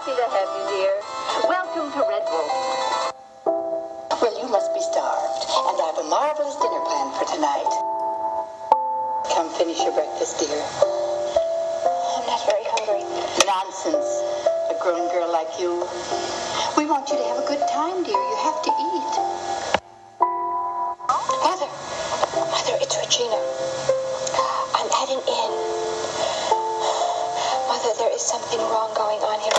happy to have you, dear. Welcome to Red Wolf. Well, you must be starved, and I have a marvelous dinner planned for tonight. Come finish your breakfast, dear. I'm not very hungry. Nonsense. A grown girl like you. We want you to have a good time, dear. You have to eat. Mother, it's Regina. I'm heading in. Mother, there is something wrong going on here.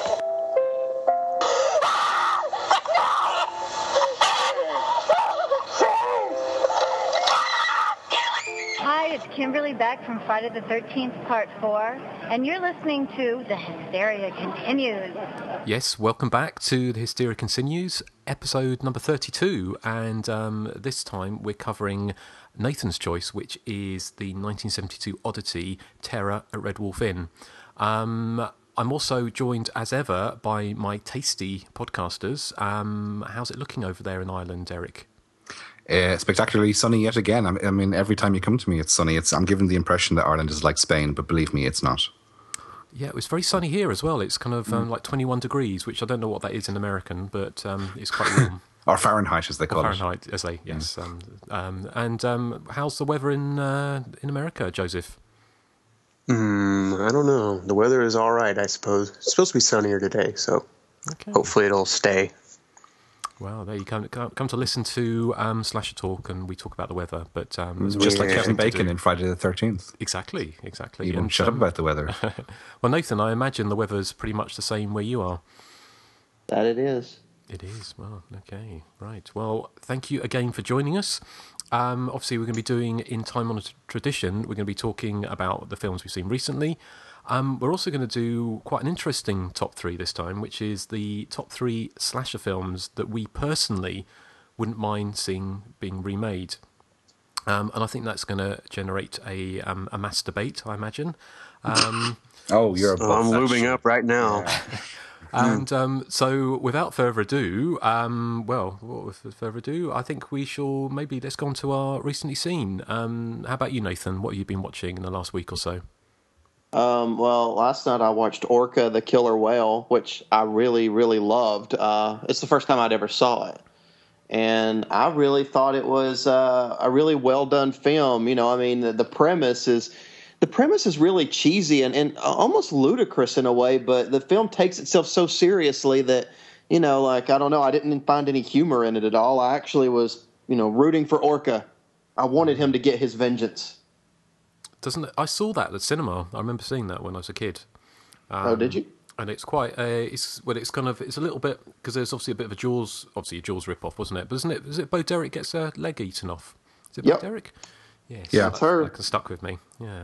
Hi, it's Kimberly Beck from Friday the 13th, Part 4, and you're listening to The Hysteria Continues. Yes, welcome back to The Hysteria Continues, episode number 32, and this time we're covering Nathan's choice, which is the 1972 oddity Terror at Red Wolf Inn. I'm also joined, as ever, by my tasty podcasters. How's it looking over there in Ireland, Eric? Spectacularly sunny yet again. I mean, every time you come to me, it's sunny. I'm given the impression that Ireland is like Spain, but believe me, it's not. Yeah, it was very sunny here as well. It's kind of like 21 degrees, which I don't know what that is in American, but it's quite warm. Or Fahrenheit, as they call it. Fahrenheit, as they, yes. And how's the weather in America, Joseph? I don't know. The weather is all right, I suppose. It's supposed to be sunnier today, so hopefully it'll stay. Well, there you come to listen to Slasher Talk, and we talk about the weather. But just like Kevin Bacon in Friday the 13th. Exactly. He won't shut up about the weather. Well, Nathan, I imagine the weather's pretty much the same where you are. That it is. It is. Well, okay, right. Well, thank you again for joining us. Obviously, we're going to be doing, in time-honoured tradition, we're going to be talking about the films we've seen recently. We're also going to do quite an interesting top three this time, which is the top three slasher films that we personally wouldn't mind seeing being remade. And I think that's going to generate a mass debate, I imagine. You're a I'm lubing up right now. Yeah. And so, without further ado, I think we shall let's go on to our recently seen. How about you, Nathan? What have you been watching in the last week or so? Well, last night I watched Orca the Killer Whale, which I really, really loved. It's the first time I'd ever saw it. And I really thought it was a really well-done film. You know, I mean, the premise is really cheesy and almost ludicrous in a way, but the film takes itself so seriously that, you know, like, I don't know, I didn't find any humor in it at all. I actually was, rooting for Orca. I wanted him to get his vengeance. I saw that at the cinema. I remember seeing that when I was a kid. Did you? And it's quite it's a little bit, because there's obviously a bit of a Jaws rip-off, wasn't it? But is it Bo Derek gets a leg eaten off? Is it Bo Derek? Yes. Yeah. That's her. That stuck with me. Yeah.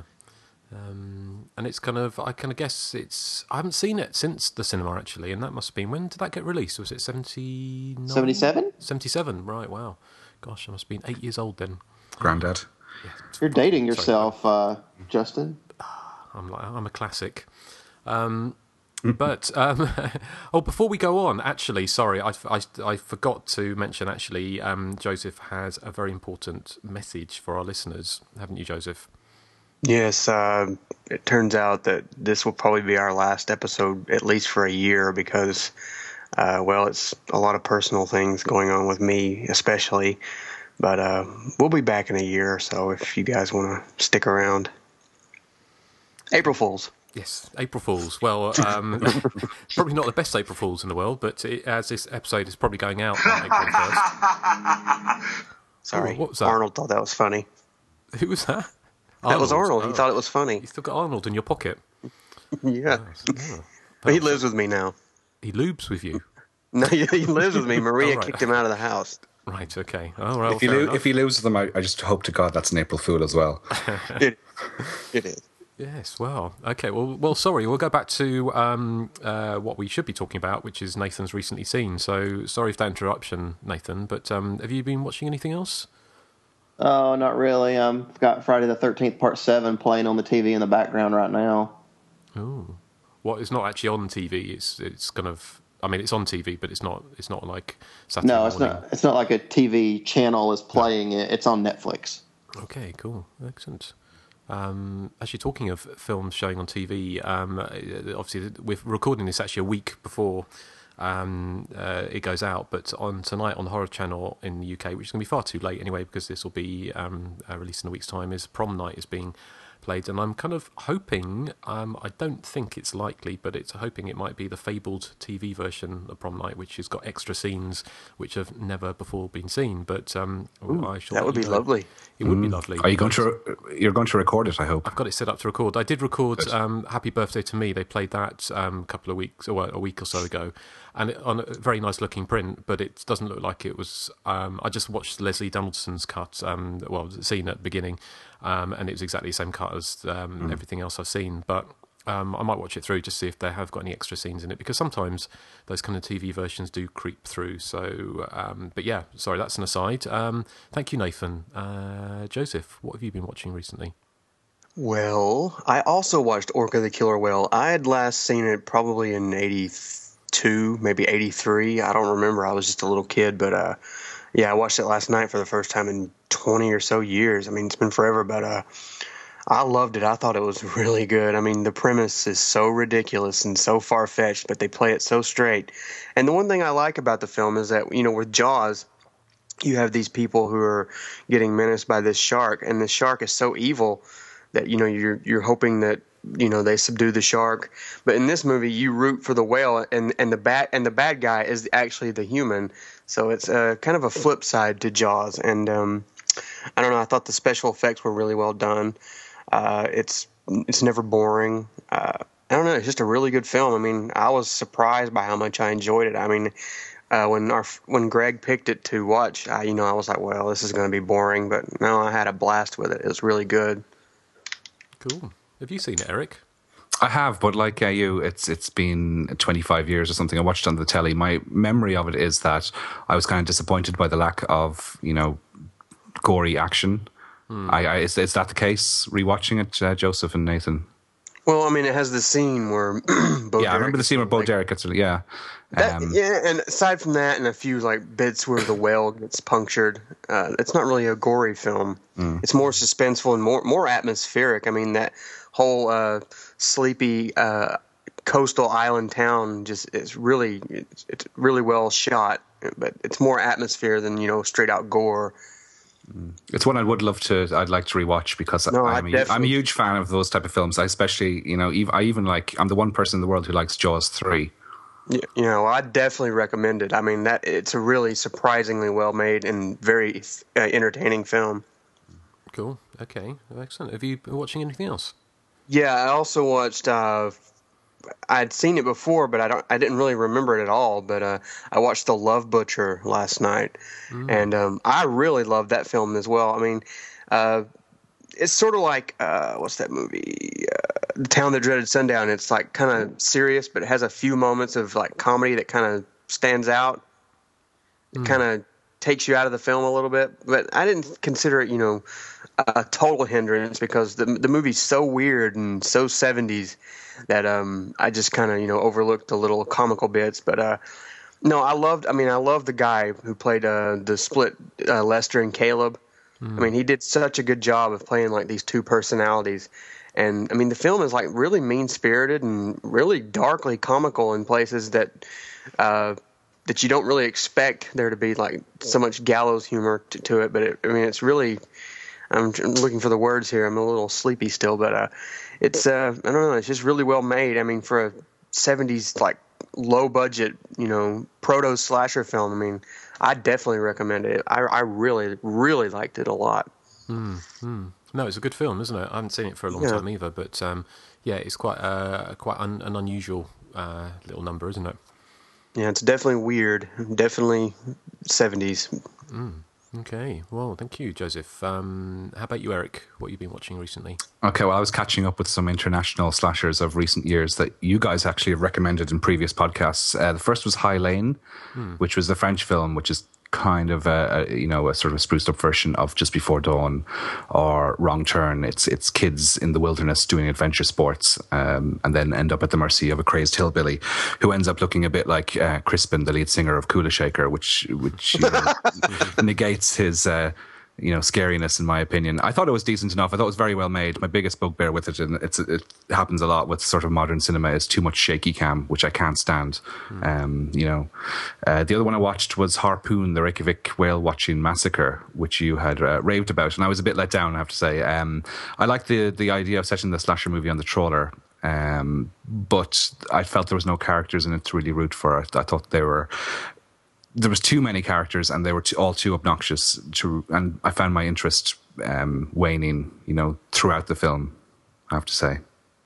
And it's I guess I haven't seen it since the cinema, actually, and that must have been, when did that get released? Was it 79? 77? 77, right, wow. Gosh, I must have been 8 years old then. Granddad. Yeah, You're dating yourself, Justin. I'm a classic. But before we go on, actually, sorry, I forgot to mention, actually, Joseph has a very important message for our listeners, haven't you, Joseph? Yes, it turns out that this will probably be our last episode, at least for a year, because, it's a lot of personal things going on with me, especially. But we'll be back in a year or so if you guys want to stick around. April Fools. Yes, April Fools. Well, probably not the best April Fools in the world, but as this episode is probably going out on April 1st. Sorry, what was that? Arnold thought that was funny. Who was that? That was Arnold. He thought it was funny. You still got Arnold in your pocket? Yeah. He lives with me now. He lubes with you? No, he lives with me. Maria kicked him out of the house. Right, okay. Oh, well, if he loses them, I just hope to God that's an April Fool as well. It is. Yes, well, okay. Well, sorry. We'll go back to what we should be talking about, which is Nathan's recently seen. So, sorry for that interruption, Nathan, but have you been watching anything else? Oh, not really. I've got Friday the 13th Part 7 playing on the TV in the background right now. Oh. Well, it's not actually on TV. It's kind of... I mean, it's on TV, but it's not like Saturday morning. No, it's not like a TV channel is playing it. It's on Netflix. Okay, cool. Excellent. Actually, talking of films showing on TV, obviously we're recording this actually a week before it goes out, but on tonight on the Horror Channel in the UK, which is going to be far too late anyway because this will be released in a week's time, is Prom Night is being played, and I'm kind of hoping, I don't think it's likely, but it's hoping it might be the fabled TV version of Prom Night, which has got extra scenes which have never before been seen. But I shall that would be lovely. It would be lovely. Are you going to? You're going to record it, I hope. I've got it set up to record. I did record "Happy Birthday to Me." They played that a couple of weeks, or a week or so ago, and on a very nice looking print. But it doesn't look like it was. I just watched Leslie Donaldson's cut. Scene at the beginning, and it was exactly the same cut as everything else I've seen. But I might watch it through just to see if they have got any extra scenes in it, because sometimes those kind of TV versions do creep through. So, but yeah, sorry, that's an aside. Thank you, Nathan. Joseph, what have you been watching recently? Well, I also watched Orca the Killer Whale. I had last seen it probably in 82, maybe 83. I don't remember. I was just a little kid, but yeah, I watched it last night for the first time in 20 or so years. I mean, it's been forever, but I loved it. I thought it was really good. I mean, the premise is so ridiculous and so far-fetched, but they play it so straight. And the one thing I like about the film is that, with Jaws, you have these people who are getting menaced by this shark, and the shark is so evil that, you're hoping that, they subdue the shark. But in this movie, you root for the whale, and the bad guy is actually the human. So it's kind of a flip side to Jaws. And I don't know, I thought the special effects were really well done. It's never boring. I don't know. It's just a really good film. I mean, I was surprised by how much I enjoyed it. I mean, when Greg picked it to watch, I was like, well, this is going to be boring, but no, I had a blast with it. It was really good. Cool. Have you seen it, Eric? I have, but like you, it's been 25 years or something. I watched it on the telly. My memory of it is that I was kind of disappointed by the lack of, gory action. Is that the case, rewatching it, Joseph and Nathan? Well, I mean, it has the scene where Bo I remember the scene where Bo Derek gets it, yeah. And aside from that and a few bits where the whale gets punctured, it's not really a gory film. It's more suspenseful and more atmospheric. I mean, that whole sleepy coastal island town it's really well shot, but it's more atmosphere than straight out gore. It's one I'd like to rewatch because I'm a huge fan of those type of films. I especially, I'm the one person in the world who likes Jaws 3. I definitely recommend it. I mean, it's a really surprisingly well made and very entertaining film. Cool. Okay. Excellent. Have you been watching anything else? Yeah, I also watched. I'd seen it before, but I didn't really remember it at all. But I watched The Love Butcher last night, and I really loved that film as well. I mean, it's sort of like what's that movie? The Town That Dreaded Sundown. It's kind of serious, but it has a few moments of comedy that kind of stands out. It kind of takes you out of the film a little bit, but I didn't consider it, a total hindrance because the movie's so weird and so 70s that I just kind of overlooked the little comical bits. But no, I loved the guy who played the split Lester and Caleb. I mean, he did such a good job of playing these two personalities. And I mean, the film is really mean-spirited and really darkly comical in places that you don't really expect there to be so much gallows humor to it. But it's really, I'm looking for the words here. I'm a little sleepy still, but it's I don't know. It's just really well made. I mean, for a 70s low budget, proto slasher film. I mean, I definitely recommend it. I really, really liked it a lot. No, it's a good film, isn't it? I haven't seen it for a long time either, but yeah, it's quite an unusual little number, isn't it? Yeah, it's definitely weird. Definitely 70s. Okay, well, thank you, Joseph. How about you, Eric? What have you been watching recently? Okay, well, I was catching up with some international slashers of recent years that you guys actually have recommended in previous podcasts. The first was High Lane, which was the French film, which is kind of a sort of spruced up version of Just Before Dawn or Wrong Turn. It's kids in the wilderness doing adventure sports and then end up at the mercy of a crazed hillbilly who ends up looking a bit like Crispin, the lead singer of Kula Shaker, which negates his scariness, in my opinion. I thought it was decent enough. I thought it was very well made. My biggest bugbear with it, and it happens a lot with sort of modern cinema, is too much shaky cam, which I can't stand. The other one I watched was Harpoon, the Reykjavik whale watching massacre, which you had raved about, and I was a bit let down, I have to say. I like the idea of setting the slasher movie on the trawler, but I felt there was no characters in it to really root for. I thought there was too many characters, and they were all too obnoxious. And I found my interest waning, throughout the film, I have to say.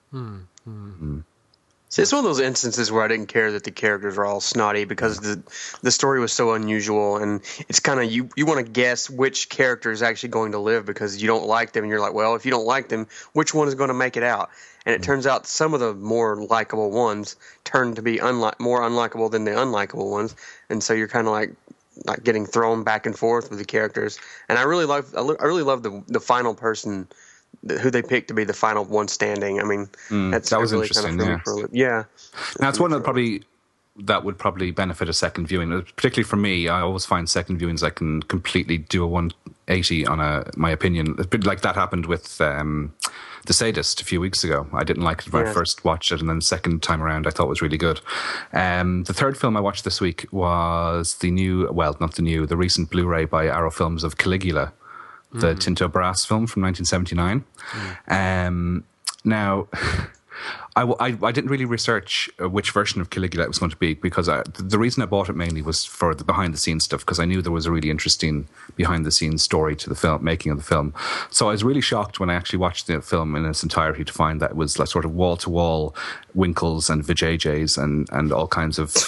See, it's one of those instances where I didn't care that the characters were all snotty, because the story was so unusual, and it's kind of you want to guess which character is actually going to live because you don't like them, and you're like, well, if you don't like them, which one is going to make it out? And it turns out some of the more likable ones turn to be more unlikable than the unlikable ones, and so you're kind of like getting thrown back and forth with the characters. And I really love the final person who they picked to be the final one standing. I mean, that was really interesting. Kind of yeah. Now it's one that would probably benefit a second viewing, particularly for me. I always find second viewings I can completely do a 180 on my opinion. A bit like that happened with The Sadist a few weeks ago. I didn't like it when I first watched it, and then the second time around I thought it was really good. The third film I watched this week was the recent Blu-ray by Arrow Films of Caligula, the Tinto Brass film from 1979. Now, I didn't really research which version of Caligula it was going to be, because the reason I bought it mainly was for the behind-the-scenes stuff, because I knew there was a really interesting behind-the-scenes story to the making of the film. So I was really shocked when I actually watched the film in its entirety to find that it was like sort of wall-to-wall Winkles and vajayjays and all kinds of,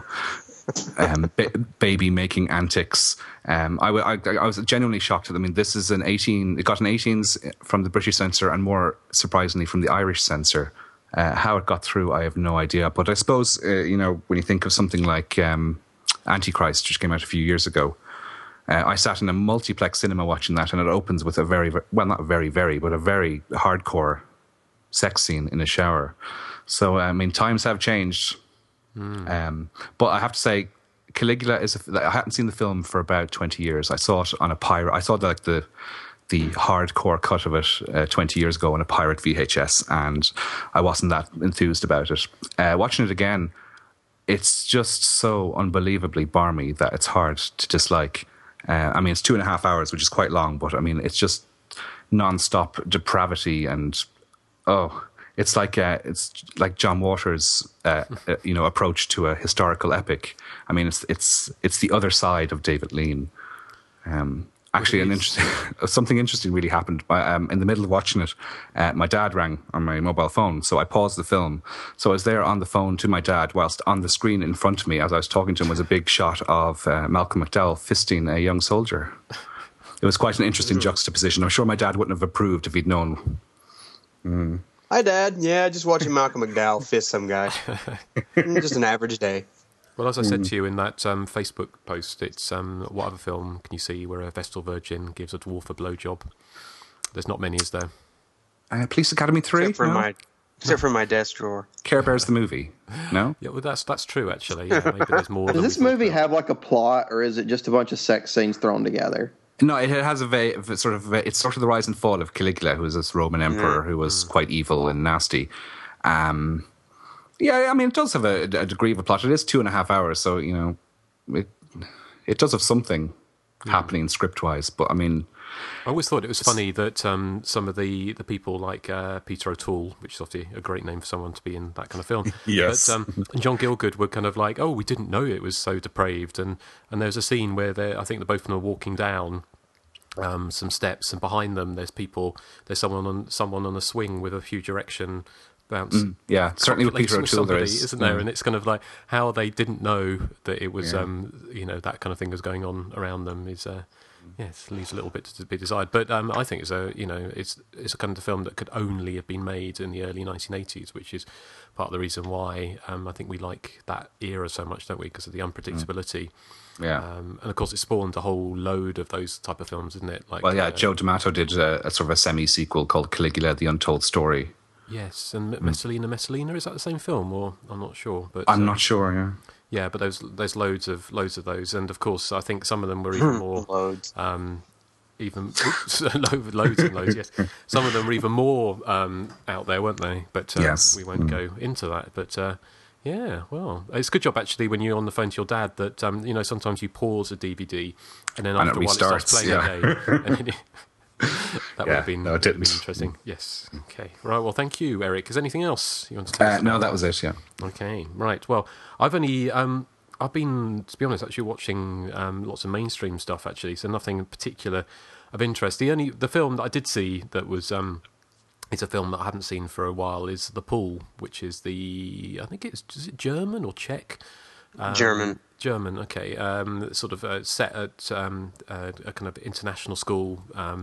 baby-making antics. I was genuinely shocked. I mean, this is it got an 18s from the British censor, and more surprisingly from the Irish censor. How it got through, I have no idea. But I suppose, when you think of something like Antichrist, which came out a few years ago, I sat in a multiplex cinema watching that, and it opens with a very, not very, but a very hardcore sex scene in a shower. So, times have changed. But I have to say, Caligula I hadn't seen the film for about 20 years. I saw it on a pirate. I saw the hardcore cut of it 20 years ago on a pirate VHS, and I wasn't that enthused about it. Watching it again, it's just so unbelievably barmy that it's hard to dislike. It's 2.5 hours, which is quite long, but it's just non-stop depravity, and it's like John Waters' approach to a historical epic. It's the other side of David Lean. Actually, something interesting really happened. In the middle of watching it, my dad rang on my mobile phone, so I paused the film. So I was there on the phone to my dad, whilst on the screen in front of me, as I was talking to him, was a big shot of Malcolm McDowell fisting a young soldier. It was quite an interesting juxtaposition. I'm sure my dad wouldn't have approved if he'd known. Hi, Dad. Yeah, just watching Malcolm McDowell fist some guy. Just an average day. Well, as I said to you in that Facebook post, it's what other film can you see where a Vestal Virgin gives a dwarf a blowjob? There's not many, is there? Police Academy 3? Except for my desk drawer. Care Bears the movie? No? Yeah, well, that's true, actually. Yeah, maybe there's more. Does this movie have like a plot, or is it just a bunch of sex scenes thrown together? No, it has it's sort of the rise and fall of Caligula, who was this Roman emperor who was quite evil and nasty. It does have a degree of a plot. It is 2.5 hours, so it does have something happening script-wise. But I always thought it was funny that some of the people like Peter O'Toole, which is obviously a great name for someone to be in that kind of film. Yes. But, and John Gielgud were kind of like, oh, we didn't know it was so depraved. And there's a scene where I think both of them are walking down some steps, and behind them there's someone on a swing with a huge erection bounce. Certainly with Peter O'Toole there is, isn't there? And it's kind of like how they didn't know that it was that kind of thing was going on around them is it leaves a little bit to be desired. But I think it's a kind of film that could only have been made in the early 1980s, which is part of the reason why I think we like that era so much, don't we? Because of the unpredictability. And of course it spawned a whole load of those type of films, didn't it? Joe D'Amato did a sort of a semi-sequel called Caligula, The Untold Story. Yes, and Messalina, is that the same film, or I'm not sure? But I'm not sure. Yeah. Yeah, but there's loads of those, and of course I think some of them were even more even loads and loads. Yes, some of them were even more out there, weren't they? But Yes. we won't go into that. But yeah, well, it's a good job actually when you're on the phone to your dad that sometimes you pause a DVD and then And after it a while it starts restarts, playing yeah. again. And then that would have been, no, it would have didn't. been interesting. Yes. Okay. Right. Well, thank you, Eric. Is there anything else you want to tell us? No, that was it. Yeah. Okay, right. Well, I've only I've been, to be honest, actually watching lots of mainstream stuff actually, so nothing in particular of interest. The film that I did see that was it's a film that I haven't seen for a while is The Pool, which is I think is it German or Czech? German. Okay. Sort of set at a kind of international school.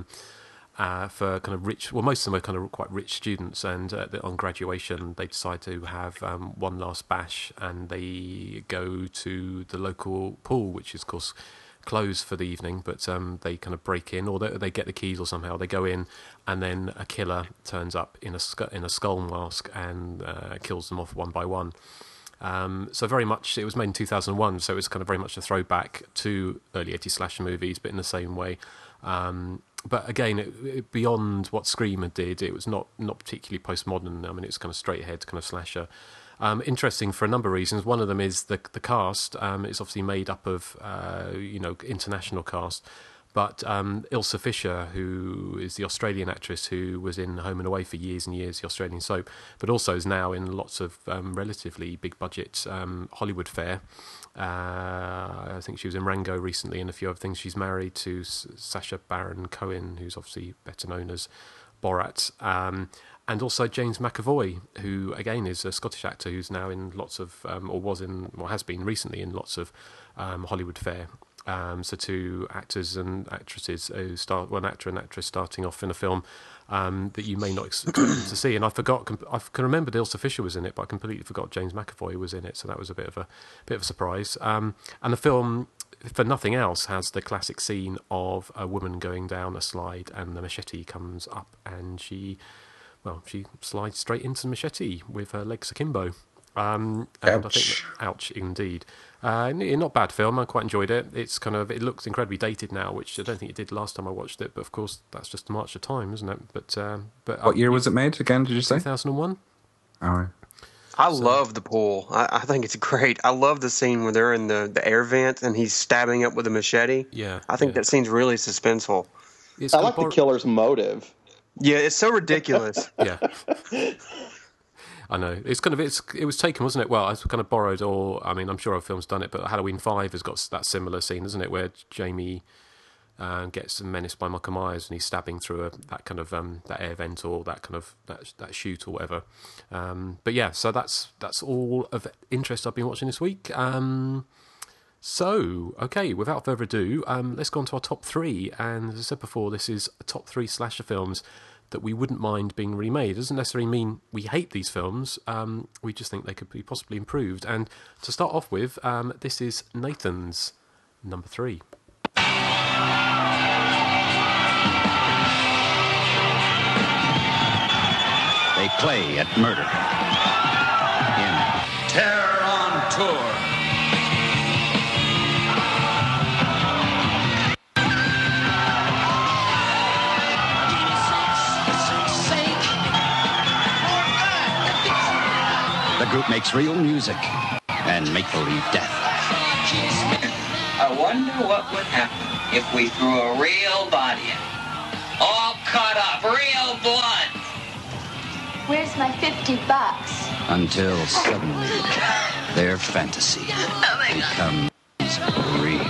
For kind of rich, well, most of them are kind of quite rich students, and on graduation they decide to have one last bash, and they go to the local pool, which is of course closed for the evening, but they kind of break in, or they get the keys, or somehow they go in, and then a killer turns up in a skull mask and kills them off one by one. So very much, it was made in 2001, so it was kind of very much a throwback to early 80s slasher movies, but in the same way. But again, it, beyond what Screamer did, it was not particularly postmodern. I mean, it's kind of straight ahead kind of slasher. Interesting for a number of reasons. One of them is the cast. It's obviously made up of international cast, but Ilsa Fisher, who is the Australian actress who was in Home and Away for years and years, the Australian soap, but also is now in lots of relatively big budget Hollywood fare. I think she was in Rango recently and a few other things. She's married to Sacha Baron Cohen, who's obviously better known as Borat, and also James McAvoy, who again is a Scottish actor who's now in lots of, has been recently in lots of Hollywood fare. So two actors and actresses who one actor and actress starting off in a film that you may not expect to see. And I can remember Ilsa Fisher was in it, but I completely forgot James McAvoy was in it. So that was a bit of a surprise. And the film, for nothing else, has the classic scene of a woman going down a slide and the machete comes up and she slides straight into the machete with her legs akimbo. And ouch. I think ouch indeed. Not bad film. I quite enjoyed it. It looks incredibly dated now, which I don't think it did last time I watched it. But of course, that's just the march of time, isn't it? But what year was it made again? Did you say 2001? All right. I love The Pool. I think it's great. I love the scene where they're in the air vent and he's stabbing up with a machete. Yeah, I think that scene's really suspenseful. I like the killer's motive. Yeah, it's so ridiculous. Yeah. I know. It was taken, wasn't it? Well, it's kind of borrowed, or I mean, I'm sure a film's done it, but Halloween 5 has got that similar scene, isn't it, where Jamie gets menaced by Michael Myers and he's stabbing through that kind of that air vent or that kind of that chute or whatever. But yeah, so that's all of interest I've been watching this week. So, okay, without further ado, let's go on to our top 3. And as I said before, this is a top 3 slasher films that we wouldn't mind being remade. It doesn't necessarily mean we hate these films. We just think they could be possibly improved. And to start off with, this is Nathan's number 3. They play at murder in Terror on Tour. The group makes real music and make-believe death. I wonder what would happen if we threw a real body in. All cut up, real blood. Where's my $50? Until suddenly, their fantasy becomes real.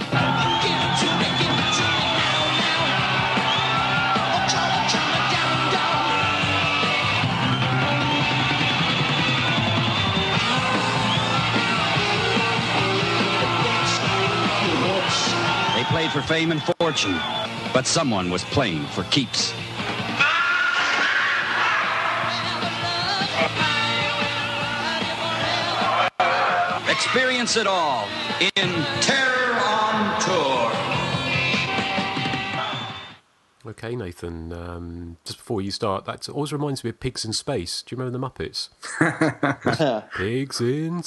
They played for fame and fortune, but someone was playing for keeps. Experience it all in Terror on Tour. Okay, Nathan, just before you start, that always reminds me of Pigs in Space. Do you remember the Muppets? Pigs in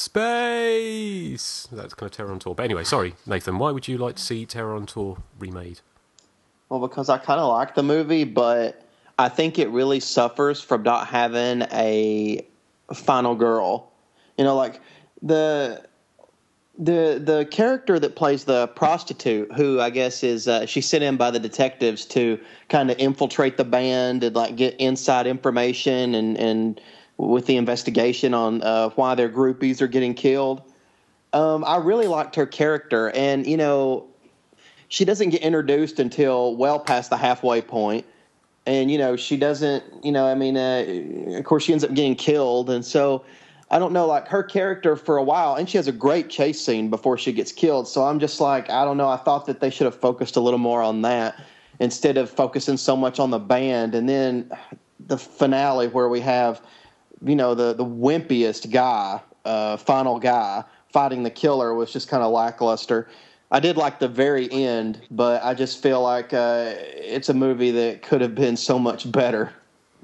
Space! That's kind of Terror on Tour. But anyway, sorry, Nathan, why would you like to see Terror on Tour remade? Well, because I kind of like the movie, but I think it really suffers from not having a final girl. You know, like the character that plays the prostitute, who I guess is she's sent in by the detectives to kind of infiltrate the band and like get inside information and with the investigation on why their groupies are getting killed. I really liked her character, and you know, she doesn't get introduced until well past the halfway point, and you know, she doesn't. You know, I mean, of course, she ends up getting killed, and so. I don't know, like her character for a while, and she has a great chase scene before she gets killed. So I'm just like, I don't know. I thought that they should have focused a little more on that instead of focusing so much on the band. And then the finale where we have, you know, the wimpiest guy, final guy fighting the killer was just kind of lackluster. I did like the very end, but I just feel like it's a movie that could have been so much better.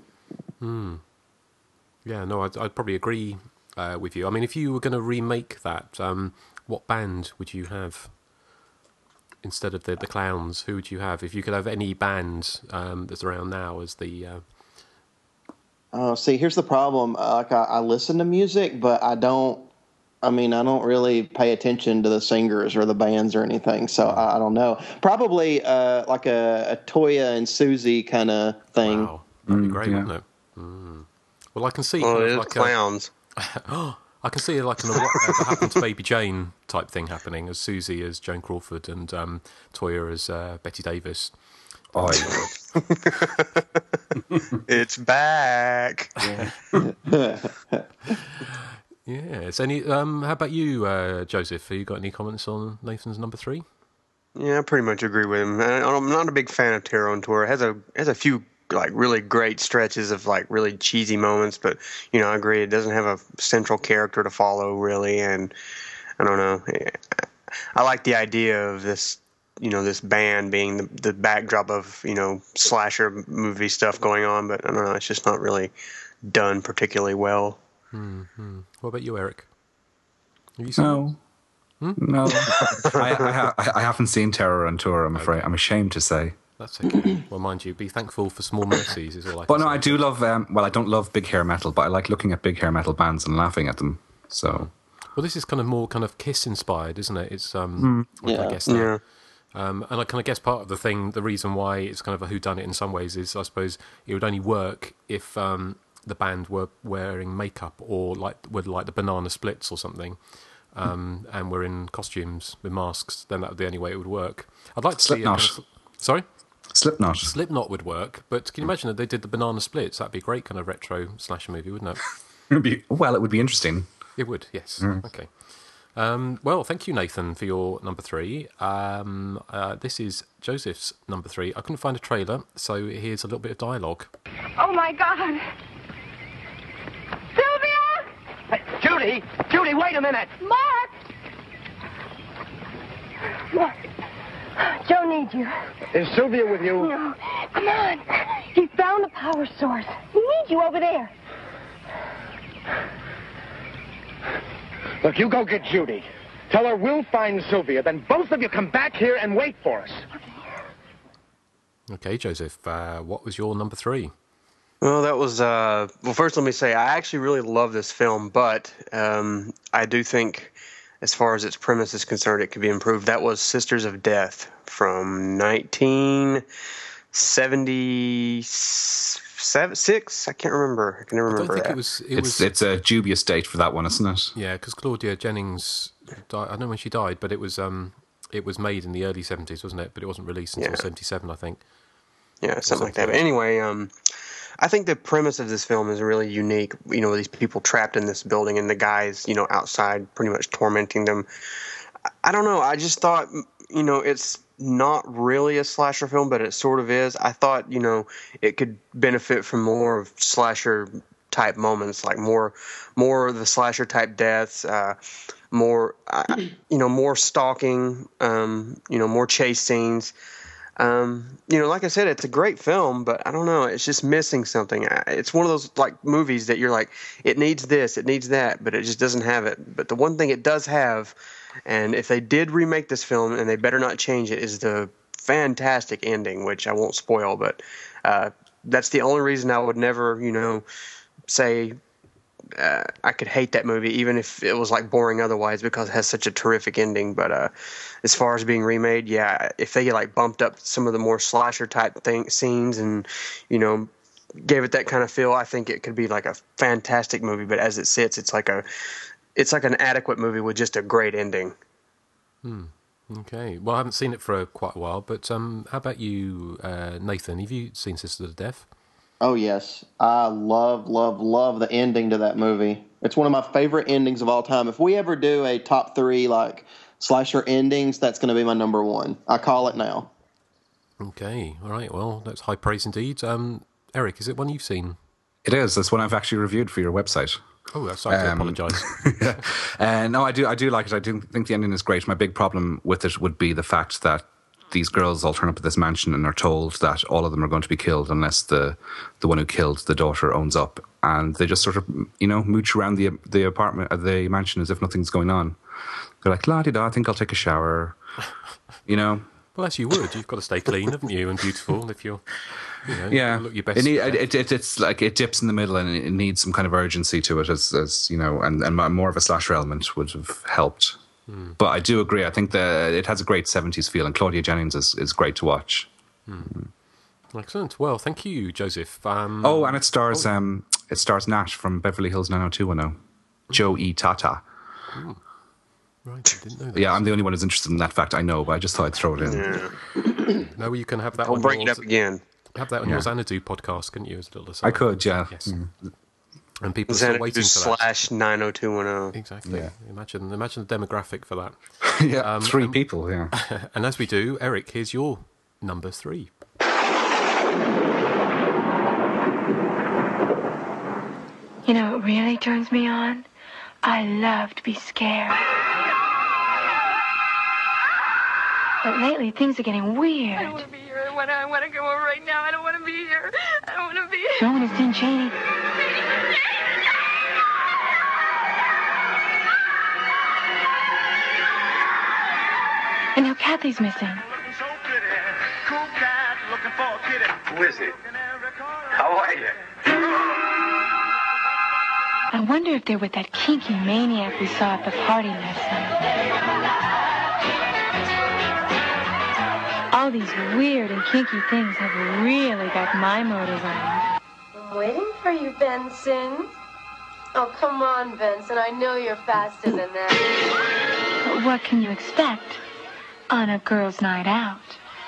Yeah, no, I'd probably agree with you. I mean, if you were going to remake that, what band would you have instead of the Clowns? Who would you have if you could have any band that's around now as the? See, here's the problem. Like I listen to music, but I don't really pay attention to the singers or the bands or anything. So I don't know. Probably like a Toya and Susie kind of thing. Wow, that'd be great, wouldn't it? Well, I can see Well, kind it of is like Clowns. I can see like What Happened to Baby Jane type thing happening, as Susie as Joan Crawford and Toya as Betty Davis. Oh, It's back. Yes. Any? How about you, Joseph? Have you got any comments on Nathan's number 3? Yeah, I pretty much agree with him. I'm not a big fan of Terror on Tour. It has a few like really great stretches of like really cheesy moments, but you know, I agree it doesn't have a central character to follow really, and I don't know. I like the idea of this, you know, this band being the backdrop of, you know, slasher movie stuff going on, but I don't know, it's just not really done particularly well. Mm-hmm. What about you, Eric? Have you seen No. No. I haven't seen Terror on Tour, I'm afraid. I'm ashamed to say. That's okay. Well, mind you, be thankful for small mercies is all I can But no, say. I do love, I don't love big hair metal, but I like looking at big hair metal bands and laughing at them. So. Well, this is kind of more kind of Kiss inspired, isn't it? It's I guess Yeah. and I kind of guess part of the reason why it's kind of a whodunit in some ways is, I suppose, it would only work if the band were wearing makeup or were like the Banana Splits or something, and were in costumes with masks. Then that would be the only way it would work. I'd like to Slipknot. see. Sorry. Slipknot would work, but can you imagine if they did the Banana Splits? That'd be a great kind of retro slasher movie, wouldn't it? it would be interesting. It would, yes. Okay. Well, thank you, Nathan, for your number 3. This is Joseph's number 3. I couldn't find a trailer, so here's a little bit of dialogue. Oh, my God. Sylvia! Hey, Judy, wait a minute. Mark! Mark, Joe needs you. Is Sylvia with you? No. Come on. He found the power source. He needs you over there. Look, you go get Judy. Tell her we'll find Sylvia. Then both of you come back here and wait for us. Okay, Joseph, what was your number 3? Well, that was, well, first let me say, I actually really love this film, but I do think, as far as its premise is concerned, it could be improved. That was Sisters of Death from 1976. I can't remember. I can never remember. I don't think It's a dubious date for that one, isn't it? Yeah, because Claudia Jennings died. I don't know when she died, but it was made in the early 70s, wasn't it? But it wasn't released until 77, I think. Yeah, something like that. But anyway, I think the premise of this film is really unique. You know, these people trapped in this building and the guys, you know, outside pretty much tormenting them. I don't know. I just thought, you know, it's not really a slasher film, but it sort of is. I thought, you know, it could benefit from more of slasher type moments, like more of the slasher type deaths, more stalking, more chase scenes. Like I said, it's a great film, but I don't know, it's just missing something. It's one of those like movies that you're like, it needs this, it needs that, but it just doesn't have it. But the one thing it does have, and if they did remake this film, and they better not change it, is the fantastic ending, which I won't spoil, but that's the only reason I would never, say I could hate that movie, even if it was like boring otherwise, because it has such a terrific ending. But as far as being remade, yeah, if they like bumped up some of the more slasher type scenes and gave it that kind of feel, I think it could be like a fantastic movie. But as it sits, it's like an adequate movie with just a great ending. Okay. Well, I haven't seen it for quite a while, but how about you, Nathan? Have you seen Sisters of Death? Oh, yes. I love, love, love the ending to that movie. It's one of my favorite endings of all time. If we ever do a top 3, like, slasher endings, that's going to be my number 1. I call it now. Okay. All right. Well, that's high praise indeed. Eric, is it one you've seen? It is. That's one I've actually reviewed for your website. Oh, sorry to apologise. No, I do like it. I do think the ending is great. My big problem with it would be the fact that these girls all turn up at this mansion and are told that all of them are going to be killed unless the one who killed the daughter owns up, and they just sort of mooch around the apartment, the mansion, as if nothing's going on. They're like, la-di-da, I think I'll take a shower. Well, as you would. You've got to stay clean, haven't you, and beautiful if you're. Look your best. It's like it dips in the middle, and it needs some kind of urgency to it, as and more of a slasher element would have helped. But I do agree. I think that it has a great 70s feel, and Claudia Jennings is great to watch. Excellent. Well, thank you, Joseph. And it stars Nat from Beverly Hills 90210, Joe E. Tata. Right, I didn't know that. Yeah, I'm the only one who's interested in that fact. I know, but I just thought I'd throw it in. No, you can have that. I'll break it up again. Have that on your Xanadu podcast, couldn't you? As a little aside? I could, yeah. Yes. And people are still waiting for that. /90210. Exactly. Yeah. Imagine the demographic for that. Yeah, 3 people, yeah. And as we do, Eric, here's your number 3. You know what really turns me on? I love to be scared. But lately, things are getting weird. I don't want to be here. I want to go over right now. I don't want to be here. I don't want to be here. No one has seen Cheney. And now Kathy's missing. Who is he? How are you? I wonder if they're with that kinky maniac we saw at the party last night. All these weird and kinky things have really got my motor running. I'm waiting for you, Benson. Oh, come on, Benson. I know you're faster than that. But what can you expect on a girls' night out?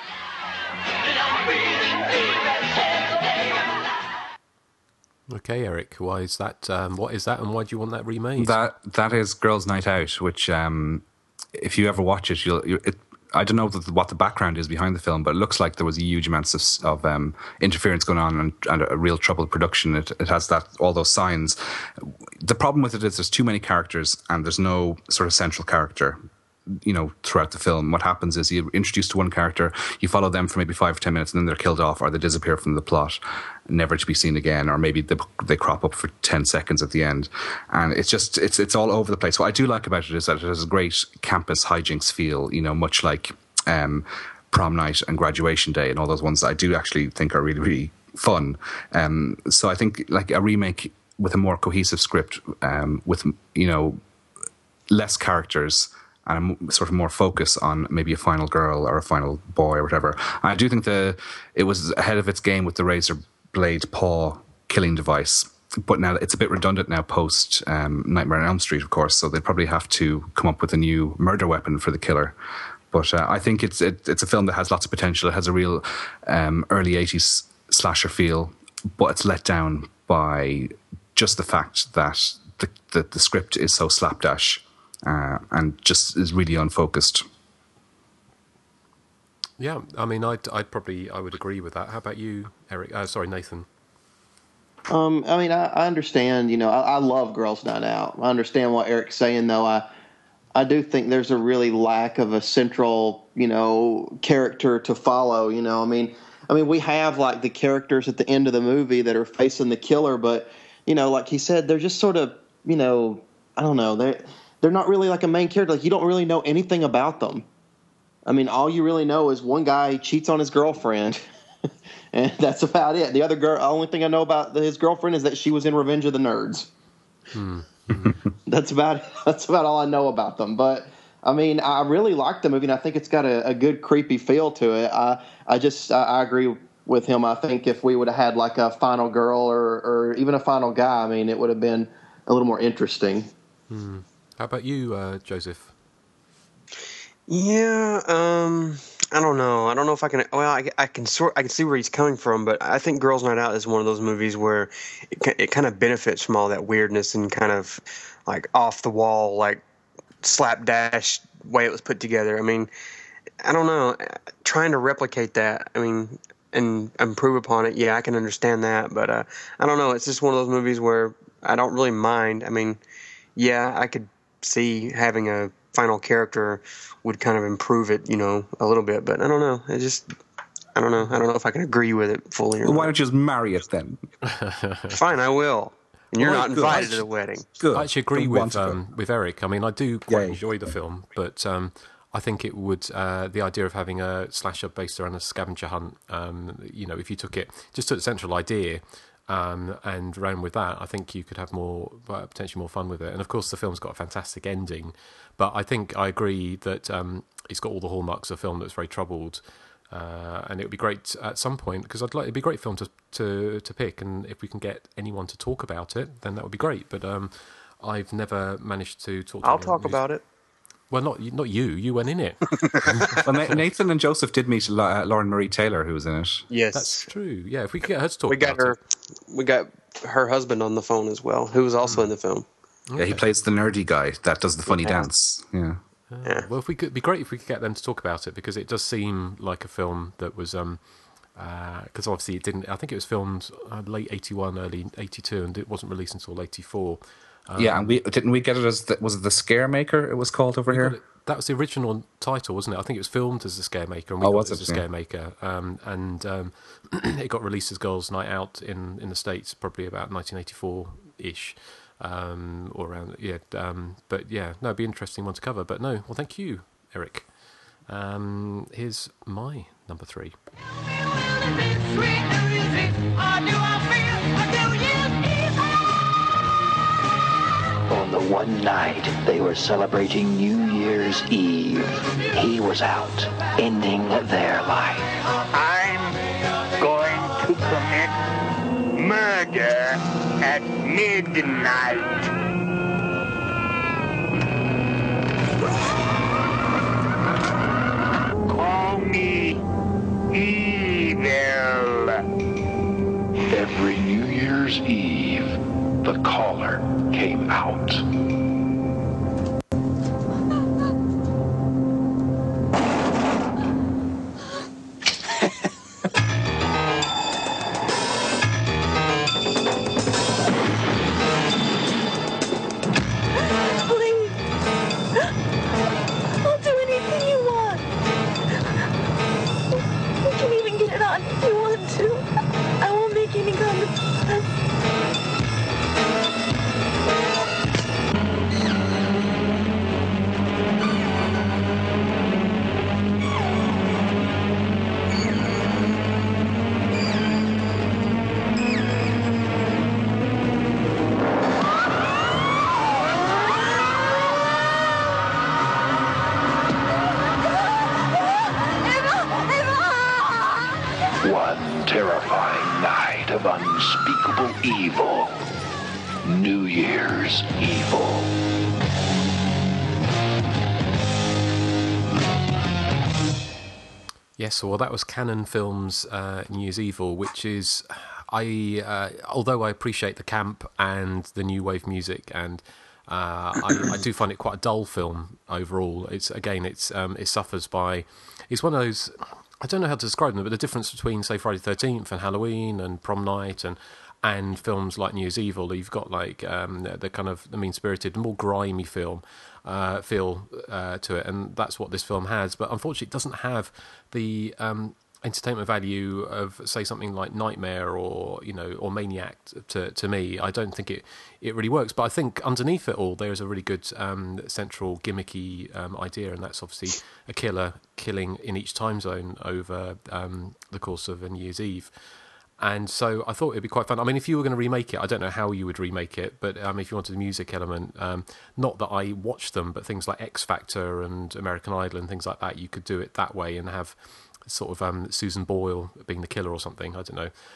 Okay, Eric. Why is that? What is that, and why do you want that remade? That is Girls' Night Out, which if you ever watch it, I don't know what the background is behind the film, but it looks like there was a huge amounts of interference going on and a real troubled production. It has all those signs. The problem with it is there's too many characters and there's no sort of central character, throughout the film. What happens is you're introduced to one character, you follow them for maybe 5 or 10 minutes, and then they're killed off or they disappear from the plot, never to be seen again, or maybe they crop up for 10 seconds at the end. And it's all over the place. What I do like about it is that it has a great campus hijinks feel, much like Prom Night and Graduation Day and all those ones that I do actually think are really, really fun. So I think like a remake with a more cohesive script, with, less characters, and a sort of more focus on maybe a final girl or a final boy or whatever. And I do think it was ahead of its game with the razor blade paw killing device. But now it's a bit redundant now post Nightmare on Elm Street, of course, so they'd probably have to come up with a new murder weapon for the killer. But I think it's a film that has lots of potential. It has a real early 80s slasher feel, but it's let down by just the fact that the script is so slapdash. And just is really unfocused. Yeah, I mean, I would agree with that. How about you, Eric? Sorry, Nathan. I mean, I understand. I love Girls' Night Out. I understand what Eric's saying, though. I do think there's a really lack of a central, character to follow. I mean, we have like the characters at the end of the movie that are facing the killer, but like he said, they're just sort of, I don't know, they're not really like a main character. Like, you don't really know anything about them. I mean, all you really know is one guy cheats on his girlfriend, and that's about it. The only thing I know about his girlfriend is that she was in Revenge of the Nerds. That's about all I know about them. But I mean, I really like the movie, and I think it's got a good creepy feel to it. I agree with him. I think if we would have had like a final girl or even a final guy, I mean, it would have been a little more interesting. How about you, Joseph? Yeah, I don't know. I don't know if I can. Well, I can see where he's coming from, but I think Girls Night Out is one of those movies where it kind of benefits from all that weirdness and kind of like off the wall, like slapdash way it was put together. I mean, I don't know. Trying to replicate that, I mean, and improve upon it, yeah, I can understand that, but I don't know. It's just one of those movies where I don't really mind. I mean, yeah, I could see having a final character would kind of improve it, a little bit, but I don't know. I don't know. I don't know if I can agree with it fully or not. Why don't you just marry it then? Fine, I will. And you're not invited to the wedding. Good. I actually agree with Eric. I mean, I do quite enjoy the film, but I think it would the idea of having a slasher based around a scavenger hunt. If you took the central idea and ran with that, I think you could have potentially more fun with it. And of course, the film's got a fantastic ending. But I think I agree that it's got all the hallmarks of a film that's very troubled. And it would be great at some point, because it'd be a great film to pick, and if we can get anyone to talk about it, then that would be great. But I've never managed to talk to I'll talk about it. Well, not you. You went in it. Well, Nathan and Joseph did meet Lauren Marie Taylor, who was in it. Yes, that's true. Yeah, if we could get her to talk about it. We got her husband on the phone as well, who was also in the film. Yeah, he plays the nerdy guy that does the funny dance. Yeah. Well, it'd be great if we could get them to talk about it, because it does seem like a film that was, because obviously it didn't. I think it was filmed late '81, early '82, and it wasn't released until '84. Yeah, and we get it as was it the Scare Maker? It was called over here. That was the original title, wasn't it? I think it was filmed as the Scare Maker, and we got it as the Scare Maker. And it got released as Girls' Night Out in the States, probably about 1984-ish. Or around, yeah. But yeah, no, it'd be an interesting one to cover. But no, well, thank you, Eric. Here's my number 3. On the one night they were celebrating New Year's Eve, he was out, ending their life. I'm going to commit murder at midnight. Call me evil. Every New Year's Eve, the caller came out. One terrifying night of unspeakable evil. New Year's Evil. Yes, well, that was Cannon Films' New Year's Evil, which is, although I appreciate the camp and the new wave music, and I do find it quite a dull film overall. It suffers by, it's one of those, I don't know how to describe them, but the difference between, say, Friday the 13th and Halloween and Prom Night and films like New Year's Evil, you've got like the kind of the mean-spirited, more grimy feel to it, and that's what this film has. But unfortunately, it doesn't have the entertainment value of, say, something like Nightmare or or Maniac to me, I don't think it really works. But I think underneath it all, there is a really good central gimmicky idea, and that's obviously a killer killing in each time zone over the course of a New Year's Eve. And so I thought it'd be quite fun. I mean, if you were going to remake it, I don't know how you would remake it, but if you wanted a music element, not that I watched them, but things like X Factor and American Idol and things like that, you could do it that way and have sort of Susan Boyle being the killer or something. I don't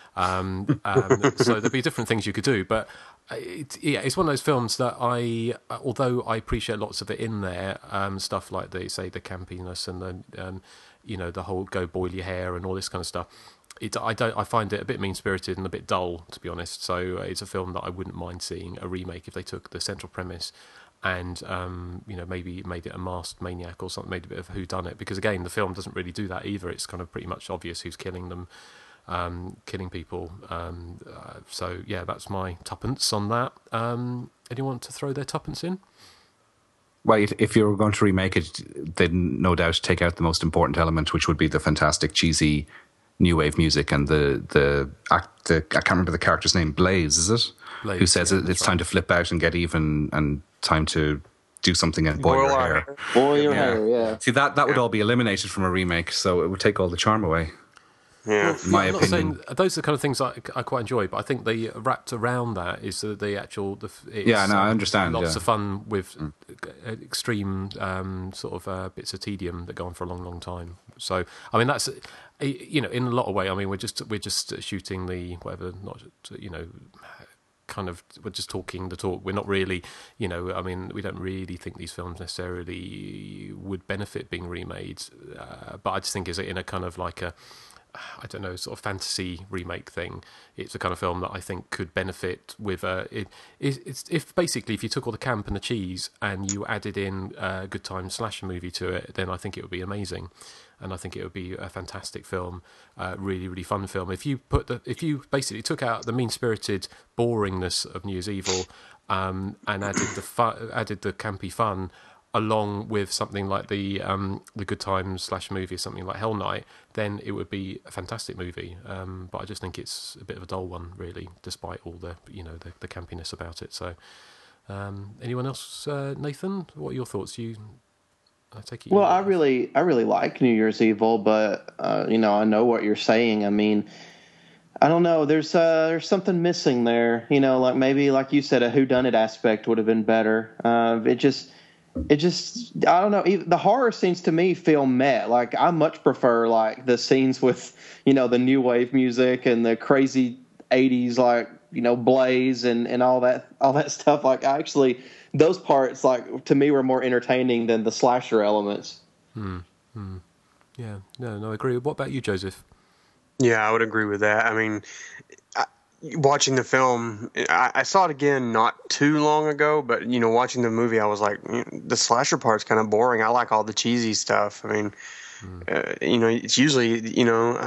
know. So there'd be different things you could do, but it's one of those films that although I appreciate lots of it in there, stuff like the campiness and the whole go boil your hair and all this kind of stuff. I find it a bit mean-spirited and a bit dull, to be honest. So it's a film that I wouldn't mind seeing a remake if they took the central premise and maybe made it a masked maniac or something, made a bit of whodunit. Because again, the film doesn't really do that either. It's kind of pretty much obvious who's killing them, killing people. So yeah, that's my tuppence on that. Anyone want to throw their tuppence in? Well, if you were going to remake it, then no doubt take out the most important element, which would be the fantastic cheesy new wave music and the I can't remember the character's name. Blaze, is it? Blaze, who says it's time to flip out and get even and time to do something and boil your hair. Boil your hair, yeah. See, that would all be eliminated from a remake, so it would take all the charm away. Yeah, in my opinion. Saying, those are the kind of things I quite enjoy, but I think they wrapped around that is the actual. I understand. Lots of fun with extreme sort of bits of tedium that go on for a long, long time. So I mean, that's in a lot of ways. I mean, we're just shooting the whatever, not kind of we're just talking the talk. We're not really, I mean, we don't really think these films necessarily would benefit being remade, but I just think is it in a kind of like a, I don't know, sort of fantasy remake thing. It's the kind of film that I think could benefit with if basically if you took all the camp and the cheese and you added in a good time slasher movie to it, then I think it would be amazing, and I think it would be a fantastic film, really really fun film. If you basically took out the mean spirited boringness of New Year's Evil, and added the campy fun, along with something like the Good Times slasher movie, something like Hell Night, then it would be a fantastic movie. But I just think it's a bit of a dull one, really, despite all the the campiness about it. So, anyone else? Nathan, what are your thoughts? I take it. Well, I really like New Year's Evil, but I know what you're saying. I mean, I don't know. There's something missing there. Like maybe, like you said, a whodunit aspect would have been better. It just, I don't know. The horror scenes to me feel meh. Like I much prefer like the scenes with, the new wave music and the crazy 80s, like, Blaze and all that stuff. Like those parts, like to me were more entertaining than the slasher elements. Yeah, no, I agree. What about you, Joseph? Yeah, I would agree with that. I mean, watching the film, I saw it again not too long ago, but watching the movie, I was like, the slasher part's kind of boring. I like all the cheesy stuff. I mean, it's usually,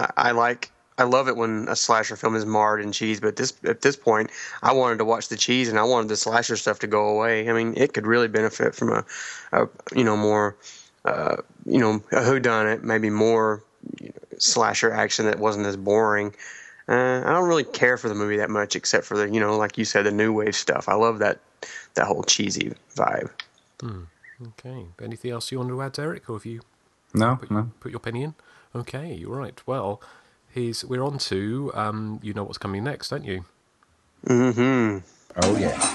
I love it when a slasher film is marred in cheese, but at this point, I wanted to watch the cheese and I wanted the slasher stuff to go away. I mean, it could really benefit from a more, a whodunit, maybe more slasher action that wasn't as boring. I don't really care for the movie that much, except for the, like you said, the new wave stuff. I love that whole cheesy vibe. Okay. Anything else you want to add, Derek, or have you? No. Put your penny in. Okay, you're right. Well, we're on to you know what's coming next, don't you? Mm-hmm. Oh yeah.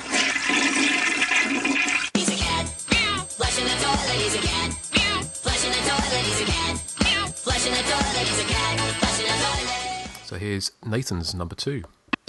So here's Nathan's number 2.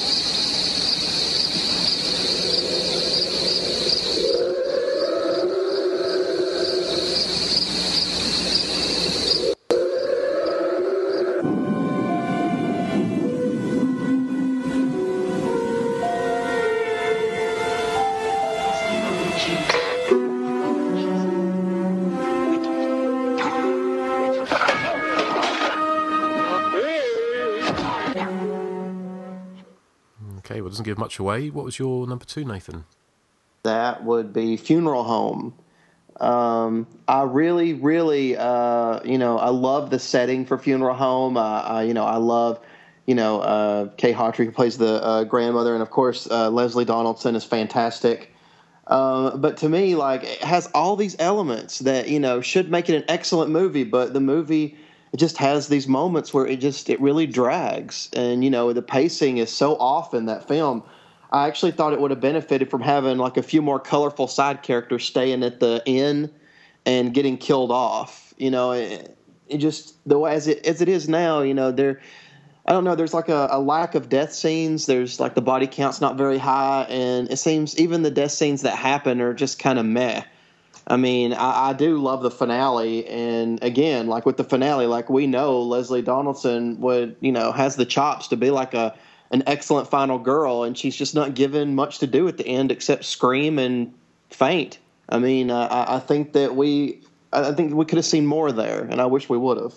Okay, well, it doesn't give much away. What was your number 2, Nathan? That would be Funeral Home. I really, really, I love the setting for Funeral Home. I love, Kay Hawtrey, who plays the grandmother, and of course Leslie Donaldson is fantastic. But to me, like, it has all these elements that should make it an excellent movie. But the movie, it just has these moments where it really drags, and the pacing is so off in that film. I actually thought it would have benefited from having like a few more colorful side characters staying at the inn and getting killed off. It just the way as it is now. I don't know. There's like a lack of death scenes. There's like the body count's not very high, and it seems even the death scenes that happen are just kind of meh. I mean, I do love the finale, and again, like with the finale, like we know Leslie Donaldson has the chops to be like an excellent final girl, and she's just not given much to do at the end except scream and faint. I mean, I think that we could have seen more there, and I wish we would have.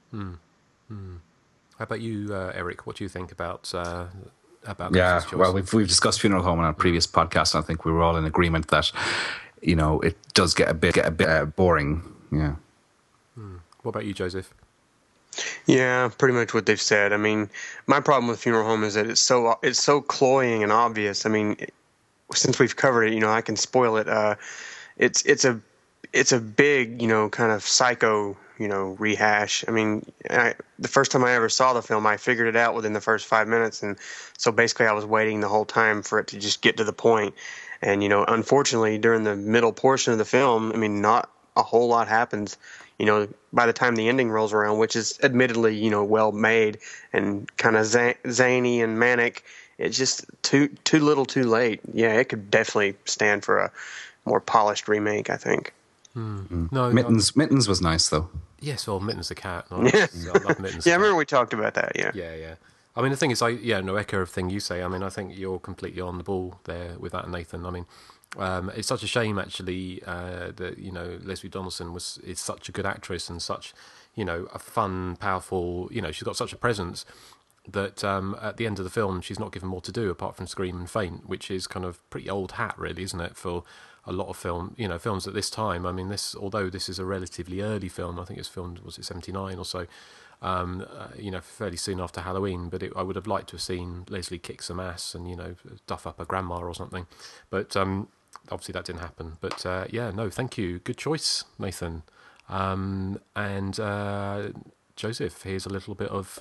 How about you, Eric? What do you think about Yeah, well, we've discussed Funeral Home on our previous podcast, and I think we were all in agreement that it does get a bit boring. Yeah. What about you, Joseph? Yeah, pretty much what they've said. I mean, my problem with Funeral Home is that it's so cloying and obvious. I mean, since we've covered it, I can spoil it. It's a big, kind of psycho, rehash. I mean, the first time I ever saw the film, I figured it out within the first 5 minutes, and so basically I was waiting the whole time for it to just get to the point. And unfortunately, during the middle portion of the film, I mean, not a whole lot happens. By the time the ending rolls around, which is admittedly, well made and kind of zany and manic, it's just too little too late. Yeah, it could definitely stand for a more polished remake, I think. No, Mittens was nice, though. Yes, well, Mittens the cat. I love Mittens. Yeah, I remember we talked about that, yeah. Yeah. I mean, the thing is, no echo of thing you say. I mean, I think you're completely on the ball there with that, Nathan. I mean, it's such a shame, actually, that Leslie Donaldson is such a good actress and such, a fun, powerful. She's got such a presence that at the end of the film, she's not given more to do apart from scream and faint, which is kind of pretty old hat, really, isn't it, for a lot of films at this time. I mean, although this is a relatively early film, I think it's filmed, was it 79 or so? Fairly soon after Halloween, but I would have liked to have seen Leslie kick some ass and, duff up her grandma or something. But obviously that didn't happen. But thank you. Good choice, Nathan. And Joseph, here's a little bit of...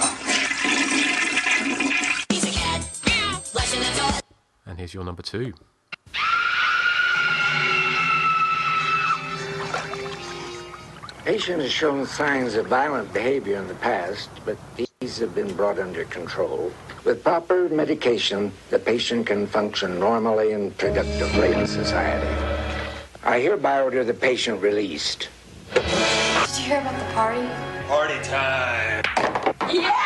And here's your number 2. Patient has shown signs of violent behavior in the past, but these have been brought under control. With proper medication, the patient can function normally and productively in society. I hereby order the patient released. Did you hear about the party? Party time! Yeah!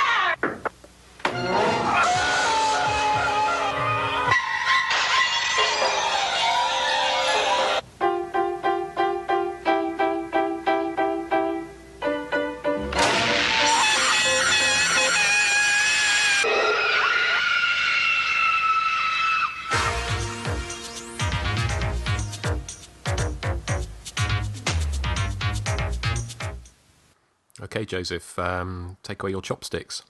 Okay, Joseph, take away your chopsticks.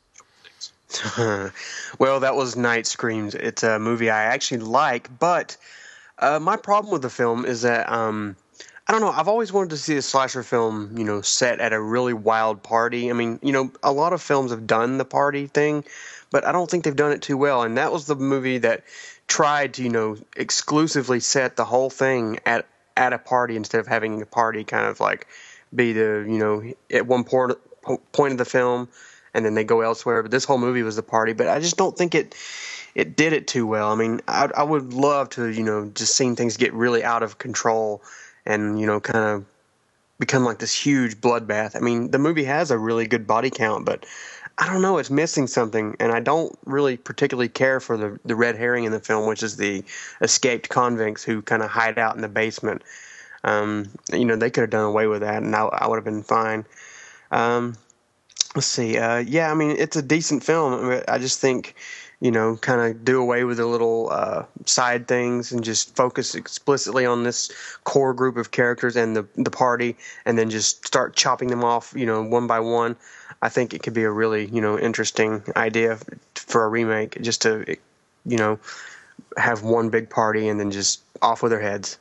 Well, that was Night Screams. It's a movie I actually like, but my problem with the film is that I don't know. I've always wanted to see a slasher film, set at a really wild party. I mean, a lot of films have done the party thing, but I don't think they've done it too well. And that was the movie that tried to, exclusively set the whole thing at a party instead of having the party kind of like be the, at one point of the film, and then they go elsewhere. But this whole movie was the party. But I just don't think it did it too well. I mean, I would love to, just seeing things get really out of control and, kind of become like this huge bloodbath. I mean, the movie has a really good body count, but I don't know, it's missing something. And I don't really particularly care for the red herring in the film, which is the escaped convicts who kind of hide out in the basement. They could have done away with that, and I would have been fine. Let's see. I mean, it's a decent film. I just think, kind of do away with the little side things and just focus explicitly on this core group of characters and the party, and then just start chopping them off, one by one. I think it could be a really, interesting idea for a remake, just to, have one big party and then just off with their heads.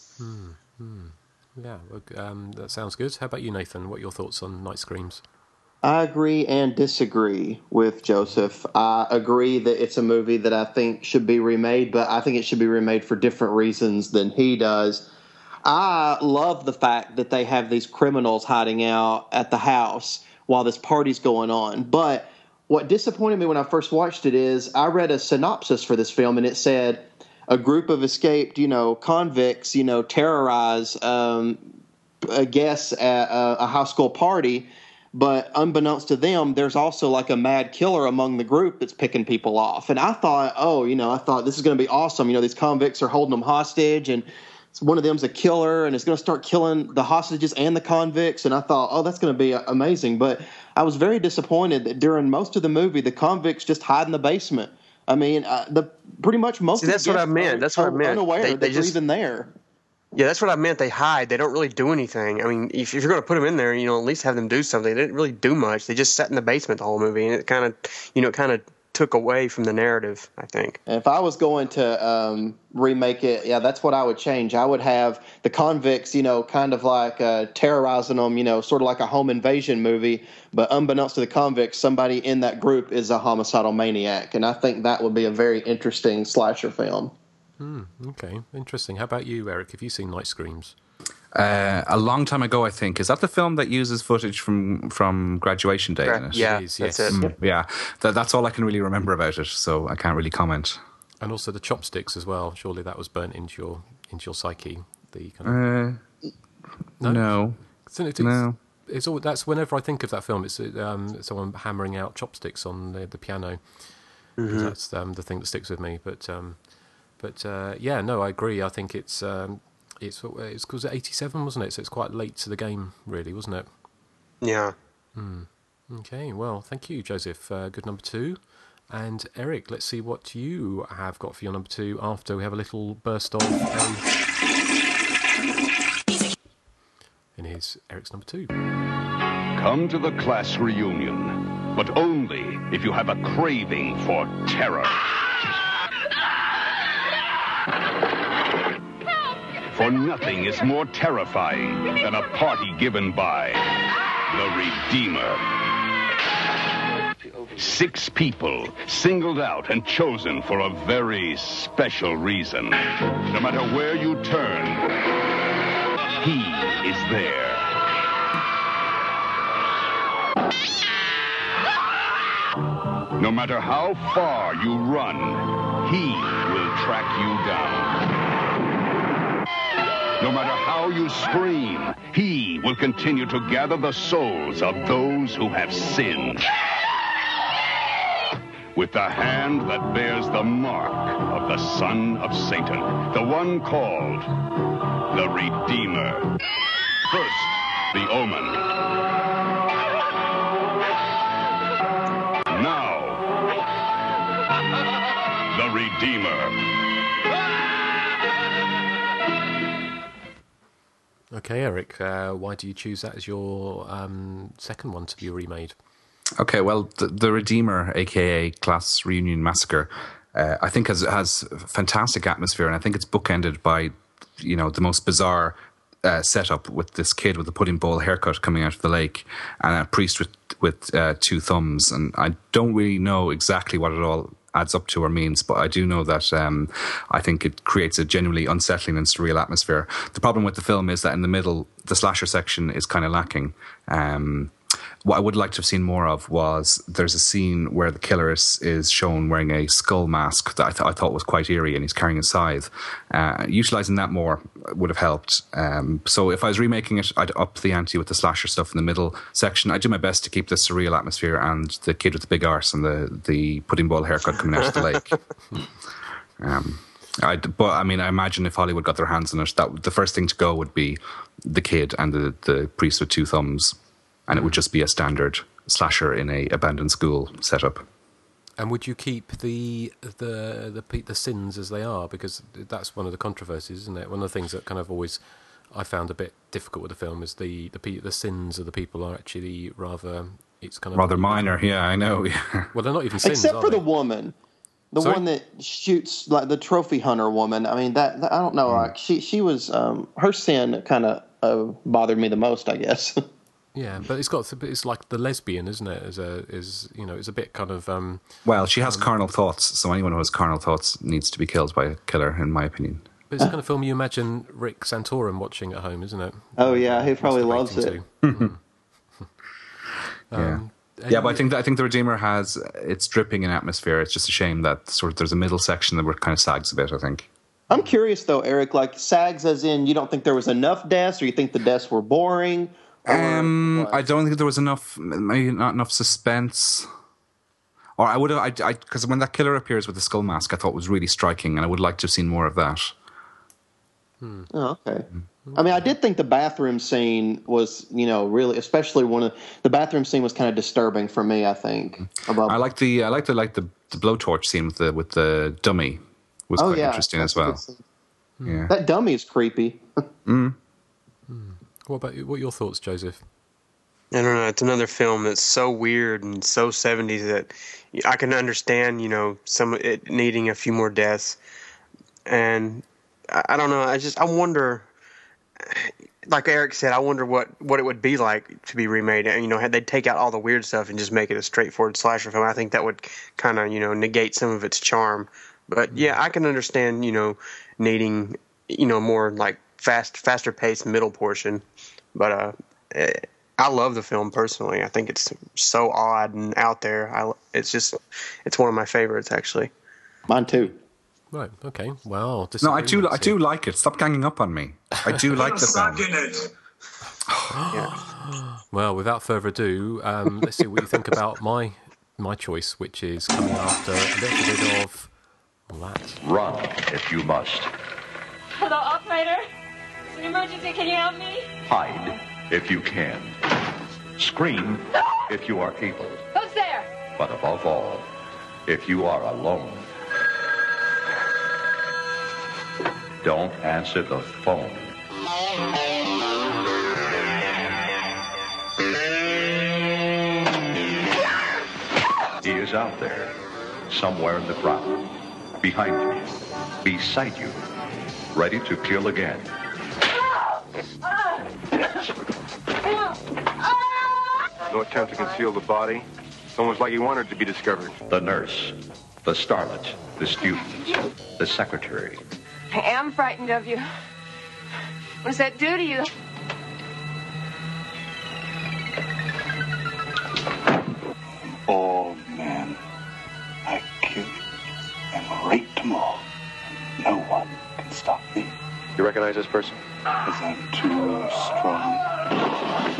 Yeah, that sounds good. How about you, Nathan? What are your thoughts on Night Screams? I agree and disagree with Joseph. I agree that it's a movie that I think should be remade, but I think it should be remade for different reasons than he does. I love the fact that they have these criminals hiding out at the house while this party's going on. But what disappointed me when I first watched it is I read a synopsis for this film, and it said a group of escaped, convicts, terrorize guests at a high school party. But unbeknownst to them, there's also like a mad killer among the group that's picking people off. And I thought, this is going to be awesome. These convicts are holding them hostage, and one of them's a killer, and it's going to start killing the hostages and the convicts. And I thought, that's going to be amazing. But I was very disappointed that during most of the movie, the convicts just hide in the basement. I mean, pretty much most of the guests are unaware that they're even there. Yeah, that's what I meant. They hide. They don't really do anything. I mean, if you're going to put them in there, at least have them do something. They didn't really do much. They just sat in the basement the whole movie, and it kind of took away from the narrative, I think. If I was going to remake it, that's what I would change. I would have the convicts, kind of like terrorizing them, sort of like a home invasion movie. But unbeknownst to the convicts, somebody in that group is a homicidal maniac. And I think that would be a very interesting slasher film. Okay, interesting. How about you, Eric? Have you seen Night Screams? A long time ago, I think. Is that the film that uses footage from Graduation Day in it? Yeah, yes. that's it. Yeah, that's all I can really remember about it, so I can't really comment. And also the chopsticks as well. Surely that was burnt into your psyche. The kind of no. It's all, that's whenever I think of that film. It's someone hammering out chopsticks on the piano. Mm-hmm. That's the thing that sticks with me. But I agree. I think it's because 87, wasn't it? So it's quite late to the game, really, wasn't it? Yeah. Okay. Well, thank you, Joseph. Good number 2. And Eric, let's see what you have got for your number 2 after we have a little burst of Eric's number 2. Come to the class reunion, but only if you have a craving for terror. For nothing is more terrifying than a party given by the Redeemer. 6 people singled out and chosen for a very special reason. No matter where you turn, he is there. No matter how far you run, he will track you down. No matter how you scream, he will continue to gather the souls of those who have sinned. With the hand that bears the mark of the Son of Satan, the one called the Redeemer. First, the Omen. Now, the Redeemer. Okay, Eric, why do you choose that as your second one to be remade? Okay, well, the Redeemer, a.k.a. Class Reunion Massacre, I think has fantastic atmosphere, and I think it's bookended by, the most bizarre setup with this kid with a pudding bowl haircut coming out of the lake and a priest with 2 thumbs. And I don't really know exactly what it all adds up to or means, but I do know that I think it creates a genuinely unsettling and surreal atmosphere. The problem with the film is that in the middle, the slasher section is kind of lacking. What I would like to have seen more of was there's a scene where the killer is shown wearing a skull mask that I thought was quite eerie, and he's carrying a scythe. Utilising that more would have helped. So if I was remaking it, I'd up the ante with the slasher stuff in the middle section. I'd do my best to keep the surreal atmosphere and the kid with the big arse and the pudding bowl haircut coming out of the lake. But I mean, I imagine if Hollywood got their hands on it, that the first thing to go would be the kid and the priest with 2 thumbs. And it would just be a standard slasher in a abandoned school setup. And would you keep the sins as they are? Because that's one of the controversies, isn't it? One of the things that kind of always I found a bit difficult with the film is the sins of the people are actually rather minor. Yeah, I know. Yeah. Well, they're not even sins, except for they? the woman, the Sorry? one that shoots like the trophy hunter woman. I mean, that I don't know. Like she was her sin kind of bothered me the most, I guess. Yeah, but it's like the lesbian, isn't it? It's a bit kind of. Well, she has carnal thoughts, so anyone who has carnal thoughts needs to be killed by a killer, in my opinion. But it's the kind of film you imagine Rick Santorum watching at home, isn't it? Oh yeah, he probably loves it. Yeah, but I think the Redeemer it's dripping in atmosphere. It's just a shame that there's a middle section that where it kind of sags a bit, I think. I'm curious though, Eric. Like sags, as in you don't think there was enough deaths, or you think the deaths were boring? I don't think there was maybe not enough suspense. Or I would have, because when that killer appears with the skull mask, I thought was really striking, and I would like to have seen more of that. Oh, okay. I mean, I did think the bathroom scene was, really, especially the bathroom scene was kind of disturbing for me. I think. I like the blowtorch scene with the dummy was quite interesting as well. Yeah, that dummy is creepy. What are your thoughts, Joseph? I don't know. It's another film that's so weird and so 70s that I can understand, some of it needing a few more deaths. And I don't know. I wonder, like Eric said, I wonder what it would be like to be remade. Had they take out all the weird stuff and just make it a straightforward slasher film, I think that would kind of, negate some of its charm. But yeah, I can understand, needing, more like faster paced middle portion. But I love the film personally. I think it's so odd and out there. It's one of my favorites, actually. Mine too. Right. Okay. Well, no, I do like it. Stop ganging up on me. I do like the film. Yeah. Well, without further ado, let's see what you think about my choice, which is coming after a little bit of that. Run if you must. Hello, operator. It's an emergency. Can you help me? Hide if you can. Scream if you are able. Who's there? But above all, if you are alone, don't answer the phone. He is out there, somewhere in the crowd, behind you, beside you, ready to kill again. No attempt to conceal the body. It's almost like you wanted to be discovered. The nurse, the starlet, the student, the secretary. I am frightened of you. What does that do to you? All men. I killed and raped them all. No one can stop me. You recognize this person? Because I'm too strong.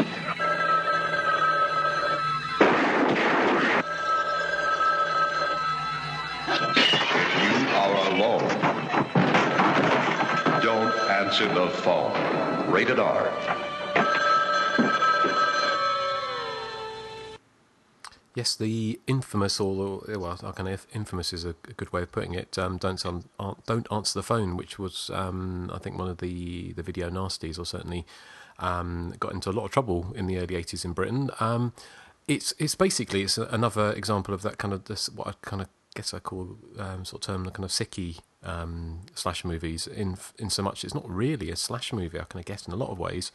You are alone. Don't answer the phone. Rated R. Yes, the infamous, infamous is a good way of putting it. Don't answer the phone, which was I think one of the video nasties, or certainly got into a lot of trouble in the early 80s in Britain. It's basically another example of that kind of what I kind of guess I call sort of term the kind of sicky slasher movies. In so much it's not really a slasher movie. I kind of guess in a lot of ways.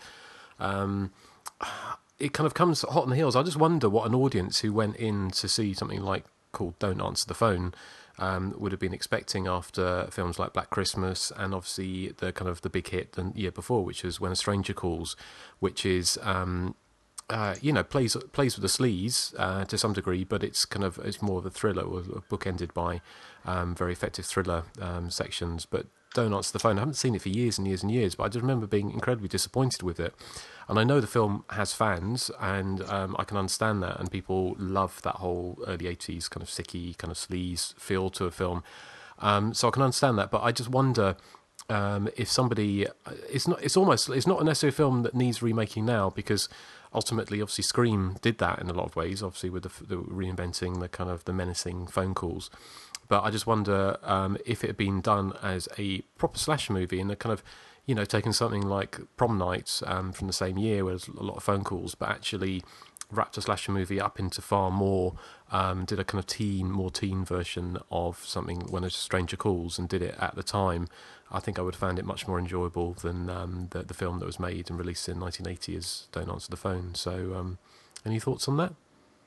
It kind of comes hot on the heels. I just wonder what an audience who went in to see something like called Don't Answer the Phone would have been expecting after films like Black Christmas, and obviously the kind of the big hit the year before, which was When a Stranger Calls, which is plays with the sleaze to some degree, but it's more of a thriller, or bookended by very effective thriller sections. But Don't Answer the Phone, I haven't seen it for years and years and years, but I just remember being incredibly disappointed with it. And I know the film has fans, and I can understand that, and people love that whole early 80s kind of sicky, kind of sleaze feel to a film. So I can understand that, but I just wonder, if somebody, it's not necessarily a film that needs remaking now, because ultimately, obviously, Scream did that in a lot of ways, obviously with the reinventing the kind of the menacing phone calls. But I just wonder if it had been done as a proper slasher movie, and the kind of, taken something like Prom Night from the same year, where there's a lot of phone calls, but actually wrapped a slasher movie up into far more, did a kind of more teen version of something, When a Stranger Calls, and did it at the time, I think I would have found it much more enjoyable than the film that was made and released in 1980 as Don't Answer the Phone. So, any thoughts on that?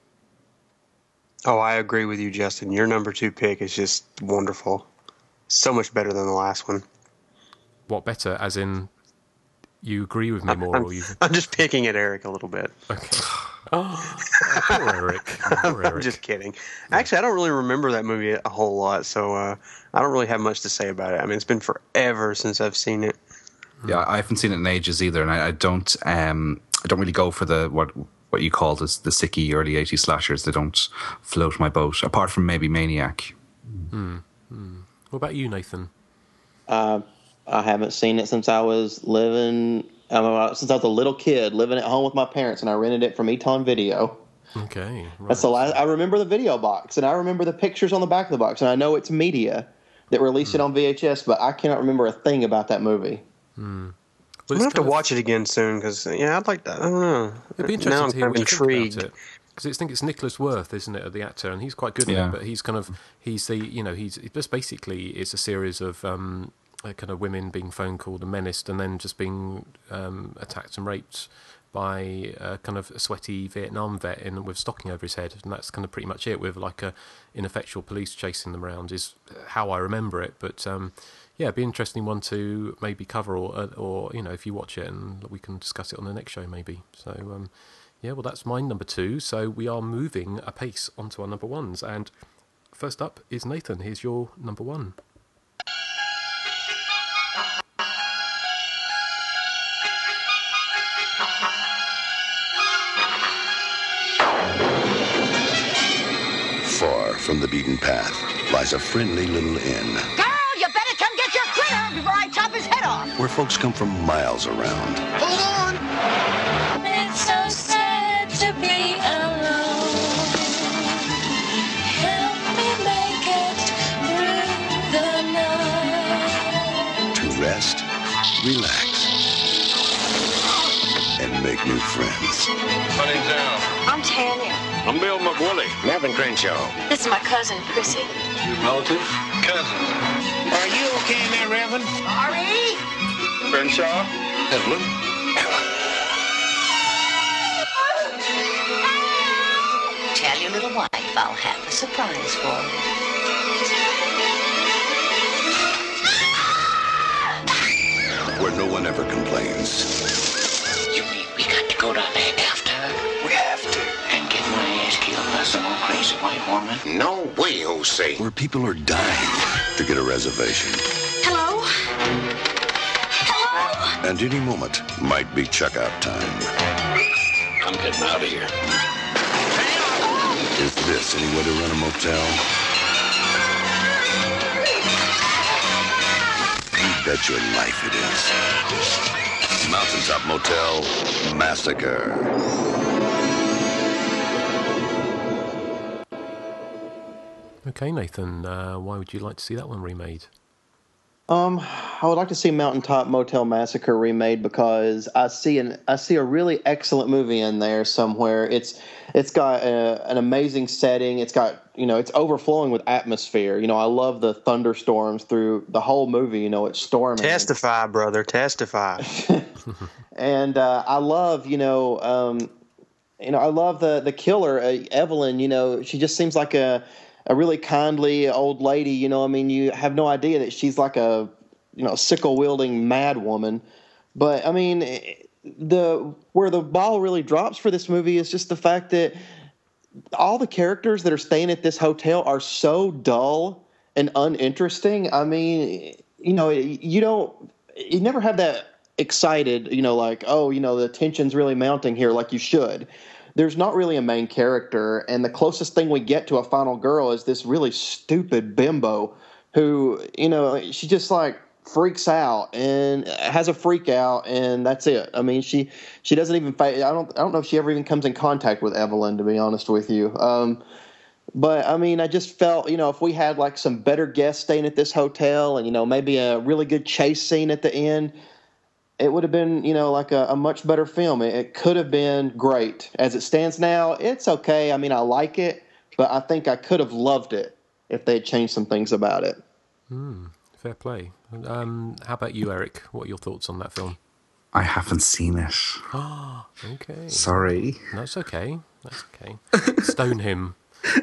Oh, I agree with you, Justin. Your number 2 pick is just wonderful. So much better than the last one. What, better? As in, you agree with me more? I'm just picking at Eric a little bit. Okay. Oh, poor Eric. I'm just kidding. Actually, I don't really remember that movie a whole lot, so I don't really have much to say about it. I mean, it's been forever since I've seen it. Yeah, I haven't seen it in ages either, and I don't really go for the what you call the sicky early 80s slashers. They don't float my boat, apart from maybe Maniac. What about you, Nathan? I haven't seen it since I was since I was a little kid living at home with my parents, and I rented it from Eton Video. Okay, right. That's the last. I remember the video box, and I remember the pictures on the back of the box, and I know it's media that released it on VHS, but I cannot remember a thing about that movie. I'm going to have to watch it again soon, because, I'd like that. I don't know. It'd be interesting now I'm to hear kind of what you think intrigued. about it. Because I think it's Nicholas Worth, isn't it, the actor, and he's quite good in it, but he's just basically, it's a series of kind of women being phone called and menaced, and then just being attacked and raped by a kind of a sweaty Vietnam vet with stocking over his head, and that's kind of pretty much it, with like a ineffectual police chasing them around, is how I remember it. But it'd be an interesting one to maybe cover, or if you watch it, and we can discuss it on the next show maybe. So well, that's my number 2. So we are moving apace onto our number 1s, and first up is Nathan. Here's your number 1. Far from the beaten path lies a friendly little inn Girl, you better come get your critter before I chop his head off. where folks come from miles around Hold on. It's so sad to be alone. Help me make it through the night. to rest, relax, and make new friends. My name's Al. I'm Tanya. I'm Bill McWillie. Melvin Crenshaw. This is my cousin, Chrissy. You relative? Cousin. Are you okay in there, Reverend? Sorry. Crenshaw? Evelyn? Tell your little wife I'll have a surprise for her. Where no one ever complains. You mean we got to go down there after her? We have to. And get my ass killed by some old crazy white woman? No way, Jose. Where people are dying to get a reservation. Hello? Hello? And any moment might be checkout time. I'm getting out of here. Is this any way to run a motel? You bet your life it is. Mountaintop Motel Massacre. Okay, Nathan, why would you like to see that one remade? I would like to see Mountaintop Motel Massacre remade because I see a really excellent movie in there somewhere. It's got an amazing setting. It's got it's overflowing with atmosphere. I love the thunderstorms through the whole movie. It's storming. Testify, brother, testify. And I love I love the killer, Evelyn. She just seems like a really kindly old lady, you have no idea that she's like a, sickle-wielding mad woman. But, where the ball really drops for this movie is just the fact that all the characters that are staying at this hotel are so dull and uninteresting. You never have that excited, the tension's really mounting here like you should. There's not really a main character, and the closest thing we get to a final girl is this really stupid bimbo who, she just freaks out and has a freak out, and that's it. I mean, she doesn't even fight. I don't know if she ever even comes in contact with Evelyn, to be honest with you. But I mean, I just felt, if we had like some better guests staying at this hotel, and maybe a really good chase scene at the end, it would have been, like a much better film. It could have been great. As it stands now, it's okay. I mean, I like it, but I think I could have loved it if they had changed some things about it. Fair play. How about you, Eric? What are your thoughts on that film? I haven't seen it. Okay. Sorry. No, it's okay. That's okay. Stone him.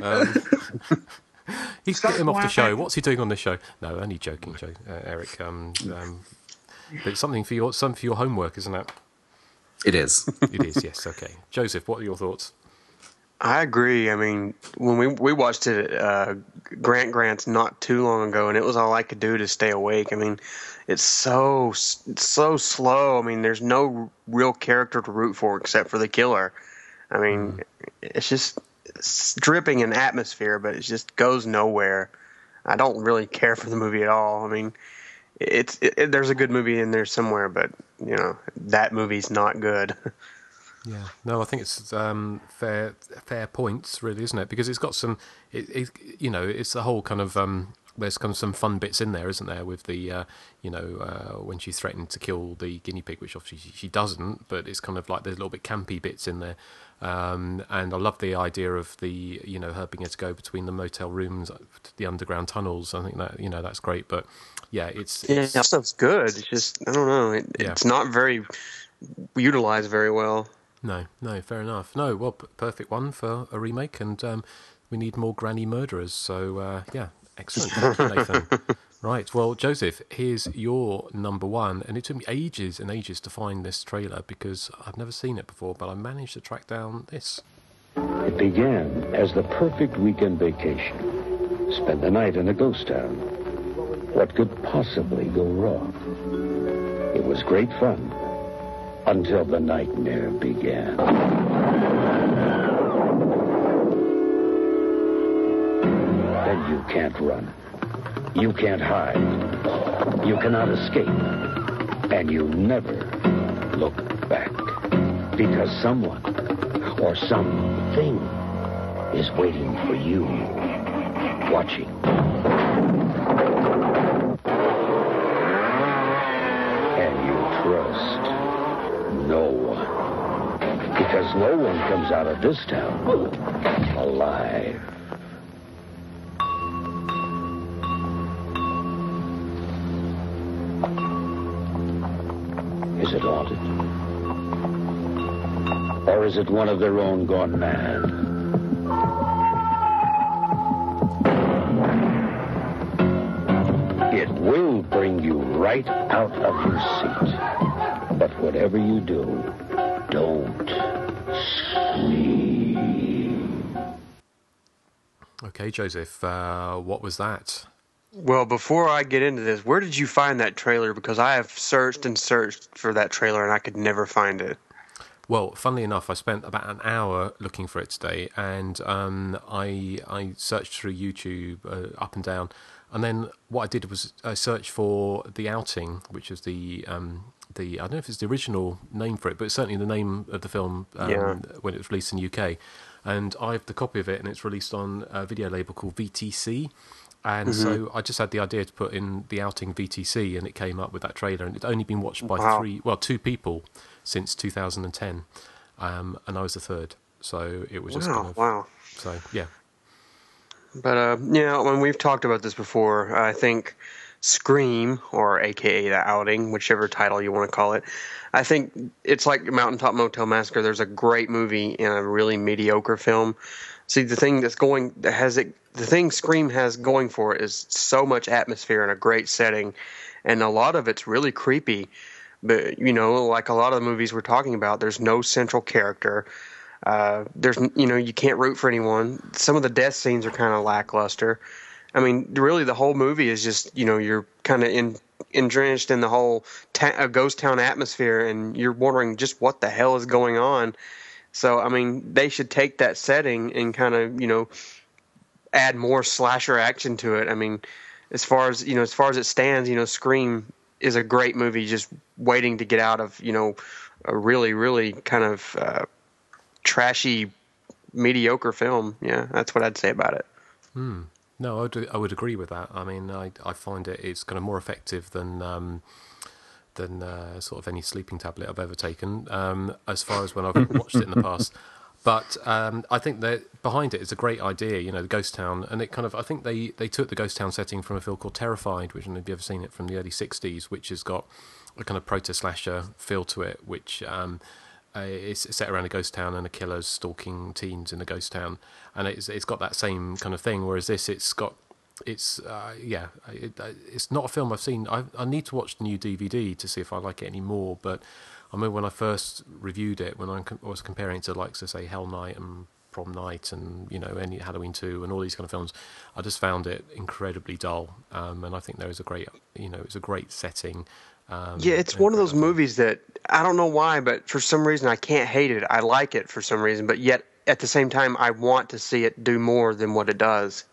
He's get him off the show. What's he doing on the show? No, only joking, Eric. But it's something for your homework, isn't it? It is. It is. Yes. Okay. Joseph, what are your thoughts? I agree. I mean, when we watched it at Grant's not too long ago, and it was all I could do to stay awake. I mean, it's so slow. I mean, there's no real character to root for except for the killer. I mean, it's dripping in atmosphere, but it just goes nowhere. I don't really care for the movie at all. I mean, there's a good movie in there somewhere, but that movie's not good. Yeah, no, I think it's fair points, really, isn't it? Because it's got some, it's the whole kind of there's kind of some fun bits in there, isn't there? With the when she's threatened to kill the guinea pig, which obviously she doesn't, but it's kind of like there's a little bit campy bits in there. And I love the idea of the her being able to go between the motel rooms to the underground tunnels. I think that that's great, but yeah, that stuff's good. It's just I don't know, it's not very utilized very well. No, fair enough. No, well, perfect one for a remake, and we need more granny murderers. So, excellent. Thank you, Nathan. Right, well, Joseph, here's your number one, and it took me ages and ages to find this trailer because I've never seen it before, but I managed to track down this. It began as the perfect weekend vacation. Spend the night in a ghost town. What could possibly go wrong? It was great fun. Until the nightmare began. Then you can't run. You can't hide. You cannot escape. And you never look back. Because someone or something is waiting for you. Watching. And you trust no one. Because no one comes out of this town alive. Is it haunted? Or is it one of their own gone mad? It will bring you right out of your seat. But whatever you do, don't scream. Okay, Joseph, what was that? Well, before I get into this, where did you find that trailer? Because I have searched and searched for that trailer, and I could never find it. Well, funnily enough, I spent about an hour looking for it today, and I searched through YouTube up and down, and then what I did was I searched for The Outing, which is the I don't know if it's the original name for it, but it's certainly the name of the film when it was released in the UK. And I have the copy of it, and it's released on a video label called VTC. And so I just had the idea to put in The Outing VTC, and it came up with that trailer. And it's only been watched by two people since 2010, and I was the third. So it was just kind of... Wow. So, yeah. But, when we've talked about this before, I think Scream, or AKA The Outing, whichever title you want to call it, I think it's like Mountaintop Motel Massacre. There's a great movie in a really mediocre film. See, the thing Scream has going for it is so much atmosphere and a great setting, and a lot of it's really creepy. But, like a lot of the movies we're talking about, there's no central character. You can't root for anyone. Some of the death scenes are kind of lackluster. I mean, really, the whole movie is just, you're kind of entrenched in the whole ghost town atmosphere, and you're wondering just what the hell is going on. So, I mean, they should take that setting and kind of, add more slasher action to it. I mean, as far as it stands, Scream is a great movie, just waiting to get out of a really, really kind of trashy, mediocre film. Yeah, that's what I'd say about it. No, I would agree with that. I mean, I find it's kind of more effective than sort of any sleeping tablet I've ever taken, as far as when I've watched it in the past. But I think that behind it is a great idea, the Ghost Town, and it kind of, I think they took the Ghost Town setting from a film called Terrified, which I don't know if you've ever seen it, from the early 60s, which has got a kind of proto-slasher feel to it, which is set around a ghost town and a killer's stalking teens in a ghost town, and it's got that same kind of thing, whereas this, it's not a film I've seen. I need to watch the new DVD to see if I like it anymore, but I remember when I first reviewed it, when I was comparing it to, like, so say, Hell Night and Prom Night and, any Halloween 2 and all these kind of films, I just found it incredibly dull. And I think there is a great, it's a great setting. It's one of those movies that, I don't know why, but for some reason I can't hate it. I like it for some reason, but yet at the same time I want to see it do more than what it does.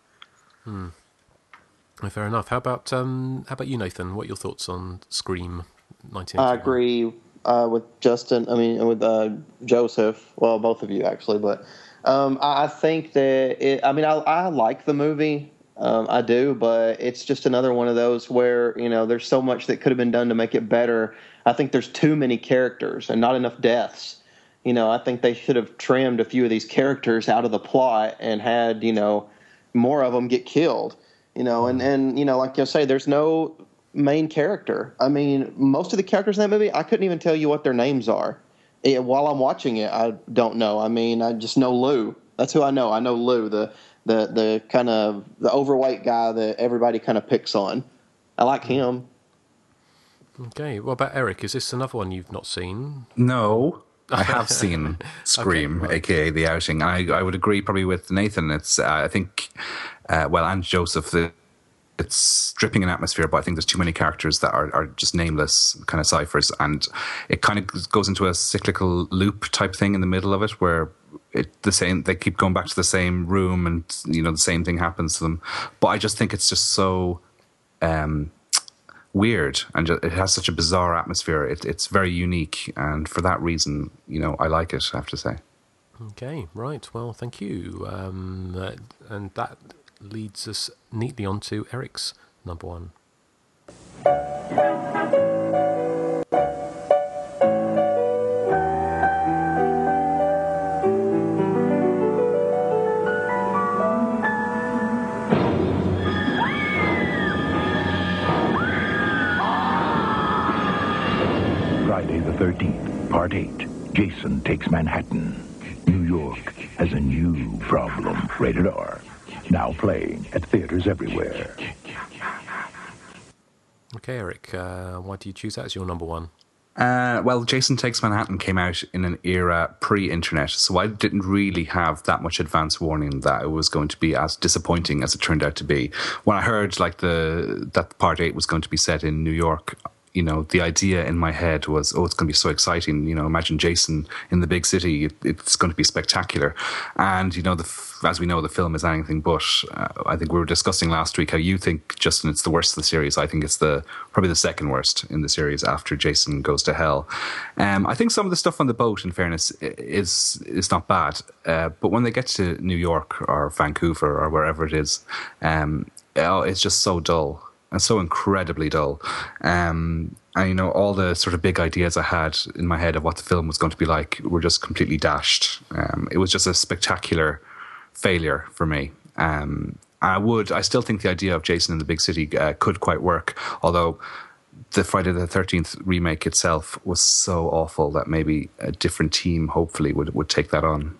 Fair enough. How about you, Nathan? What are your thoughts on Scream 1981? I agree with Justin. I mean, with Joseph. Well, both of you actually, but I think that I like the movie. I do, but it's just another one of those where there's so much that could have been done to make it better. I think there's too many characters and not enough deaths. I think they should have trimmed a few of these characters out of the plot and had more of them get killed. And like you say, there's no main character. I mean, most of the characters in that movie, I couldn't even tell you what their names are. While I'm watching it, I don't know. I mean, I just know Lou. That's who I know. I know Lou, the kind of the overweight guy that everybody kind of picks on. I like him. Okay. What about Eric? Is this another one you've not seen? No. I have seen Scream, okay, right. AKA The Outing. I would agree probably with Nathan. It's I think, and Joseph, it's dripping in atmosphere, but I think there's too many characters that are just nameless kind of ciphers, and it kind of goes into a cyclical loop type thing in the middle of it, where they keep going back to the same room, and the same thing happens to them. But I just think it's just so weird, and it has such a bizarre atmosphere. It's very unique, and for that reason, I like it, I have to say. Okay, right. Well, thank you. And that leads us neatly on to Eric's number one. Friday the 13th, Part 8. Jason Takes Manhattan. New York has a new problem. Rated R. Now playing at theaters everywhere. Okay, Eric, why do you choose that as your number one? Well, Jason Takes Manhattan came out in an era pre-internet, so I didn't really have that much advance warning that it was going to be as disappointing as it turned out to be. When I heard that Part 8 was going to be set in New York, the idea in my head was, it's going to be so exciting. Imagine Jason in the big city. It's going to be spectacular. And, as we know, the film is anything but. I think we were discussing last week how you think, Justin, it's the worst of the series. I think it's probably the second worst in the series after Jason Goes to Hell. I think some of the stuff on the boat, in fairness, is not bad. But when they get to New York or Vancouver or wherever it is, it's just so dull. And so incredibly dull. And all the sort of big ideas I had in my head of what the film was going to be like were just completely dashed. It was just a spectacular failure for me. I still think the idea of Jason in the big city could quite work, although the Friday the 13th remake itself was so awful that maybe a different team hopefully would take that on.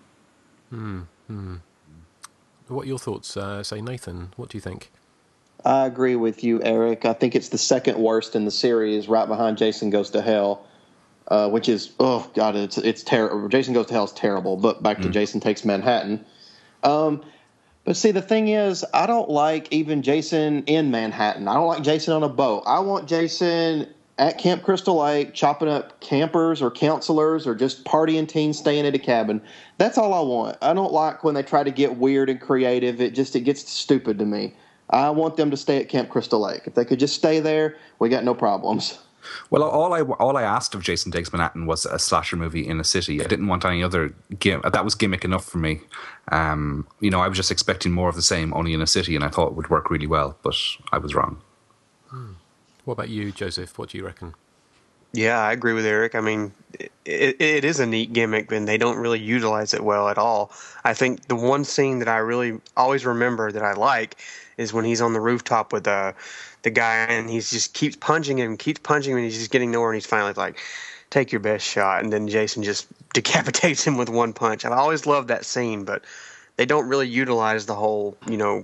What are your thoughts? Say, Nathan, what do you think? I agree with you, Eric. I think it's the second worst in the series, right behind Jason Goes to Hell, which is, it's terrible. Jason Goes to Hell is terrible, but back to Jason Takes Manhattan. But see, the thing is, I don't like even Jason in Manhattan. I don't like Jason on a boat. I want Jason at Camp Crystal Lake chopping up campers or counselors or just partying teens staying at a cabin. That's all I want. I don't like when they try to get weird and creative. It gets stupid to me. I want them to stay at Camp Crystal Lake. If they could just stay there, we got no problems. Well, all I asked of Jason Takes Manhattan was a slasher movie in a city. I didn't want any other that was gimmick enough for me. I was just expecting more of the same, only in a city, and I thought it would work really well, but I was wrong. What about you, Joseph? What do you reckon? Yeah, I agree with Eric. I mean, it is a neat gimmick, and they don't really utilize it well at all. I think the one scene that I really always remember that I like is when he's on the rooftop with the guy, and he just keeps punching him, and he's just getting nowhere, and he's finally like, take your best shot, and then Jason just decapitates him with one punch. I've always loved that scene, but they don't really utilize the whole,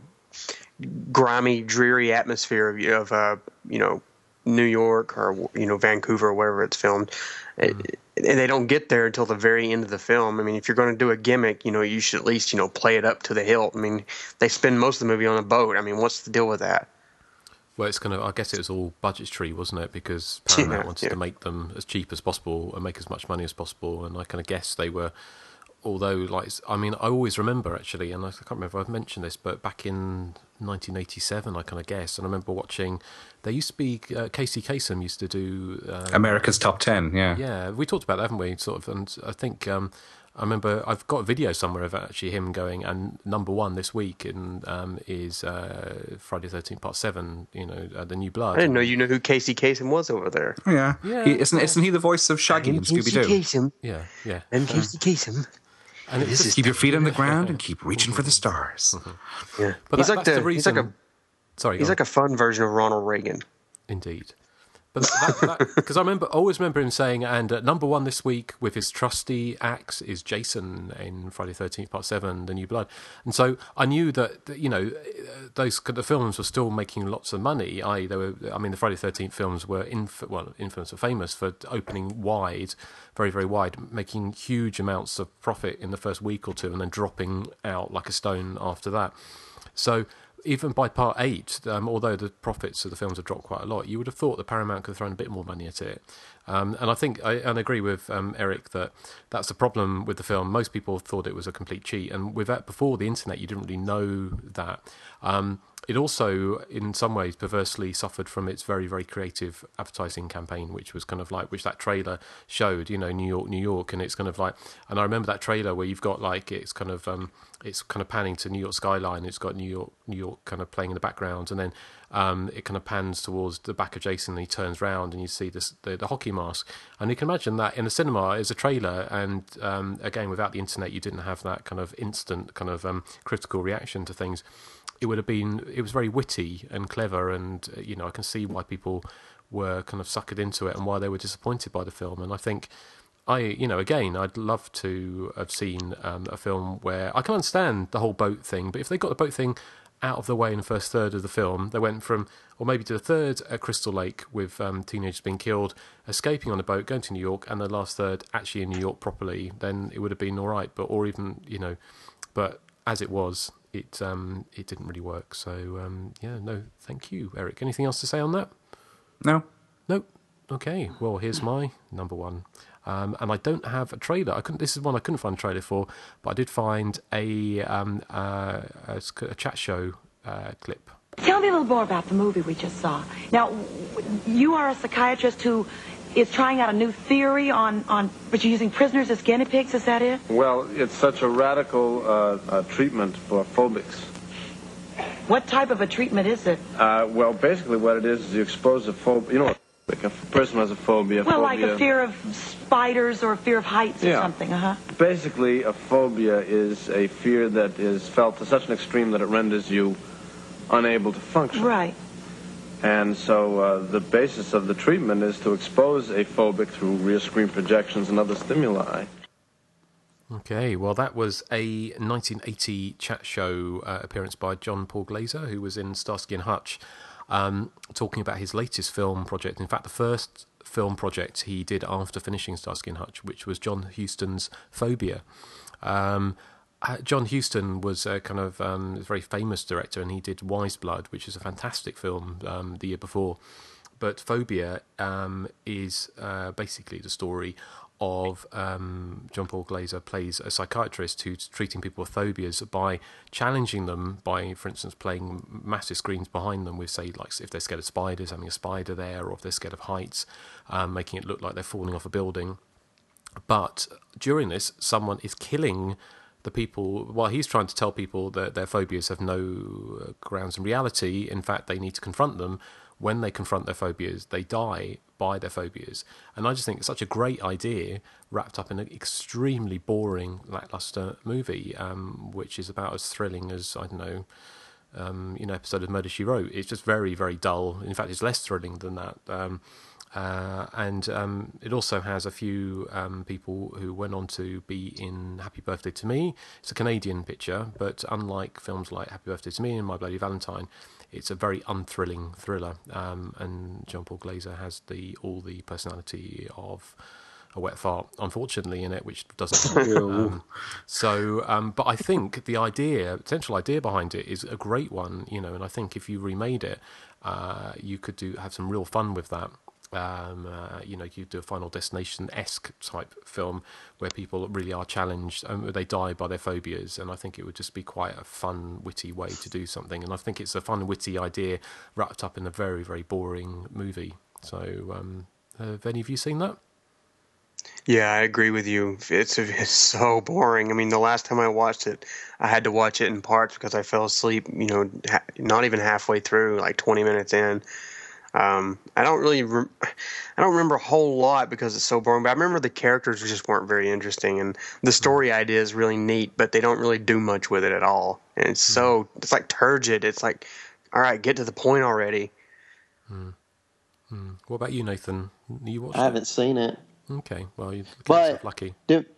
grimy, dreary atmosphere of New York or Vancouver or wherever it's filmed, and they don't get there until the very end of the film. I mean, if you're going to do a gimmick, you should at least play it up to the hilt. I mean, they spend most of the movie on a boat. I mean, what's the deal with that? Well, I guess it was all budgetary, wasn't it? Because Paramount wanted to make them as cheap as possible and make as much money as possible. And I kind of guess they were, although, I always remember, actually, and I can't remember if I've mentioned this, but back in 1987, I kind of guess, and I remember watching, there used to be, Casey Kasem used to do... America's Top 10, yeah. Yeah, we talked about that, haven't we? Sort of, and I think... I remember I've got a video somewhere of actually him going, and number one this week is Friday the 13th Part 7, The New Blood. I didn't know you knew who Casey Kasem was over there. Oh, yeah. Isn't he the voice of Shaggy in Scooby-Doo? Casey Kasem. Yeah. And Casey Kasem. And this is keep your feet on the ground and keep reaching for the stars. Yeah. But he's that's the reason. He's like a fun version of Ronald Reagan. Indeed. But because I always remember him saying, and number one this week with his trusty axe is Jason in Friday the 13th Part 7, The New Blood. And so I knew that the films were still making lots of money. The Friday the 13th films were infamous or famous for opening wide, very, very wide, making huge amounts of profit in the first week or two and then dropping out like a stone after that. So even by Part 8, although the profits of the films have dropped quite a lot, you would have thought that Paramount could have thrown a bit more money at it. And I think I agree with Eric that that's the problem with the film. Most people thought it was a complete cheat, and with that, before the internet, you didn't really know that. It also, in some ways, perversely suffered from its very, very creative advertising campaign, which was kind of which that trailer showed, New York, New York, and it's kind of and I remember that trailer where you've got it's kind of panning to New York skyline, it's got New York kind of playing in the background, and then it kind of pans towards the back of Jason, and he turns round and you see the hockey mask, and you can imagine that in the cinema as a trailer, and again, without the internet, you didn't have that kind of instant kind of critical reaction to things. It was very witty and clever, and I can see why people were kind of suckered into it and why they were disappointed by the film. And I think I'd love to have seen a film where I can understand the whole boat thing, but if they got the boat thing out of the way in the first third of the film, they went from, or maybe to the third at Crystal Lake with teenagers being killed, escaping on a boat, going to New York, and the last third actually in New York properly, then it would have been all right. But as it was, it didn't really work. So no, thank you, Eric. Anything else to say on that? No. Okay. Well, here's my number one, and I don't have a trailer. This is one I couldn't find a trailer for, but I did find a chat show clip. Tell me a little more about the movie we just saw. Now, you are a psychiatrist who is trying out a new theory but you're using prisoners as guinea pigs, is that it? Well, it's such a radical treatment for phobics. What type of a treatment is it? Well, basically what it is you expose a phobia. If a person has a phobia... Well, like a fear of spiders or a fear of heights or something, Basically, a phobia is a fear that is felt to such an extreme that it renders you unable to function. Right. And so the basis of the treatment is to expose a phobic through rear screen projections and other stimuli. Okay, well, that was a 1980 chat show appearance by John Paul Glaser, who was in Starsky and Hutch, talking about his latest film project. In fact, the first film project he did after finishing Starsky and Hutch, which was John Huston's Phobia. John Huston was a kind of very famous director, and he did Wise Blood, which is a fantastic film the year before. But Phobia is basically the story of John-Paul Glaser plays a psychiatrist who's treating people with phobias by challenging them by, for instance, playing massive screens behind them with, say, like if they're scared of spiders, having a spider there, or if they're scared of heights, making it look like they're falling off a building. But during this, someone is killing the people while he's trying to tell people that their phobias have no grounds in reality. In fact, they need to confront them. When they confront their phobias, they die by their phobias. And I just think it's such a great idea wrapped up in an extremely boring, lackluster movie, which is about as thrilling as, I don't know, episode of Murder, She Wrote. It's just very, very dull. In fact, it's less thrilling than that. And it also has a few people who went on to be in Happy Birthday to Me. It's a Canadian picture, but unlike films like Happy Birthday to Me and My Bloody Valentine, it's a very unthrilling thriller. And John-Paul Glaser has all the personality of a wet fart, unfortunately, in it, which doesn't. But I think the potential idea behind it is a great one, and I think if you remade it, you could have some real fun with that. You do a Final Destination-esque type film where people really are challenged and they die by their phobias, and I think it would just be quite a fun, witty way to do something. And I think it's a fun, witty idea wrapped up in a very, very boring movie. So, have any of you seen that? Yeah, I agree with you. It's so boring. I mean, the last time I watched it, I had to watch it in parts because I fell asleep, not even halfway through, like 20 minutes in. I don't remember a whole lot because it's so boring, but I remember the characters just weren't very interesting, and the story idea is really neat, but they don't really do much with it at all. And it's like turgid. It's like, all right, get to the point already. What about you, Nathan? You watched I haven't seen it. Okay, well, you get yourself lucky.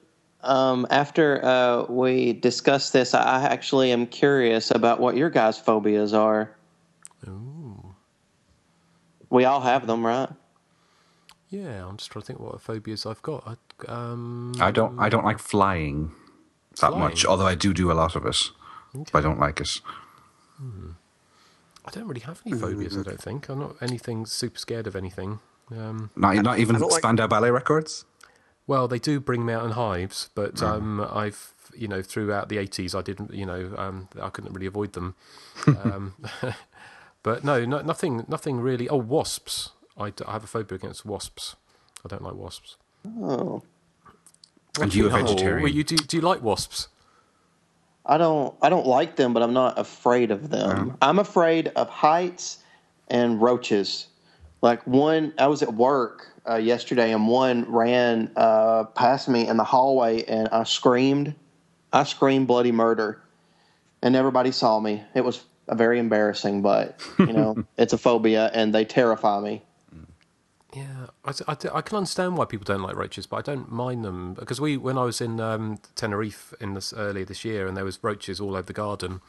After we discuss this, I actually am curious about what your guys' phobias are. Ooh. We all have them, right? Yeah, I'm just trying to think what phobias I've got. I don't like flying that much, although I do a lot of it. Okay. But I don't like it. I don't really have any phobias, I don't think. I'm not anything super scared of anything. Not even Spandau Ballet Records? Well, they do bring me out in hives, but I've, throughout the 80s, I didn't, I couldn't really avoid them. But no, nothing really. Oh, wasps. I have a phobia against wasps. I don't like wasps. Oh. And you a vegetarian? Well, do you like wasps? I don't like them, but I'm not afraid of them. I'm afraid of heights and roaches. Like I was at work yesterday, and one ran past me in the hallway, and I screamed bloody murder, and everybody saw me. It was very embarrassing, but it's a phobia, and they terrify me. Yeah, I can understand why people don't like roaches, but I don't mind them because when I was in Tenerife earlier this year, and there was roaches all over the garden.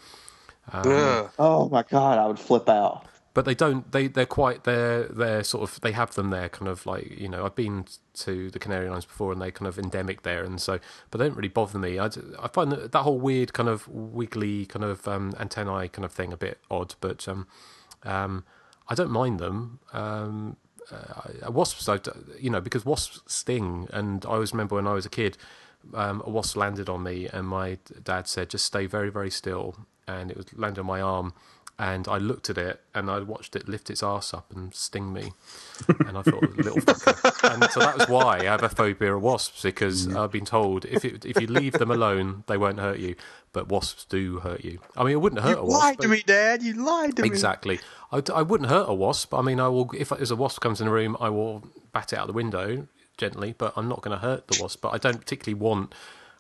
Oh my God, I would flip out. But they don't. They're sort of. They have them there, kind of like I've been to the Canary Islands before, and they're kind of endemic there, and so. But they don't really bother me. I find that whole weird kind of wiggly kind of antennae kind of thing a bit odd, but I don't mind them. Wasps, because wasps sting, and I always remember when I was a kid, a wasp landed on me, and my dad said, "Just stay very, very still," and it was landed on my arm. And I looked at it, and I watched it lift its arse up and sting me. And I thought, little fucker. And so that was why I have a phobia of wasps, because I've been told if you leave them alone, they won't hurt you. But wasps do hurt you. I mean, it wouldn't hurt a wasp. You lied to me, Dad. You lied to me. Exactly. I wouldn't hurt a wasp. I mean, if there's a wasp comes in the room, I will bat it out the window gently, but I'm not going to hurt the wasp. But I don't particularly want...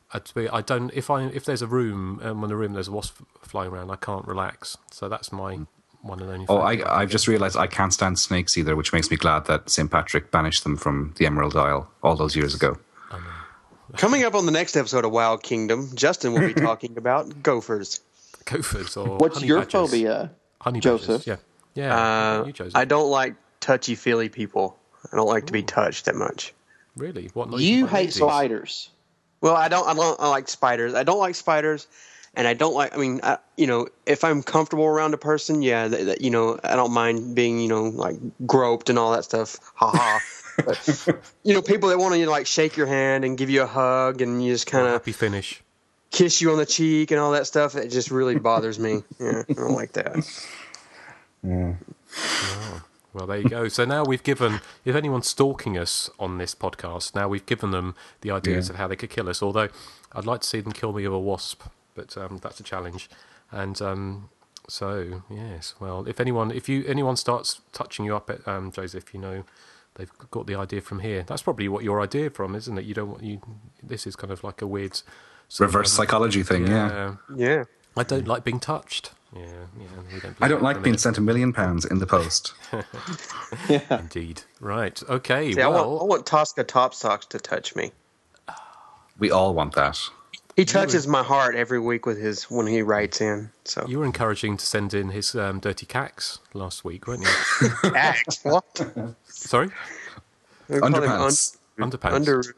If there's a room and in a room there's a wasp flying around, I can't relax. So that's my one and only. I've just realised I can't stand snakes either, which makes me glad that St. Patrick banished them from the Emerald Isle all those years ago. Coming up on the next episode of Wild Kingdom, Justin will be talking about gophers. Gophers or what's your badgers. Phobia, honey Joseph? Badgers. Yeah. I don't like touchy-feely people. I don't like to be touched that much. Really? What? You hate spiders. Well, I like spiders. I don't like spiders, And I don't like. I mean, if I'm comfortable around a person, yeah, I don't mind being, like groped and all that stuff. Ha ha. But, people that want to like shake your hand and give you a hug and you just kind of happy finish, kiss you on the cheek and all that stuff. It just really bothers me. Yeah, I don't like that. Yeah. Oh, well, there you go. So now we've given, if anyone's stalking us on this podcast, now we've given them the ideas of how they could kill us. Although I'd like to see them kill me with a wasp, but that's a challenge. And so yes, well, if anyone starts touching you up at Joseph, they've got the idea from here. That's probably what your idea from, isn't it? This is kind of like a weird reverse psychology thing. Yeah. I don't like being touched. Yeah. I don't like being sent £1 million in the post. Yeah. Indeed. Right. Okay. See, I want Tosca Top Socks to touch me. We all want that. He touches my heart every week when he writes in. So you were encouraging to send in his dirty cacks last week, weren't you? Cacks? What? Sorry? Underpants. Underpants.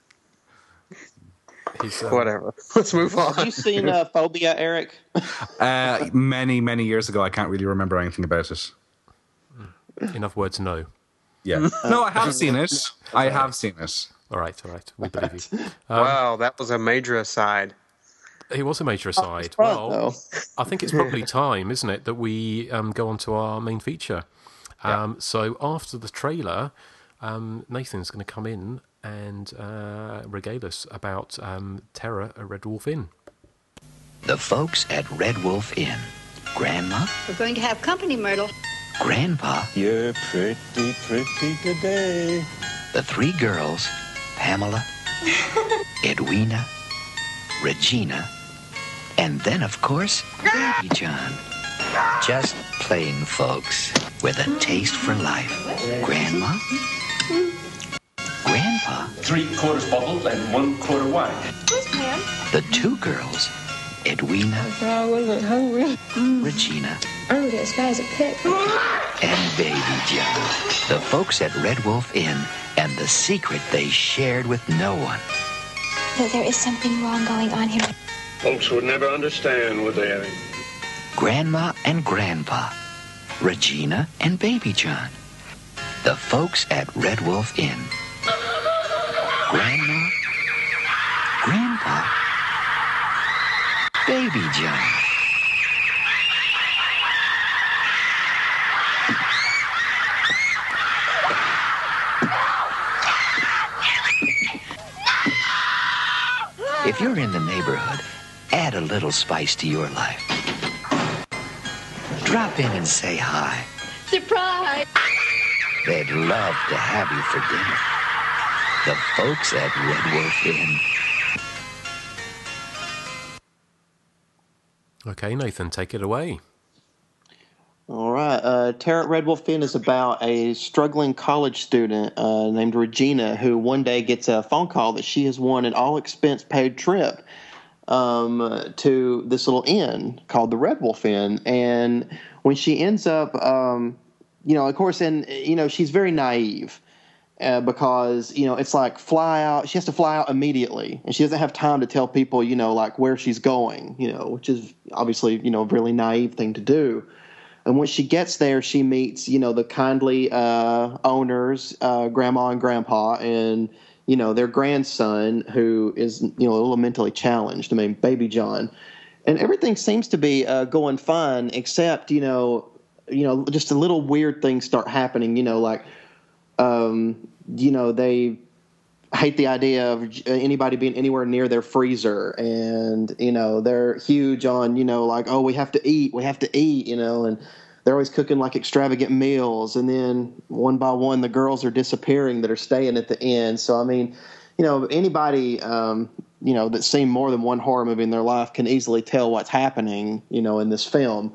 Whatever. Let's move on. Have you seen Phobia, Eric? Many, many years ago. I can't really remember anything about it. Enough words, no. Yeah. No, I have seen it. I have seen it. All right. We believe you. Wow, that was a major aside. It was a major aside. Well, I think it's probably time, isn't it, that we go on to our main feature. So after the trailer, Nathan's going to come in and regale us about Terror at Red Wolf Inn. The folks at Red Wolf Inn. Grandma? We're going to have company, Myrtle. Grandpa? You're pretty today. The three girls, Pamela, Edwina, Regina, and then, of course, Baby John. Just plain folks with a taste for life. Grandma? Grandpa? 3/4 bottle and 1/4 wine. Where's Pam? The two girls, Edwina, I wasn't hungry. Regina, Oh, this guy's a pit. and Baby John. The folks at Red Wolf Inn and the secret they shared with no one. That there is something wrong going on here. Folks would never understand, would they, Harry? Grandma and Grandpa, Regina and Baby John. The folks at Red Wolf Inn. Grandma, Grandpa, Baby John. If you're in the neighborhood, add a little spice to your life. Drop in and say hi. Surprise! They'd love to have you for dinner. The folks at Red Wolf Inn. Okay, Nathan, take it away. All right. Terror at Red Wolf Inn is about a struggling college student named Regina who one day gets a phone call that she has won an all-expense-paid trip to this little inn called the Red Wolf Inn. And when she ends up, of course, she's very naive because, it's like fly out. She has to fly out immediately, and she doesn't have time to tell people, like where she's going, which is obviously, a really naive thing to do. And when she gets there, she meets, the kindly owners, Grandma and Grandpa, and, their grandson, who is, a little mentally challenged. I mean, Baby John. And everything seems to be going fine, except, just a little weird things start happening, they hate the idea of anybody being anywhere near their freezer. And, they're huge on, we have to eat, and they're always cooking like extravagant meals. And then one by one, the girls are disappearing that are staying at the inn. So, I mean, anybody, that's seen more than one horror movie in their life can easily tell what's happening, in this film.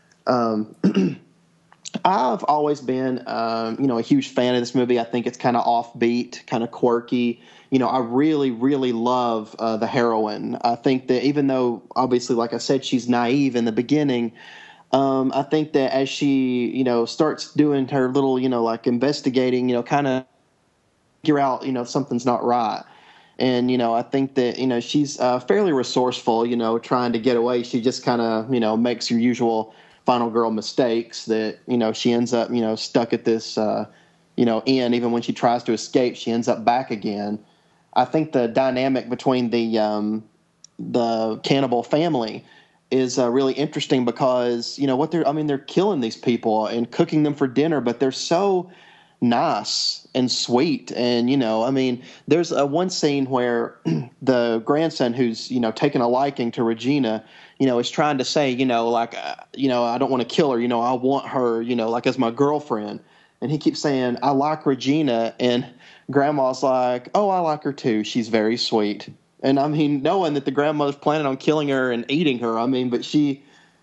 I've always been, a huge fan of this movie. I think it's kind of offbeat, kind of quirky. I really, really love the heroine. I think that even though, obviously, like I said, she's naive in the beginning, I think that as she, starts doing her little, investigating, kind of figure out, something's not right. And, I think that, she's fairly resourceful, trying to get away. She just kind of, makes your usual final girl mistakes that, she ends up, stuck at this, inn. Even when she tries to escape, she ends up back again. I think the dynamic between the cannibal family is really interesting because, they're killing these people and cooking them for dinner, but they're so nice and sweet. And, there's one scene where the grandson who's, taken a liking to Regina, is trying to say, I don't want to kill her, I want her, as my girlfriend. And he keeps saying, I like Regina. And grandma's like, oh, I like her too. She's very sweet. And knowing that the grandmother's planning on killing her and eating her, but she,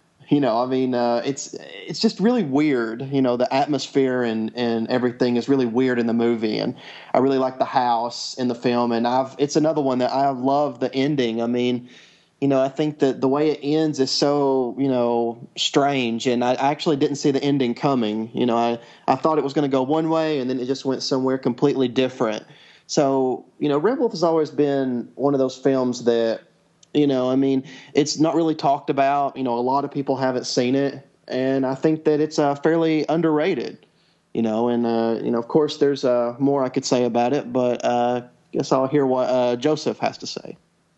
it's just really weird. The atmosphere and everything is really weird in the movie. And I really like the house in the film. And it's another one that I love the ending. I think that the way it ends is so, strange. And I actually didn't see the ending coming. I thought it was going to go one way and then it just went somewhere completely different. So, Red Wolf has always been one of those films that, it's not really talked about. A lot of people haven't seen it. And I think that it's fairly underrated, and, of course, there's more I could say about it. But I guess I'll hear what Joseph has to say.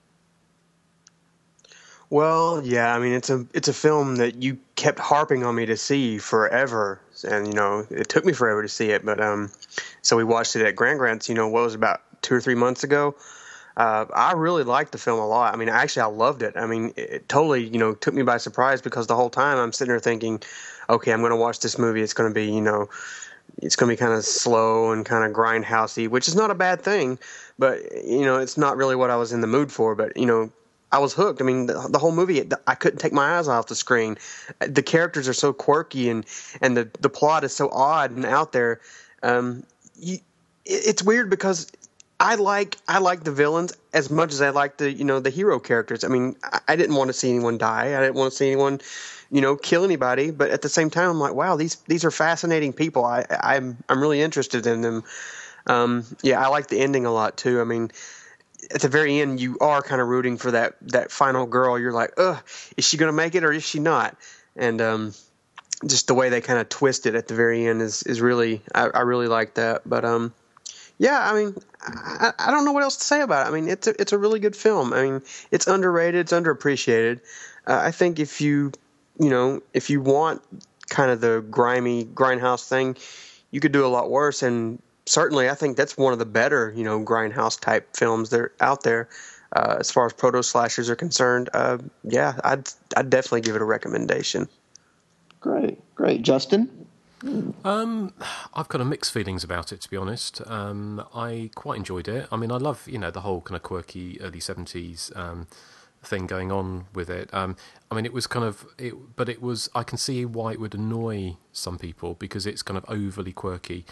Well, yeah, it's a film that you kept harping on me to see forever. And, it took me forever to see it. But so we watched it at Grand Grants, what was it, about 2 or 3 months ago. I really liked the film a lot. I loved it. It totally, took me by surprise because the whole time I'm sitting there thinking, okay, I'm going to watch this movie. It's going to be, it's going to be kind of slow and kind of grindhousey, which is not a bad thing, but, it's not really what I was in the mood for. But, I was hooked. The whole movie, I couldn't take my eyes off the screen. The characters are so quirky and the plot is so odd and out there. It's weird because I like the villains as much as I like the the hero characters. I didn't want to see anyone die. I didn't want to see anyone, kill anybody. But at the same time, I'm like, wow, these are fascinating people. I'm really interested in them. I like the ending a lot too. At the very end, you are kind of rooting for that final girl. You're like, ugh, is she going to make it or is she not? And just the way they kind of twist it at the very end is really, I really like that. But I don't know what else to say about it. It's a really good film. It's underrated. It's underappreciated. I think if you want kind of the grimy grindhouse thing, you could do a lot worse. And certainly, I think that's one of the better, grindhouse type films that are out there. As far as proto slashers are concerned, I'd definitely give it a recommendation. Great, Justin. I've got mixed feelings about it, to be honest. I quite enjoyed it. I love, the whole kind of quirky early 70s thing going on with it. It was but it was, I can see why it would annoy some people because it's kind of overly quirky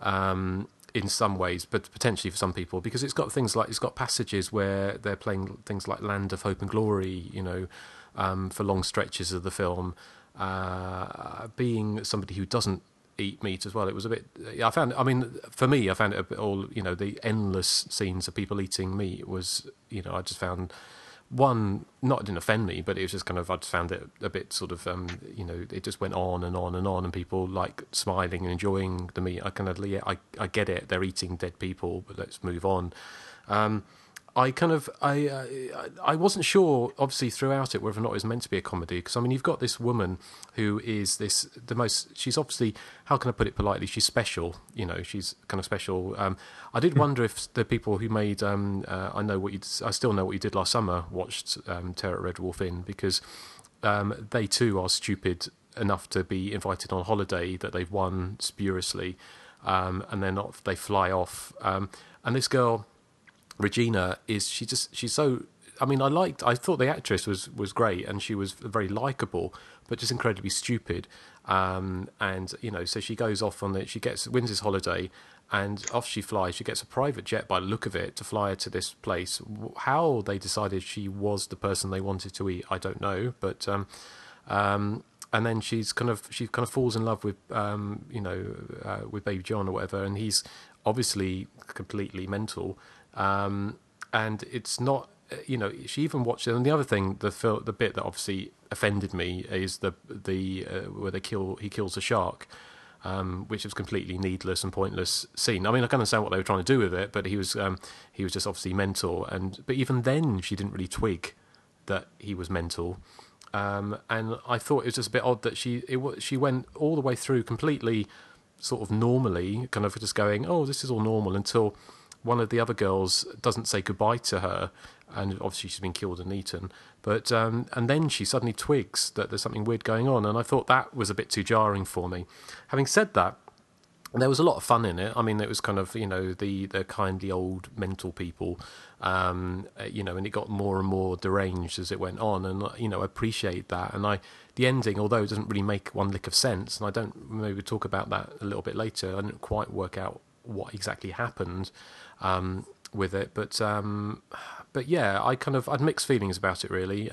in some ways, but potentially for some people, because it's got passages where they're playing things like Land of Hope and Glory, for long stretches of the film. Being somebody who doesn't eat meat as well, it was a bit. For me, I found it a bit all. The endless scenes of people eating meat was. I just found one, not it didn't offend me, but it was just kind of. I just found it a bit sort of. It just went on and on and on, and people like smiling and enjoying the meat. I get it. They're eating dead people, but let's move on. I wasn't sure, obviously, throughout it, whether or not it was meant to be a comedy. Because, you've got this woman who is she's obviously, how can I put it politely, she's special, she's kind of special. I did wonder if the people who made, I Still Know What You Did Last Summer, watched Terror at Red Wolf Inn, because they too are stupid enough to be invited on holiday that they've won spuriously, and they fly off. And this girl, Regina, she's so. I thought the actress was great, and she was very likable, but just incredibly stupid. So she goes off wins this holiday, and off she flies. She gets a private jet by the look of it to fly her to this place. How they decided she was the person they wanted to eat, I don't know. But and then she kind of falls in love with with Baby John or whatever, and he's obviously completely mental. And and it's not. She even watched it. And the other thing, the bit that obviously offended me is the where he kills a shark, which is completely needless and pointless scene. I mean, I can understand what they were trying to do with it, but he was just obviously mental. But even then, she didn't really twig that he was mental. And I thought it was just a bit odd that she went all the way through completely sort of normally, kind of just going, oh, this is all normal, until one of the other girls doesn't say goodbye to her, and obviously she's been killed and eaten. But and then she suddenly twigs that there's something weird going on, and I thought that was a bit too jarring for me. Having said that, there was a lot of fun in it. I mean, it was kind of, the kindly old mental people, and it got more and more deranged as it went on, and I appreciate that. And the ending, although it doesn't really make one lick of sense, and maybe we'll talk about that a little bit later, I didn't quite work out what exactly happened with it, but yeah, I had mixed feelings about it, really.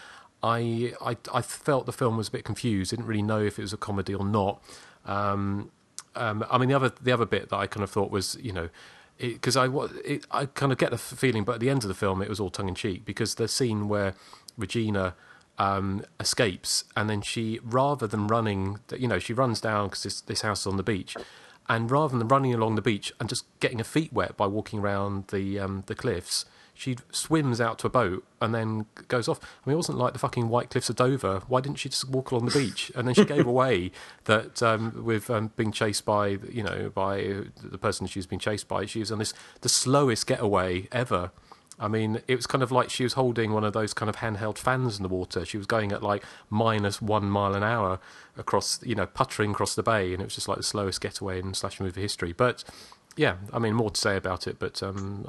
I felt the film was a bit confused. Didn't really know if it was a comedy or not. I mean, the other bit that I kind of thought was, because I kind of get the feeling, but at the end of the film, it was all tongue in cheek, because the scene where Regina escapes, and then she, rather than running, she runs down because this house is on the beach. And rather than running along the beach and just getting her feet wet by walking around the cliffs, she swims out to a boat and then goes off. I mean, it wasn't like the fucking White Cliffs of Dover. Why didn't she just walk along the beach? And then she gave away that with being chased by the person she's been chased by. She was on the slowest getaway ever. I mean, it was kind of like she was holding one of those kind of handheld fans in the water. She was going at like -1 mile an hour across, puttering across the bay, and it was just like the slowest getaway in slash movie history. But yeah, I mean, more to say about it, but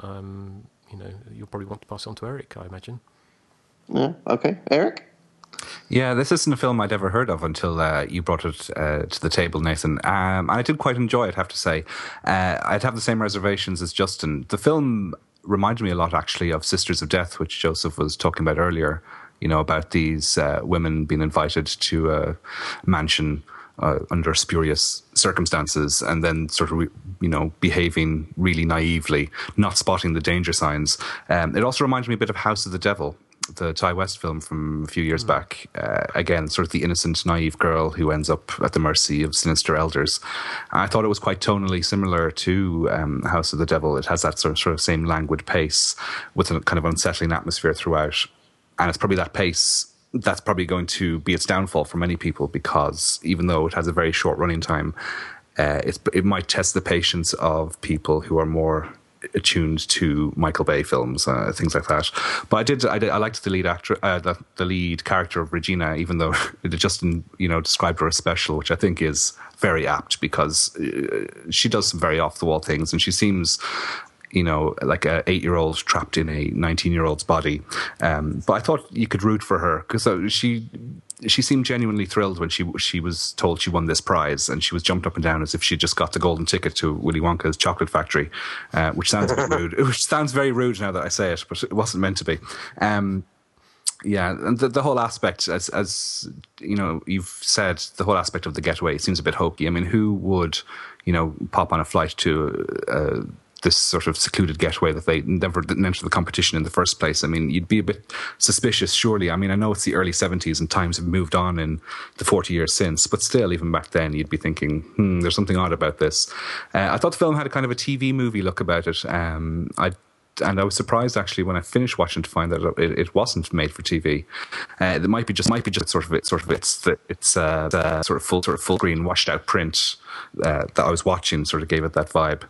you'll probably want to pass it on to Eric, I imagine. Yeah. Okay, Eric. Yeah, this isn't a film I'd ever heard of until you brought it to the table, Nathan. I did quite enjoy it, I have to say. I'd have the same reservations as Justin. The film reminded me a lot, actually, of Sisters of Death, which Joseph was talking about earlier, about these women being invited to a mansion under spurious circumstances, and then sort of, behaving really naively, not spotting the danger signs. It also reminded me a bit of House of the Devil, the Ty West film from a few years back. Again, sort of the innocent, naive girl who ends up at the mercy of sinister elders. I thought it was quite tonally similar to House of the Devil. It has that sort of same languid pace with a kind of unsettling atmosphere throughout. And it's probably that pace that's probably going to be its downfall for many people, because even though it has a very short running time, it might test the patience of people who are more attuned to Michael Bay films, things like that. But I liked the lead actor, the lead character of Regina, even though Justin, described her as special, which I think is very apt, because she does some very off the wall things, and she seems, like a 8-year-old trapped in a 19-year-old's body. But I thought you could root for her, because she seemed genuinely thrilled when she was told she won this prize, and she was jumped up and down as if she just got the golden ticket to Willy Wonka's chocolate factory, which sounds a bit rude. Which sounds very rude now that I say it, but it wasn't meant to be. Yeah, and the whole aspect, as you've said, the whole aspect of the getaway seems a bit hokey. I mean, who would, pop on a flight to this sort of secluded getaway that they never didn't enter the competition in the first place? I mean, you'd be a bit suspicious, surely. I mean, I know it's the early 70s and times have moved on in the 40 years since, but still, even back then, you'd be thinking, there's something odd about this. I thought the film had a kind of a TV movie look about it. And I was surprised, actually, when I finished watching, to find that it wasn't made for TV. It might be just sort of it's sort of full screen washed out print that I was watching sort of gave it that vibe.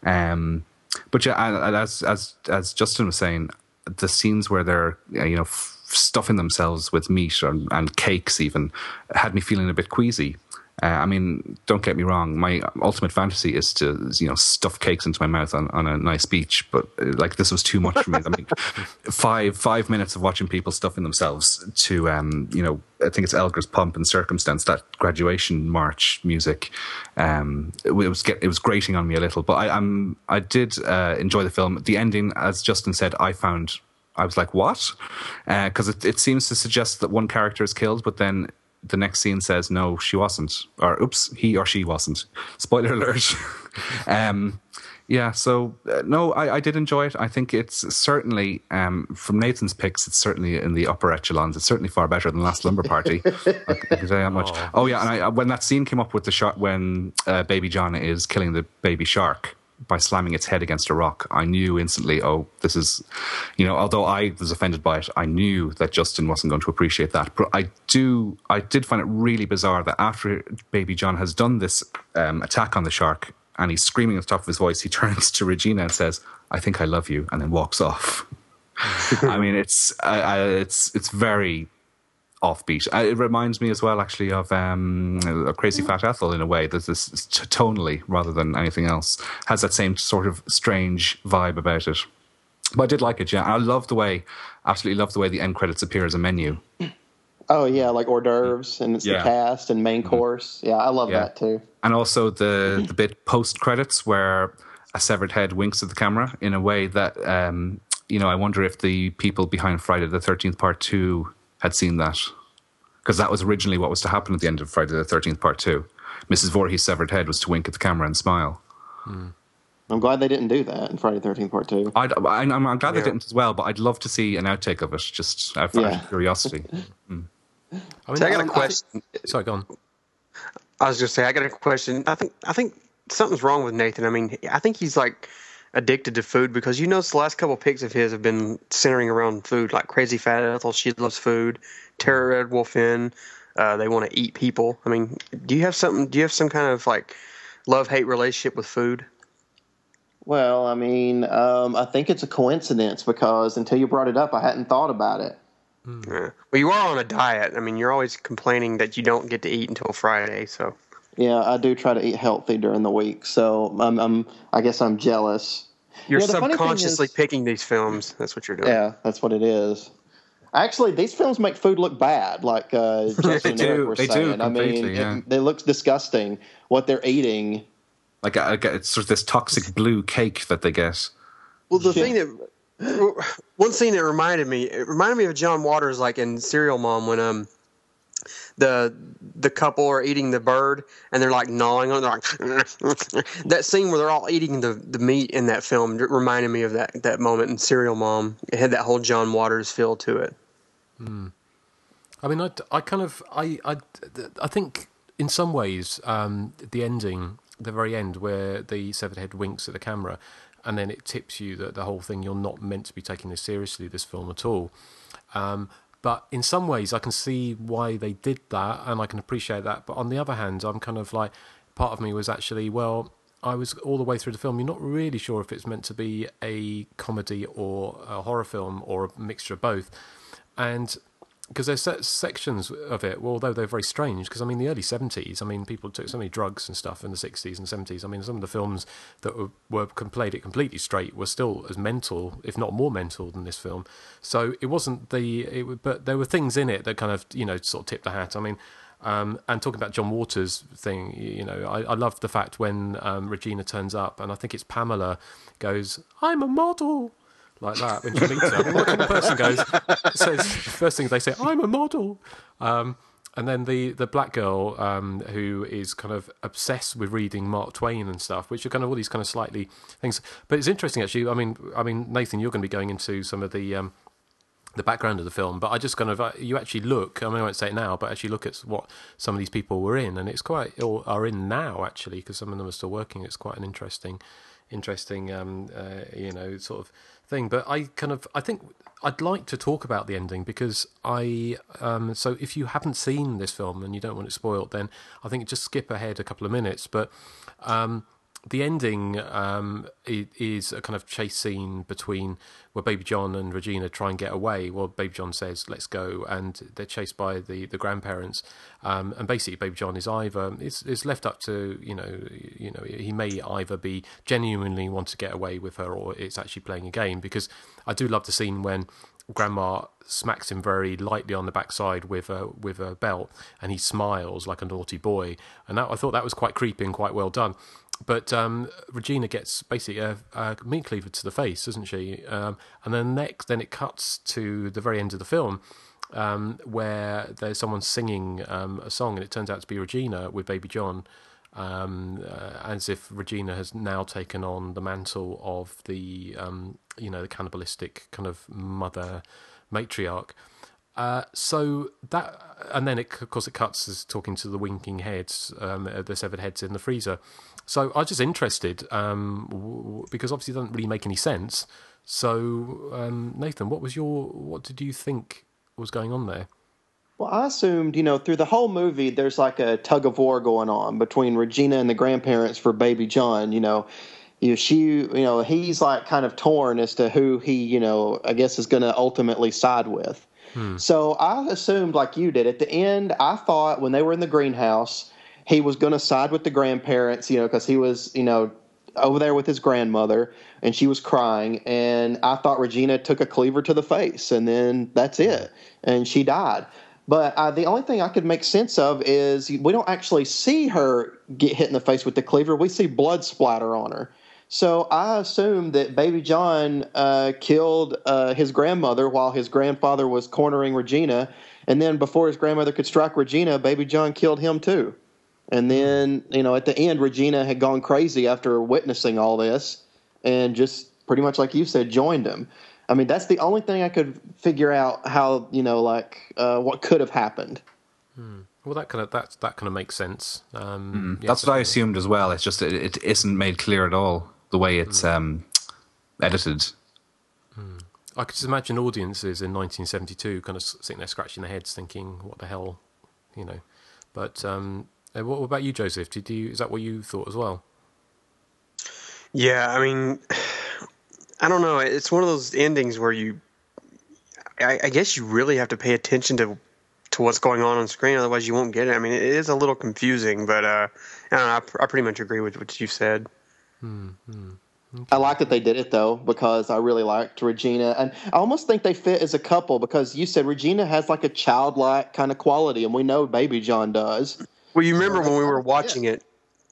But yeah, and as Justin was saying, the scenes where they're stuffing themselves with meat and cakes even had me feeling a bit queasy. I mean, don't get me wrong, my ultimate fantasy is to, stuff cakes into my mouth on a nice beach, but like this was too much for me. I mean, 5 minutes of watching people stuffing themselves to, I think it's Elgar's Pomp and Circumstance, that graduation march music. It was grating on me a little, but I did enjoy the film. The ending, as Justin said, I was like, what? Because it seems to suggest that one character is killed, but then the next scene says, no, she wasn't. Or, oops, he or she wasn't. Spoiler alert. Yeah, so no, I did enjoy it. I think it's certainly, from Nathan's picks, it's certainly in the upper echelons. It's certainly far better than Last Slumber Party. I can tell you how much. Oh yeah, and when that scene came up with the shot when Baby John is killing the baby shark by slamming its head against a rock, I knew instantly, oh, this is, although I was offended by it, I knew that Justin wasn't going to appreciate that. But I did find it really bizarre that after Baby John has done this attack on the shark, and he's screaming at the top of his voice, he turns to Regina and says, "I think I love you," and then walks off. I mean, it's very offbeat. It reminds me as well, actually, of Crazy Fat Ethel in a way. There's this tonally, rather than anything else, has that same sort of strange vibe about it. But I did like it, yeah. I absolutely love the way the end credits appear as a menu. Oh yeah, like hors d'oeuvres, and it's the cast and main course. Yeah, I love that too. And also the bit post credits where a severed head winks at the camera in a way that I wonder if the people behind Friday the 13th Part 2 had seen that, because that was originally what was to happen at the end of Friday the 13th Part 2. Mrs. Voorhees' severed head was to wink at the camera and smile. I'm glad they didn't do that in Friday the 13th Part 2. I'm glad they didn't as well, but I'd love to see an outtake of it, just out of curiosity. I got a question. Sorry, go on. I was just saying, I got a question. I think something's wrong with Nathan. I mean, I think he's like addicted to food, because the last couple picks of his have been centering around food, like Crazy Fat Ethel, she loves food. Tara Red Wolf Inn, they want to eat people. I mean, do you have some kind of like love-hate relationship with food? Well, I mean, I think it's a coincidence, because until you brought it up, I hadn't thought about it. Yeah. Well, you are on a diet. I mean, you're always complaining that you don't get to eat until Friday. So yeah, I do try to eat healthy during the week. So I guess I'm jealous. You're subconsciously picking these films. That's what you're doing. Yeah, that's what it is. Actually, these films make food look bad, like Justin and Eric were saying. I mean, it looks disgusting what they're eating. Like it's sort of this toxic blue cake that they get. Well, one scene that reminded me of John Waters, like in Serial Mom, when the couple are eating the bird and they're like gnawing on it. They're like that scene where they're all eating the meat in that film reminded me of that moment in Serial Mom. It had that whole John Waters feel to it. I mean, I think in some ways the ending, the very end, where the severed head winks at the camera, and then it tips you that the whole thing, you're not meant to be taking this seriously, this film at all. But in some ways, I can see why they did that, and I can appreciate that. But on the other hand, I'm kind of like, part of me was actually, well, I was all the way through the film, you're not really sure if it's meant to be a comedy or a horror film or a mixture of both. And because there's sections of it, although they're very strange, because I mean the early 70s, I mean people took so many drugs and stuff in the 60s and 70s. I mean some of the films that played it completely straight were still as mental, if not more mental, than this film. So it wasn't but there were things in it that kind of sort of tipped the hat. I mean, and talking about John Waters thing, I love the fact when Regina turns up, and I think it's Pamela goes, "I'm a model." Like that when she meets her. I mean, what kind of person says the first thing they say, "I'm a model," and then the black girl who is kind of obsessed with reading Mark Twain and stuff, which are kind of all these kind of slightly things. But it's interesting actually. I mean, Nathan, you're going to be going into some of the background of the film, but I just kind of you actually look. I mean, I won't say it now, but actually look at what some of these people were in, and it's quite or are in now actually, because some of them are still working. It's quite an interesting sort of thing. But I think I'd like to talk about the ending, because so if you haven't seen this film and you don't want it spoiled, then I think just skip ahead a couple of minutes. But the ending is a kind of chase scene between where Baby John and Regina try and get away. Well, Baby John says, "Let's go," and they're chased by the grandparents. And basically, Baby John is either it's left up to he may either be genuinely want to get away with her, or it's actually playing a game. Because I do love the scene when Grandma smacks him very lightly on the backside with a belt, and he smiles like a naughty boy. And I thought that was quite creepy and quite well done. But Regina gets basically a meat cleaver to the face, doesn't she? And then it cuts to the very end of the film, where there's someone singing a song, and it turns out to be Regina with Baby John. as if Regina has now taken on the mantle of the the cannibalistic kind of mother matriarch. So that, and then of course it cuts as talking to the winking heads, the severed heads in the freezer. So I was just interested because obviously it doesn't really make any sense. So Nathan, what did you think was going on there? Well, I assumed, through the whole movie, there's like a tug of war going on between Regina and the grandparents for baby John. He's like kind of torn as to who he, I guess is going to ultimately side with. So I assumed, like you did, at the end, I thought when they were in the greenhouse, he was going to side with the grandparents, because he was, over there with his grandmother and she was crying. And I thought Regina took a cleaver to the face and then that's it. And she died. But the only thing I could make sense of is we don't actually see her get hit in the face with the cleaver. We see blood splatter on her. So I assumed that baby John killed his grandmother while his grandfather was cornering Regina. And then before his grandmother could strike Regina, baby John killed him too. And then, at the end, Regina had gone crazy after witnessing all this and just pretty much like you said, joined him. I mean, that's the only thing I could figure out how, what could have happened. Well, that kind of makes sense. That's what I assumed as well. It's just it isn't made clear at all the way it's edited. I could just imagine audiences in 1972 kind of sitting there scratching their heads, thinking, "What the hell," But what about you, Joseph? Is that what you thought as well? Yeah, I mean, I don't know. It's one of those endings where I guess you really have to pay attention to what's going on screen, otherwise you won't get it. I mean, it is a little confusing, but I don't know, I pretty much agree with what you said. Okay. I like that they did it, though, because I really liked Regina. And I almost think they fit as a couple because you said Regina has like a childlike kind of quality, and we know baby John does. Well, you remember when we were watching it,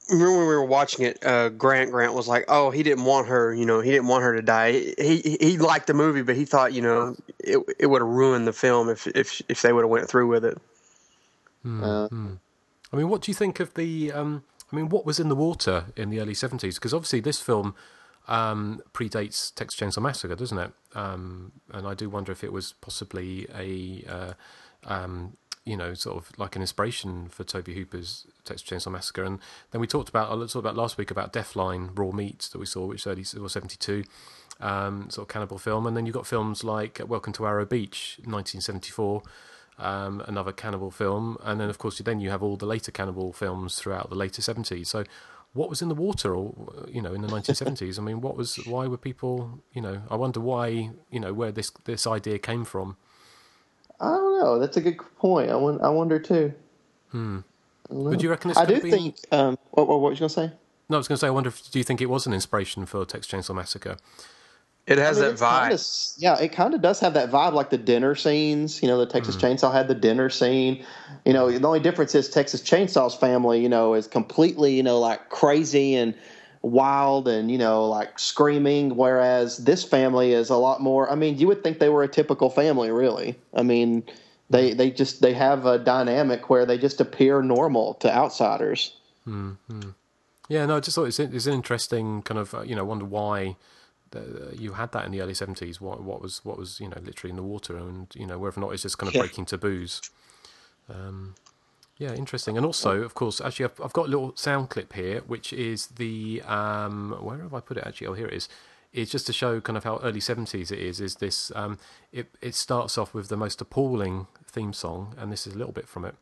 Grant was like, "Oh, he didn't want her, he didn't want her to die. He liked the movie, but he thought, it would have ruined the film if they would have went through with it." I mean, what do you think of the? What was in the water in the early 70s? Because obviously this film predates Texas Chainsaw Massacre, doesn't it? And I do wonder if it was possibly a sort of like an inspiration for Tobe Hooper's Texas Chainsaw Massacre. And then we talked about last week about Deathline, Raw Meat that we saw, which was 72, sort of cannibal film. And then you've got films like Welcome to Arrow Beach, 1974, another cannibal film. And then, of course, you have all the later cannibal films throughout the later 70s. So what was in the water, in the 1970s? I mean, why were people, I wonder why, where this idea came from. I don't know. That's a good point. I wonder too. But do you reckon I do think. What were you going to say? No, I was going to say. I wonder do you think it was an inspiration for Texas Chainsaw Massacre? It has that vibe. It kind of does have that vibe, like the dinner scenes. The Texas Chainsaw had the dinner scene. The only difference is Texas Chainsaw's family, is completely, like crazy and wild and, like screaming, whereas this family is a lot more. I mean, you would think they were a typical family, really. I mean, they have a dynamic where they just appear normal to outsiders. Yeah, no, I just thought it's an interesting kind of, wonder why you had that in the early 70s. What was literally in the water, and whether or not it's just kind of breaking taboos. Yeah, interesting. And also, of course, actually, I've got a little sound clip here, which is the where have I put it? Actually, here it is. It's just to show kind of how early 70s it is. Is this? It starts off with the most appalling theme song, and this is a little bit from it.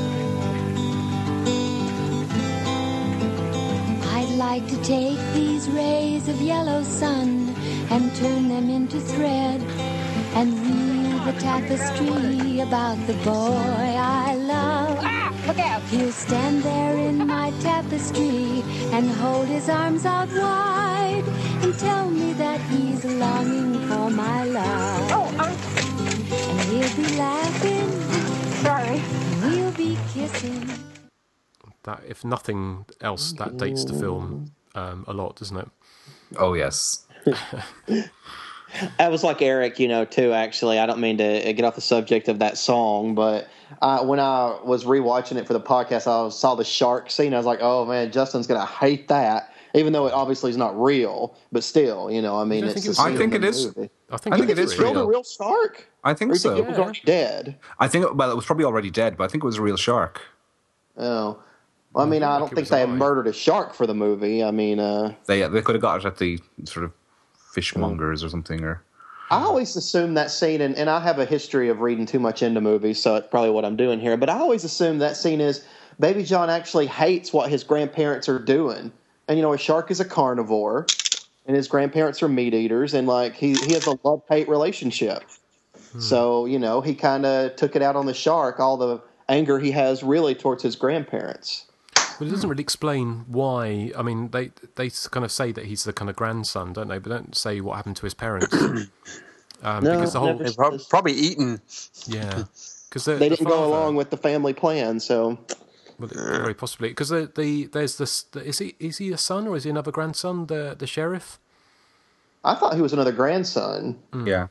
I'd like to take these rays of yellow sun and turn them into thread and weave a tapestry about the boy I love. Look out! He'll stand there in my tapestry and hold his arms out wide and tell me that he's longing for my love. And he'll be laughing. Sorry. And we'll be kissing. That, if nothing else, that dates the film a lot, doesn't it? Oh, yes. I was like Eric, too, actually. I don't mean to get off the subject of that song, but when I was rewatching it for the podcast, I saw the shark scene. I was like, oh, man, Justin's going to hate that, even though it obviously is not real. But still, I mean, it's I think it is. I think it is killed real. a real shark? I think so. It was already dead. I think, well, it was probably already dead, but I think it was a real shark. Oh. Well, I mean, I don't think they murdered a shark for the movie. I mean... They could have got it at the sort of fishmongers or something, or... I always assume that scene, and I have a history of reading too much into movies, so it's probably what I'm doing here, but I always assume that scene is Baby John actually hates what his grandparents are doing. And, a shark is a carnivore, and his grandparents are meat eaters, and, he has a love-hate relationship. So, he kind of took it out on the shark, all the anger he has really towards his grandparents. Well, it doesn't really explain why. I mean, they kind of say that he's the kind of grandson, don't they? But don't say what happened to his parents. Because the whole they've probably eaten. Yeah, because they didn't go along with the family plan. So, well, very possibly because there's this. Is he a son or is he another grandson? The sheriff. I thought he was another grandson. Yeah.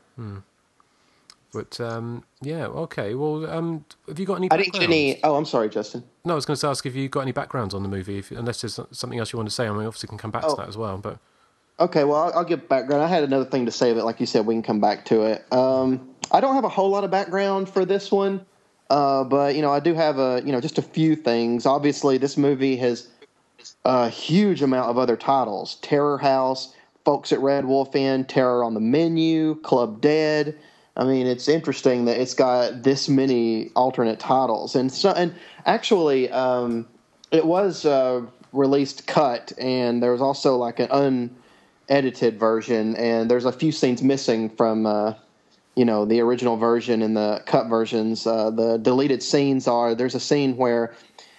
But yeah, okay. Well, have you got any? I didn't get any. Oh, I'm sorry, Justin. No, I was going to ask if you got any backgrounds on the movie, unless there's something else you want to say. I mean, obviously, can come back to that as well. But okay, well, I'll give background. I had another thing to say, but like you said, we can come back to it. I don't have a whole lot of background for this one, but I do have just a few things. Obviously, this movie has a huge amount of other titles: Terror House, Folks at Red Wolf Inn, Terror on the Menu, Club Dead. I mean, it's interesting that it's got this many alternate titles, and actually, it was released cut, and there was also like an unedited version, and there's a few scenes missing from the original version and the cut versions. The deleted scenes are there's a scene where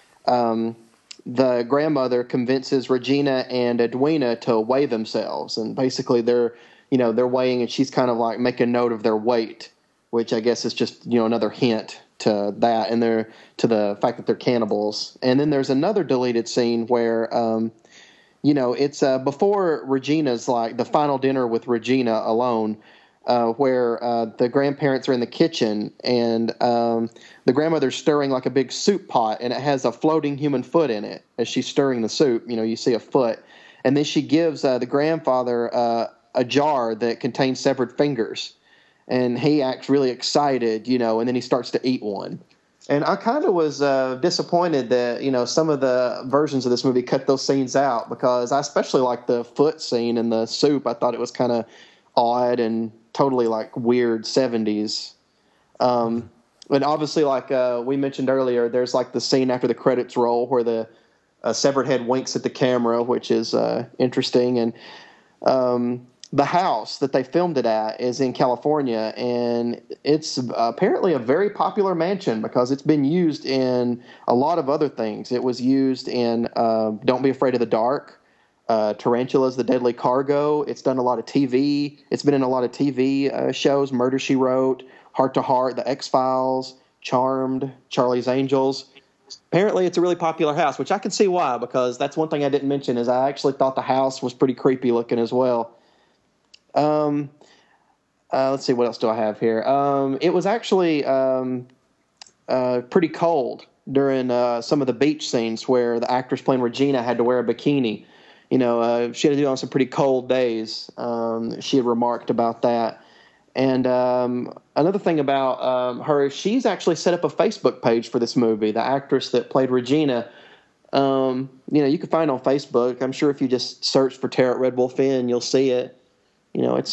the grandmother convinces Regina and Edwina to weigh themselves, and basically they're weighing, and she's kind of like making note of their weight, which I guess is just, another hint to that, and to the fact that they're cannibals. And then there's another deleted scene where, it's before Regina's, like, the final dinner with Regina alone, where the grandparents are in the kitchen, and the grandmother's stirring like a big soup pot, and it has a floating human foot in it. As she's stirring the soup, you see a foot. And then she gives the grandfather a jar that contains severed fingers, and he acts really excited, and then he starts to eat one. And I kind of was disappointed that, some of the versions of this movie cut those scenes out, because I especially like the foot scene in the soup. I thought it was kind of odd and totally like weird 70s. And obviously, like we mentioned earlier, there's like the scene after the credits roll where the severed head winks at the camera, which is interesting. And the house that they filmed it at is in California, and it's apparently a very popular mansion because it's been used in a lot of other things. It was used in Don't Be Afraid of the Dark, Tarantulas, The Deadly Cargo. It's done a lot of TV. It's been in a lot of TV shows, Murder, She Wrote, Heart to Heart, The X-Files, Charmed, Charlie's Angels. Apparently, it's a really popular house, which I can see why, because that's one thing I didn't mention is I actually thought the house was pretty creepy looking as well. Let's see, what else do I have here? It was actually pretty cold during some of the beach scenes where the actress playing Regina had to wear a bikini. She had to do it on some pretty cold days. She had remarked about that. And another thing about her, she's actually set up a Facebook page for this movie. The actress that played Regina, you can find on Facebook. I'm sure if you just search for Terror at Red Wolf Inn, you'll see it. It's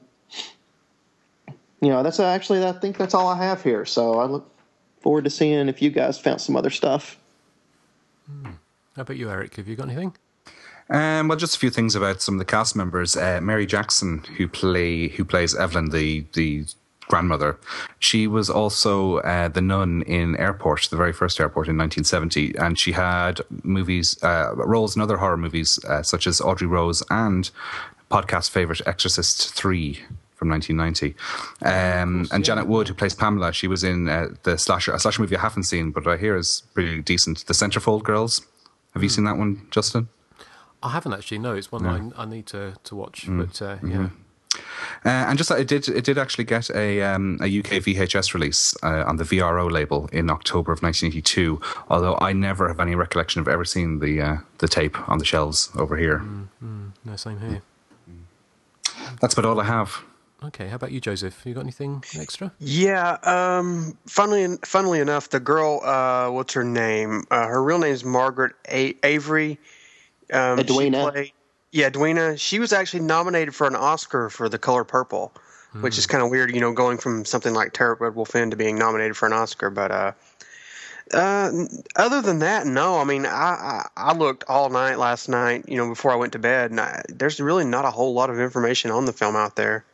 that's actually, I think that's all I have here. So I look forward to seeing if you guys found some other stuff. How about you, Eric? Have you got anything? Well, just a few things about some of the cast members. Mary Jackson, who plays Evelyn, the grandmother. She was also the nun in Airport, the very first Airport in 1970, and she had roles in other horror movies such as Audrey Rose and podcast favorite Exorcist 3 from 1990. And Janet Wood, who plays Pamela, she was in a slasher movie I haven't seen, but I hear is pretty decent, The Centerfold Girls. Have you seen that one, Justin? I haven't actually. No, it's one I need to watch. But yeah. And just it did actually get a UK VHS release on the VRO label in October of 1982. Although I never have any recollection of ever seeing the tape on the shelves over here. No, same here. That's about all I have. Okay, how about you, Joseph? You got anything extra? Yeah. Funnily enough, the girl, what's her name? Her real name is Margaret Avery. Edwina. Edwina. She was actually nominated for an Oscar for The Color Purple, which is kind of weird, going from something like Terror at Red Wolf Inn to being nominated for an Oscar. But other than that, no. I mean, I looked all night last night, before I went to bed, and there's really not a whole lot of information on the film out there.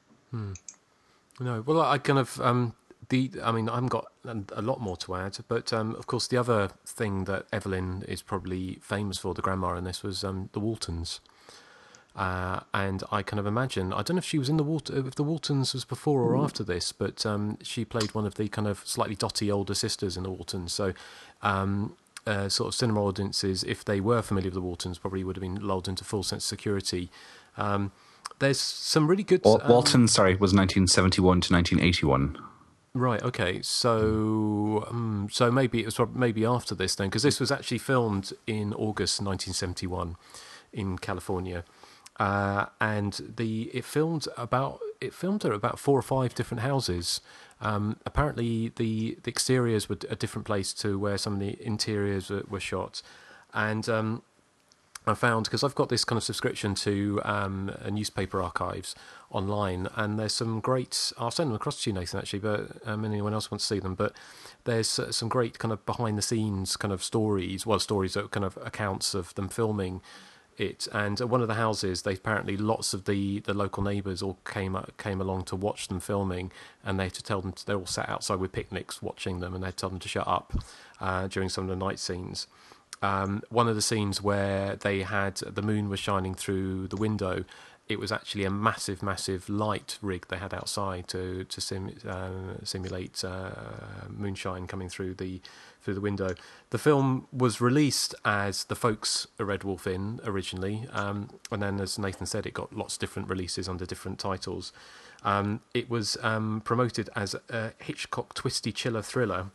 No, well, I kind of I haven't got a lot more to add, but of course, the other thing that Evelyn is probably famous for, the grandma in this, was the Waltons. And I kind of imagine, I don't know if she was in if the Waltons was before or after this, but she played one of the kind of slightly dotty older sisters in the Waltons. So, sort of cinema audiences, if they were familiar with the Waltons, probably would have been lulled into full sense of security. There's some really good... Walton, was 1971 to 1981. Right, okay. So maybe it was maybe after this then, because this was actually filmed in August 1971 in California. And it filmed at about 4 or 5 different houses. Apparently the exteriors were a different place to where some of the interiors were shot. And I found, because I've got this kind of subscription to a newspaper archives online, and there's some great, I'll send them across to you, Nathan, actually, but anyone else wants to see them, but there's some great kind of behind the scenes kind of stories that kind of accounts of them filming it. And at one of the houses, apparently lots of the local neighbours all came along to watch them filming, and they had to tell them, they're all sat outside with picnics watching them, and they had to tell them to shut up during some of the night scenes. One of the scenes where they had the moon was shining through the window, it was actually a massive light rig they had outside to simulate moonshine coming through the window. The film was released as The Folks at Red Wolf Inn originally, and then, as Nathan said, it got lots of different releases under different titles. It was promoted as a Hitchcock twisty chiller thriller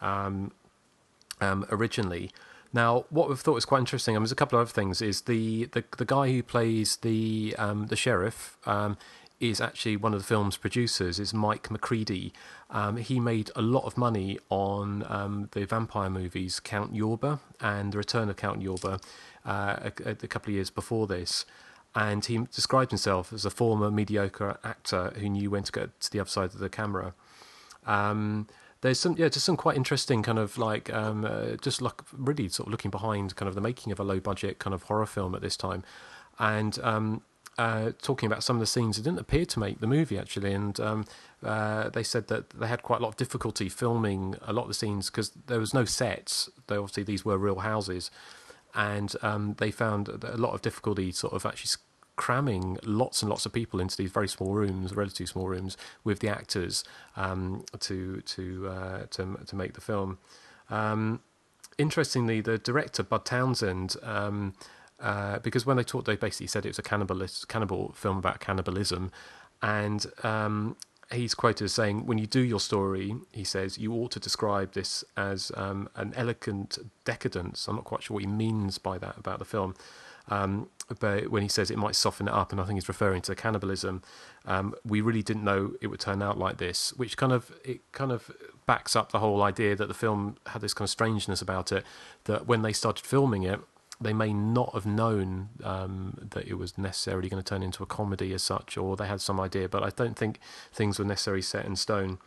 originally. Now, what we've thought was quite interesting, there's a couple of other things, is the guy who plays the sheriff is actually one of the film's producers, is Mike McCready. He made a lot of money on the vampire movies Count Yorba and The Return of Count Yorba a couple of years before this. And he described himself as a former mediocre actor who knew when to go to the other side of the camera. There's just some quite interesting kind of just like really sort of looking behind kind of the making of a low budget kind of horror film at this time, and talking about some of the scenes that didn't appear to make the movie actually, and they said that they had quite a lot of difficulty filming a lot of the scenes because there was no sets. Though obviously these were real houses, and they found a lot of difficulty sort of actually cramming lots and lots of people into these very small rooms, relatively small rooms, with the actors to make the film. Interestingly, the director Bud Townsend, because when they talked, they basically said it was a cannibal film about cannibalism, and he's quoted as saying, "When you do your story," he says, "you ought to describe this as an elegant decadence." I'm not quite sure what he means by that about the film. But when he says it might soften it up, and I think he's referring to cannibalism, we really didn't know it would turn out like this, which kind of backs up the whole idea that the film had this kind of strangeness about it, that when they started filming it, they may not have known that it was necessarily going to turn into a comedy as such, or they had some idea, but I don't think things were necessarily set in stone.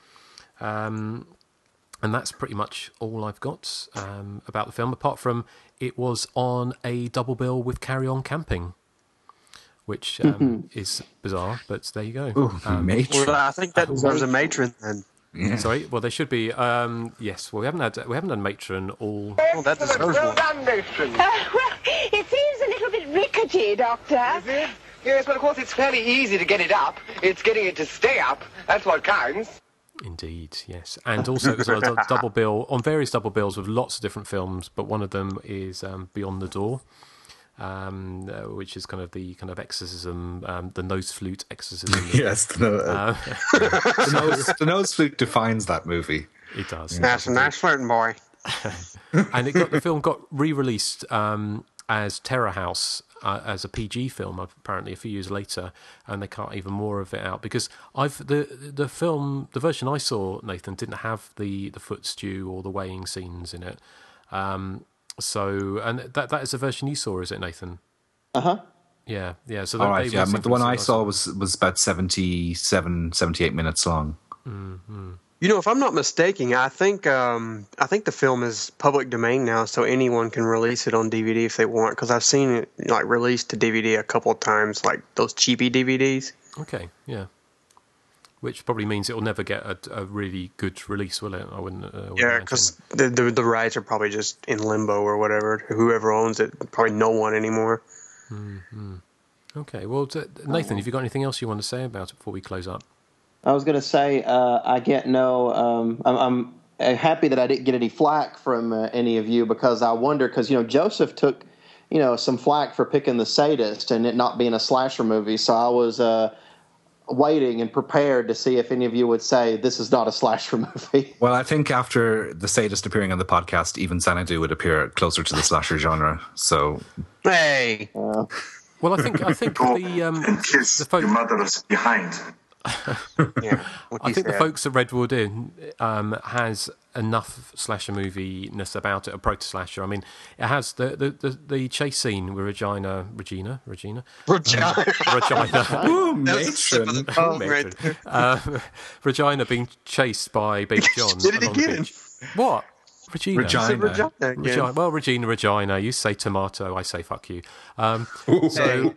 And that's pretty much all I've got about the film, apart from it was on a double bill with Carry On Camping, which is bizarre, but there you go. Ooh, matron. Well, I think that deserves a matron then. Yeah. Sorry, well, there should be. Yes, well, we haven't done matron all. Oh, that deserves one. Matron. Well, it seems a little bit rickety, Doctor. Is it? Yes, but of course it's fairly easy to get it up. It's getting it to stay up. That's what counts. Indeed, yes. And also it was on a double bill, on various double bills with lots of different films, but one of them is Beyond the Door, which is kind of the kind of exorcism, the nose flute exorcism. Yes, the nose flute defines that movie. It does. That's a nice flirting boy. And the film got re-released as Terror House as a PG film apparently a few years later, and they cut even more of it out because the version I saw, Nathan, didn't have the foot stew or the weighing scenes in it. So that is the version you saw, is it, Nathan? Yeah. So the one I saw was about 78 minutes long. Mm-hmm. You know, if I'm not mistaken, I think the film is public domain now, so anyone can release it on DVD if they want. Because I've seen it like released to DVD a couple of times, like those cheapy DVDs. Okay, yeah. Which probably means it will never get a really good release, will it? I wouldn't. Yeah, because the rights are probably just in limbo or whatever. Whoever owns it, probably no one anymore. Mm-hmm. Okay, well, Nathan, have you got anything else you want to say about it before we close up? I was going to say, I get no. I'm happy that I didn't get any flack from any of you because I wonder because Joseph took some flack for picking The Sadist and it not being a slasher movie, so I was waiting and prepared to see if any of you would say this is not a slasher movie. Well, I think after The Sadist appearing on the podcast, even Xanadu would appear closer to the slasher genre. So, hey. Well, I think the your mother is behind. Yeah, I think the folks at Redwood Inn has enough slasher movie-ness about it, a proto-slasher. I mean, it has the chase scene with Regina. Ooh, matron. Regina being chased by Baby John. Did it again? What? Regina. Regina. Well, Regina. You say tomato, I say fuck you. So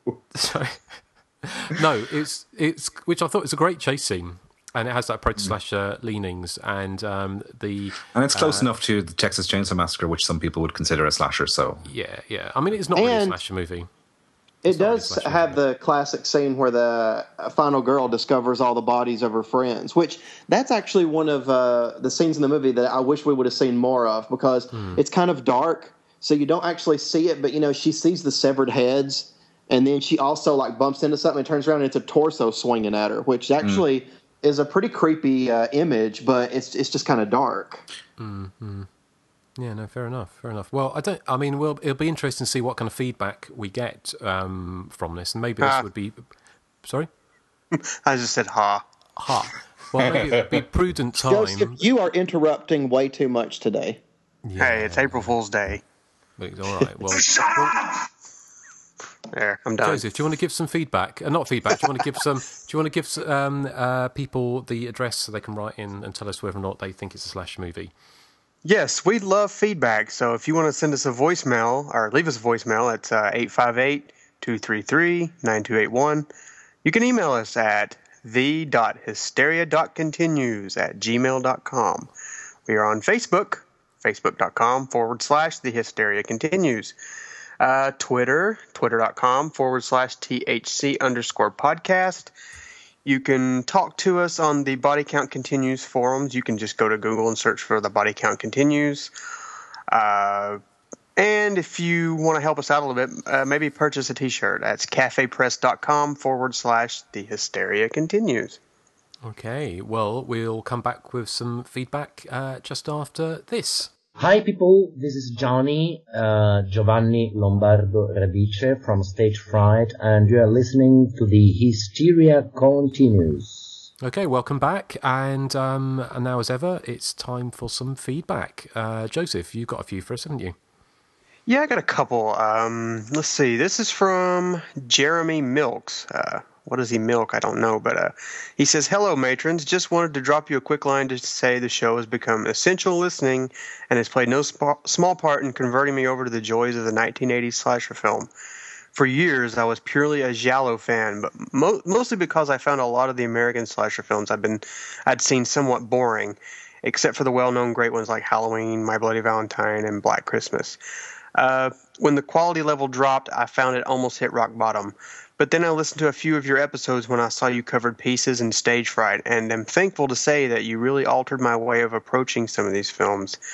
no, it's which I thought was a great chase scene, and it has that proto-slasher leanings, and it's close enough to the Texas Chainsaw Massacre, which some people would consider a slasher. So yeah. I mean, it's not really a slasher movie. It does have the classic scene where the final girl discovers all the bodies of her friends, which that's actually one of the scenes in the movie that I wish we would have seen more of because it's kind of dark, so you don't actually see it, but she sees the severed heads. And then she also bumps into something and turns around and it's a torso swinging at her, which actually is a pretty creepy image, but it's just kind of dark. Mm-hmm. Yeah, no, fair enough. Well, it'll be interesting to see what kind of feedback we get from this, and maybe this would be. Sorry, I just said ha. Well, maybe it would be prudent time. Joseph, you are interrupting way too much today. Yeah. Hey, it's April Fool's Day. All right. Well. There, I'm done. Joseph, do you want to give some feedback? Not feedback. Do you want to give people the address so they can write in and tell us whether or not they think it's a slasher movie? Yes, we'd love feedback. So if you want to send us a voicemail or leave us a voicemail, it's 858-233-9281. You can email us at the.hysteria.continues@gmail.com. We are on Facebook, facebook.com/thehysteriacontinues. Twitter, twitter.com/THC_podcast. You can talk to us on the Body Count Continues forums. You can just go to Google and search for the Body Count Continues. And if you want to help us out a little bit, maybe purchase a t-shirt. That's cafepress.com/thehysteria continues. Okay, well, we'll come back with some feedback just after this. Hi people, this is Gianni Lombardo Radice from Stage Fright, and you are listening to the Hysteria Continues. Okay, welcome back, and now as ever, it's time for some feedback. Joseph, you've got a few for us, haven't you? Yeah, I got a couple. Let's see, this is from Jeremy Milks. What does he milk? I don't know, but he says, "Hello, matrons. Just wanted to drop you a quick line to say the show has become essential listening and has played no small part in converting me over to the joys of the 1980s slasher film. For years, I was purely a giallo fan, but mostly because I found a lot of the American slasher films I'd seen somewhat boring, except for the well-known great ones like Halloween, My Bloody Valentine, and Black Christmas. When the quality level dropped, I found it almost hit rock bottom. But then I listened to a few of your episodes when I saw you covered Pieces and Stage Fright, and am thankful to say that you really altered my way of approaching some of these films.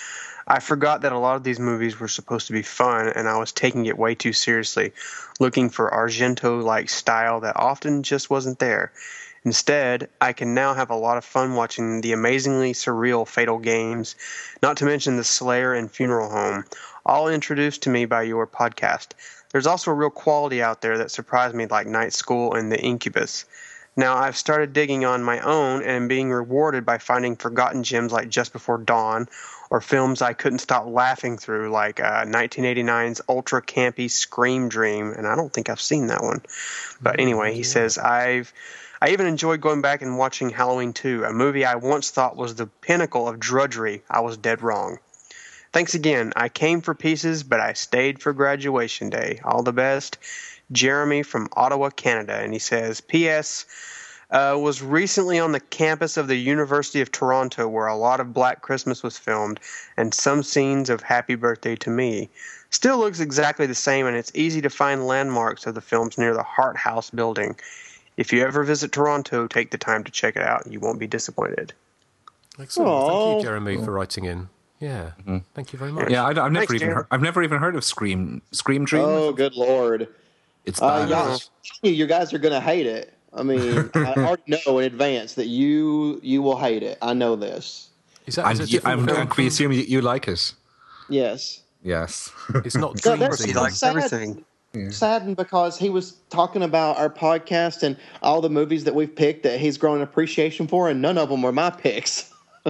I forgot that a lot of these movies were supposed to be fun, and I was taking it way too seriously, looking for Argento-like style that often just wasn't there. Instead, I can now have a lot of fun watching the amazingly surreal Fatal Games, not to mention The Slayer and Funeral Home, all introduced to me by your podcast. There's also a real quality out there that surprised me, like Night School and The Incubus. Now, I've started digging on my own and am being rewarded by finding forgotten gems like Just Before Dawn, or films I couldn't stop laughing through, like 1989's ultra-campy Scream Dream, and I don't think I've seen that one. But anyway, he says, I even enjoyed going back and watching Halloween 2, a movie I once thought was the pinnacle of drudgery. I was dead wrong. Thanks again. I came for pieces, but I stayed for graduation day. All the best. Jeremy from Ottawa, Canada. And he says, P.S. Was recently on the campus of the University of Toronto where a lot of Black Christmas was filmed and some scenes of Happy Birthday to Me. Still looks exactly the same, and it's easy to find landmarks of the films near the Hart House building. If you ever visit Toronto, take the time to check it out. You won't be disappointed. Excellent. Thank you, Jeremy, for writing in. Yeah, thank you very much. Yeah, I've never even heard of Scream Dream. Oh, good Lord! It's bad. You guys are gonna hate it. I mean, I already know in advance that you will hate it. I know this. Is that? I'm assuming you like it. Yes. Yes. It's not dreams. He likes everything. Yeah. Saddened because he was talking about our podcast and all the movies that we've picked that he's grown an appreciation for, and none of them were my picks.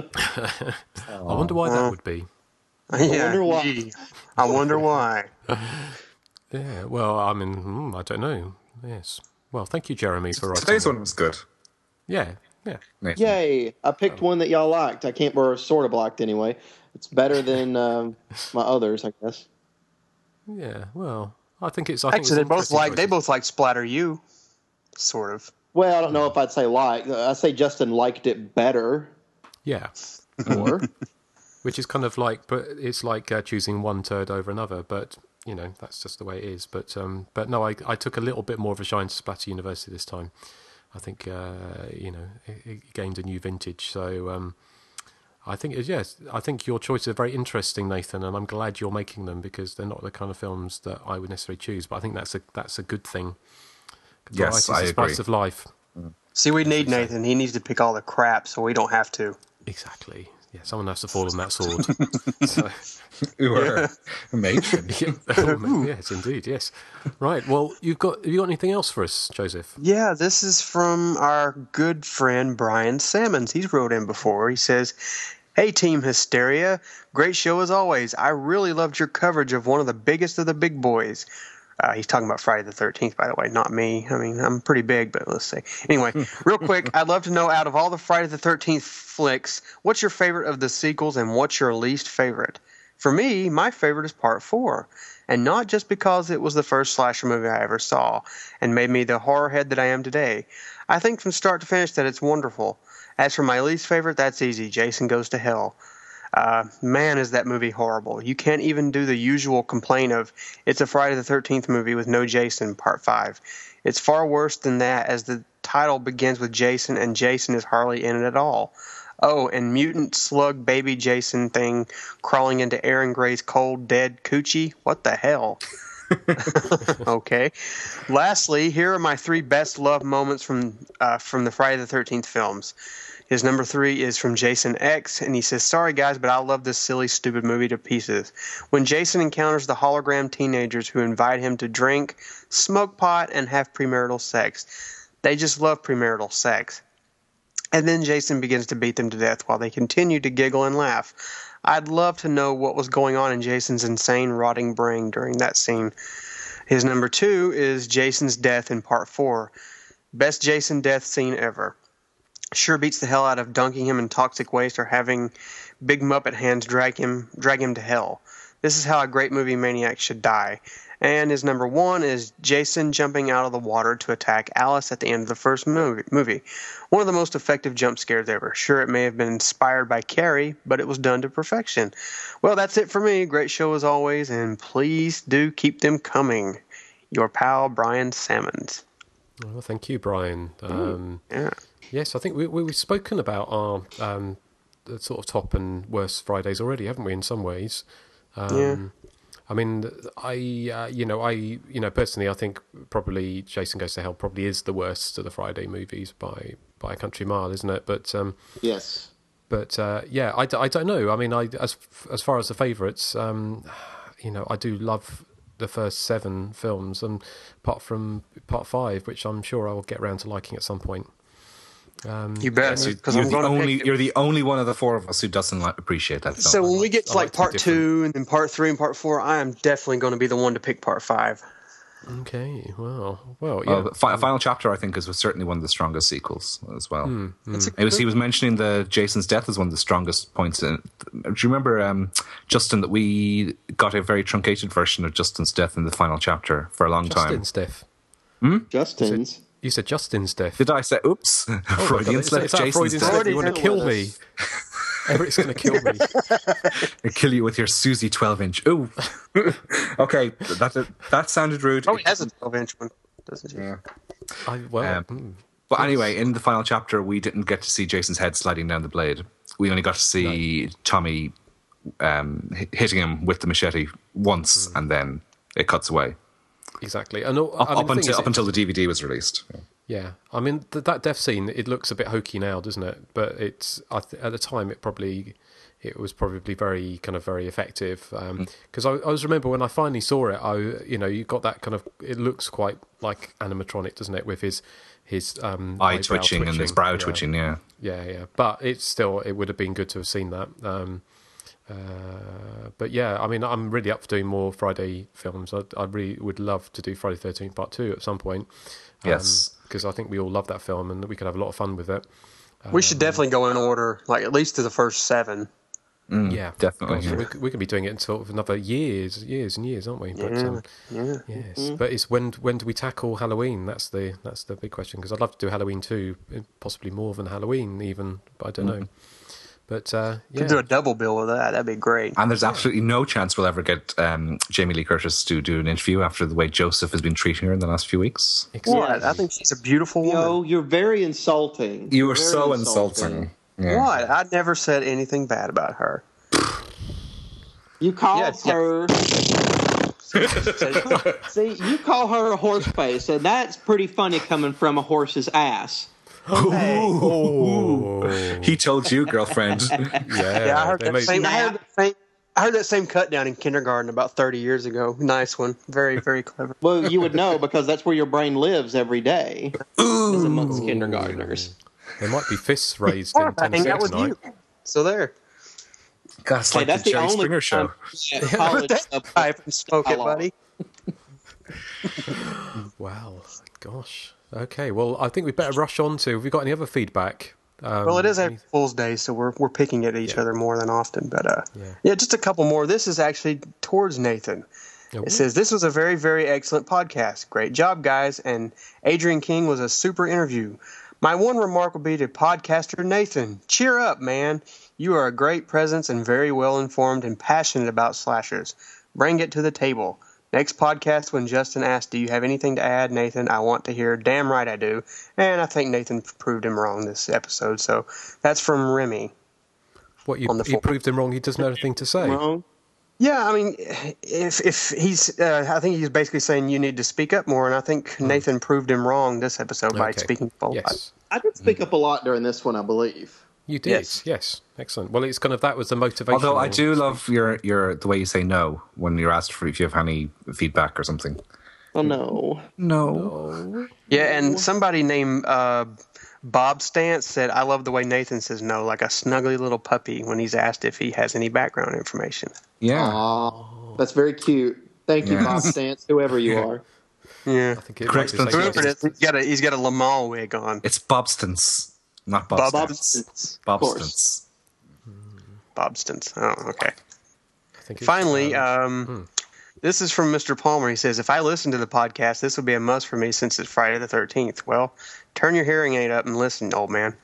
I wonder why that would be. I wonder why. I wonder why. Yeah, well, I mean, I don't know. Yes. Well, thank you, Jeremy, for writing. Today's one was good. Yeah. Yay! I picked one that y'all liked. I can't, or sort of liked anyway. It's better than my others, I guess. Yeah. Well, I think it's. Actually, they both like Splatter You, sort of. Well, I don't know if I'd say like. I say Justin liked it better. Yeah. Or. Which is kind of like, but it's like choosing one turd over another. But you know, that's just the way it is. But no, I took a little bit more of a shine to Splatter University this time. I think it gained a new vintage. So I think I think your choices are very interesting, Nathan, and I'm glad you're making them because they're not the kind of films that I would necessarily choose. But I think that's a good thing. Yes, I agree. Spice of life. See, we need Nathan. He needs to pick all the crap, so we don't have to. Exactly. Yeah, someone has to fall on that sword. So. You are a matron. Yes, indeed. Yes. Right. Well, have you got anything else for us, Joseph? Yeah, this is from our good friend Brian Sammons. He's wrote in before. He says, "Hey, Team Hysteria. Great show as always. I really loved your coverage of one of the biggest of the big boys." He's talking about Friday the 13th, by the way, not me. I mean, I'm pretty big, but let's say. Anyway, real quick, I'd love to know, out of all the Friday the 13th flicks, what's your favorite of the sequels and what's your least favorite? For me, my favorite is Part 4, and not just because it was the first slasher movie I ever saw and made me the horror head that I am today. I think from start to finish that it's wonderful. As for my least favorite, that's easy. Jason Goes to Hell. Man, is that movie horrible. You can't even do the usual complaint of, it's a Friday the 13th movie with no Jason, Part 5. It's far worse than that, as the title begins with Jason, and Jason is hardly in it at all. Oh, and mutant slug baby Jason thing crawling into Aaron Gray's cold, dead coochie? What the hell? Okay. Lastly, here are my 3 best love moments from the Friday the 13th films. His number 3 is from Jason X, and he says, "Sorry guys, but I love this silly, stupid movie to pieces. When Jason encounters the hologram teenagers who invite him to drink, smoke pot, and have premarital sex. They just love premarital sex. And then Jason begins to beat them to death while they continue to giggle and laugh. I'd love to know what was going on in Jason's insane, rotting brain during that scene." His number 2 is Jason's death in Part 4. Best Jason death scene ever. Sure beats the hell out of dunking him in toxic waste or having big Muppet hands drag him to hell. This is how a great movie maniac should die. And his number 1 is Jason jumping out of the water to attack Alice at the end of the first movie. One of the most effective jump scares ever. Sure, it may have been inspired by Carrie, but it was done to perfection. Well, that's it for me. Great show as always, and please do keep them coming. Your pal, Brian Sammons. Well, thank you, Brian. Yeah. Yes, I think we've spoken about our the sort of top and worst Fridays already, haven't we? In some ways. Yeah. I mean, I personally, I think probably Jason Goes to Hell probably is the worst of the Friday movies by a country mile, isn't it? But yes. But I don't know. I mean, as far as the favourites, I do love the first 7 films, and apart from part 5, which I'm sure I'll get around to liking at some point. You bet. You're the only one of the 4 of us who doesn't appreciate that film. So when we get to part 2 and then part 3 and part 4, I am definitely going to be the one to pick part 5. Okay, well, yeah. Final Chapter, I think, is certainly one of the strongest sequels as well. He was mentioning Jason's death as one of the strongest points. Do you remember, Justin, that we got a very truncated version of Justin's death in the Final Chapter for a long time? Justin's death? Justin's? You said Justin's death. Did I say, oops, Freudian slip, Jason's death? You want to kill me? Eric's going to kill me. I'll kill you with your Susie 12-inch. Ooh. Okay, that sounded rude. Oh, he has a 12-inch one, doesn't he? Yeah. But anyway, in the final chapter, we didn't get to see Jason's head sliding down the blade. We only got to see Tommy hitting him with the machete once, and then it cuts away. Exactly. And up until the DVD was released. Yeah, I mean that death scene. It looks a bit hokey now, doesn't it? But at the time it was probably very very effective. Because I was remember when I finally saw it. You got that kind of. It looks quite like animatronic, doesn't it? With his eye twitching and his brow twitching. Yeah. But it would have been good to have seen that. But yeah, I mean, I'm really up for doing more Friday films. I really would love to do Friday the 13th Part 2 at some point. Yes. Because I think we all love that film and we could have a lot of fun with it. We should definitely go in order, like at least to the first 7. Yeah, definitely. Gosh, we could be doing it in sort of another years and years, aren't we? But, yes. But it's when do we tackle Halloween? That's the big question. Because I'd love to do Halloween 2, possibly more than Halloween even. But I don't know. But could do a double bill of that. That'd be great. And there's absolutely no chance we'll ever get Jamie Lee Curtis to do an interview after the way Joseph has been treating her in the last few weeks. What? I think she's a beautiful woman. No, you're very insulting. You were so insulting. Yeah. What? I never said anything bad about her. You called her. See, you call her a horse face, and that's pretty funny coming from a horse's ass. Okay. He told you, girlfriend. Yeah, I heard that same cut down in kindergarten about 30 years ago. Nice one. Very, very clever. Well, you would know because that's where your brain lives every day. Is amongst kindergartners. There might be fists raised in Tennessee tonight. So there. God, it's like the Jerry Springer show. Put that pipe and smoke it, buddy. Wow. Gosh. Okay, well, I think we better rush on to. Have we got any other feedback? Well, it is April Fool's Day, so we're picking at each other more than often. But just a couple more. This is actually towards Nathan. It says, this was a very, very excellent podcast. Great job, guys. And Adrian King was a super interview. My one remark would be to podcaster Nathan. Cheer up, man. You are a great presence and very well informed and passionate about slashers. Bring it to the table. Next podcast, when Justin asked, do you have anything to add, Nathan? I want to hear, damn right I do. And I think Nathan proved him wrong this episode. So that's from Remy. What, you proved him wrong? He doesn't have anything to say? Wrong? Yeah, I mean, if he's, I think he's basically saying you need to speak up more. And I think Nathan proved him wrong this episode by speaking up a lot. I did speak up a lot during this one, I believe. You did, yes. Excellent. Well, it's kind of that was the motivation. Although I do love your the way you say no when you're asked for if you have any feedback or something. Oh no. Yeah, and somebody named Bob Stance said, "I love the way Nathan says no, like a snuggly little puppy when he's asked if he has any background information." Yeah, that's very cute. Thank you, Bob Stance, whoever you are. Yeah, I think correct pronunciation. He's got a Lamal wig on. It's Bobstance. Not Bobstance. Bobstance. Bobstance. Oh, okay. Finally, this is from Mr. Palmer. He says, if I listen to the podcast, this would be a must for me since it's Friday the 13th. Well, turn your hearing aid up and listen, old man.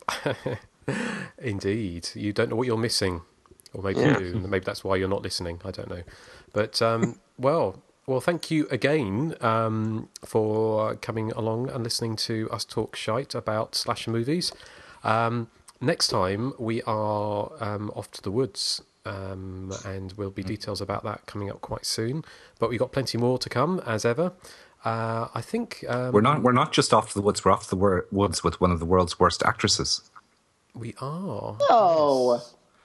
Indeed. You don't know what you're missing. Or maybe you do. Maybe that's why you're not listening. I don't know. But, well, thank you again for coming along and listening to us talk shite about slasher movies. next time we are off to the woods, and there'll be details about that coming up quite soon. But we've got plenty more to come, as ever. I think we're not just off to the woods. We're off to the woods with one of the world's worst actresses. We are. No.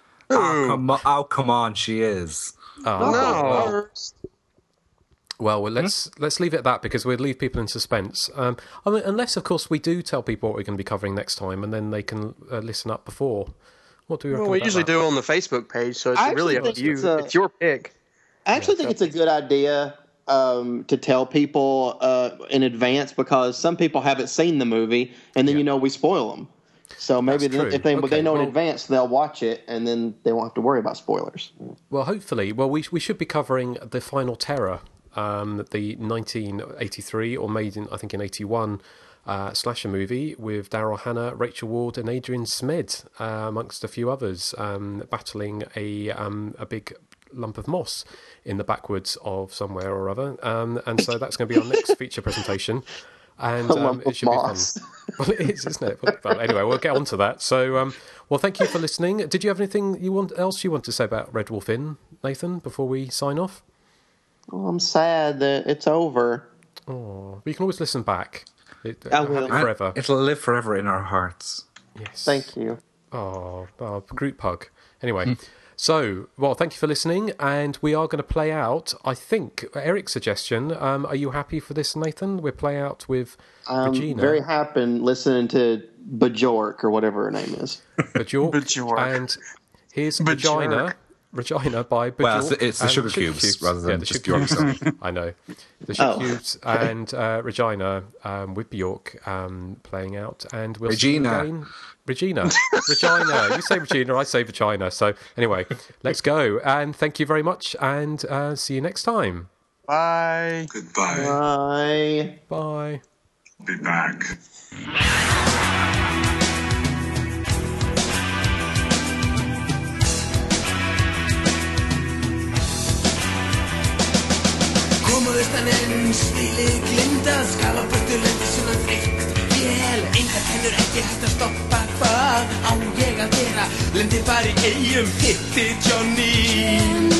Come on, she is. No. Well, let's leave it at that, because we'd leave people in suspense. I mean, unless, of course, we do tell people what we're going to be covering next time, and then they can listen up before. What do we reckon? Well, we about usually that? do it on the Facebook page, so it's really up to you. It's your pick. I actually think it's a good idea to tell people in advance, because some people haven't seen the movie, and then we spoil them. So maybe if they know in advance, they'll watch it, and then they won't have to worry about spoilers. Well, hopefully. Well, we should be covering The Final Terror, the 1983 or made in 81 slasher movie with Daryl Hannah, Rachel Ward, and Adrian Smed, amongst a few others, battling a big lump of moss in the backwoods of somewhere or other. And so that's going to be our next feature presentation. And it should be fun. Well, it is, isn't it? Well, anyway, we'll get on to that. So, well, thank you for listening. Did you have anything else you want to say about Red Wolf Inn, Nathan, before we sign off? Well, I'm sad that it's over. Oh, but you can always listen back. I will. Forever. It'll live forever in our hearts. Yes. Thank you. Oh, group hug. Anyway. So, well, thank you for listening, and we are going to play out, I think, Eric's suggestion. Are you happy for this, Nathan? We'll play out with Regina. I'm very happy listening to Bajork, or whatever her name is. Bajork. And here's Regina by Bajork. Well, it's the Sugar Cubes rather than the Bjork song. I know. The Sugar Cubes and Regina with Bjork playing out, and we'll see you again. Regina. You say Regina, I say Vagina. So anyway, let's go. And thank you very much, and see you next time. Bye. Goodbye. Bye. Bye. Be back. Komaðu stann enn stíli glinda, skalabröttu lendi svona þreytt. Engar tennur, ekki hægt að stoppa, hvað á ég að gera? Lendi bara í Eyjum, hitti Johnny.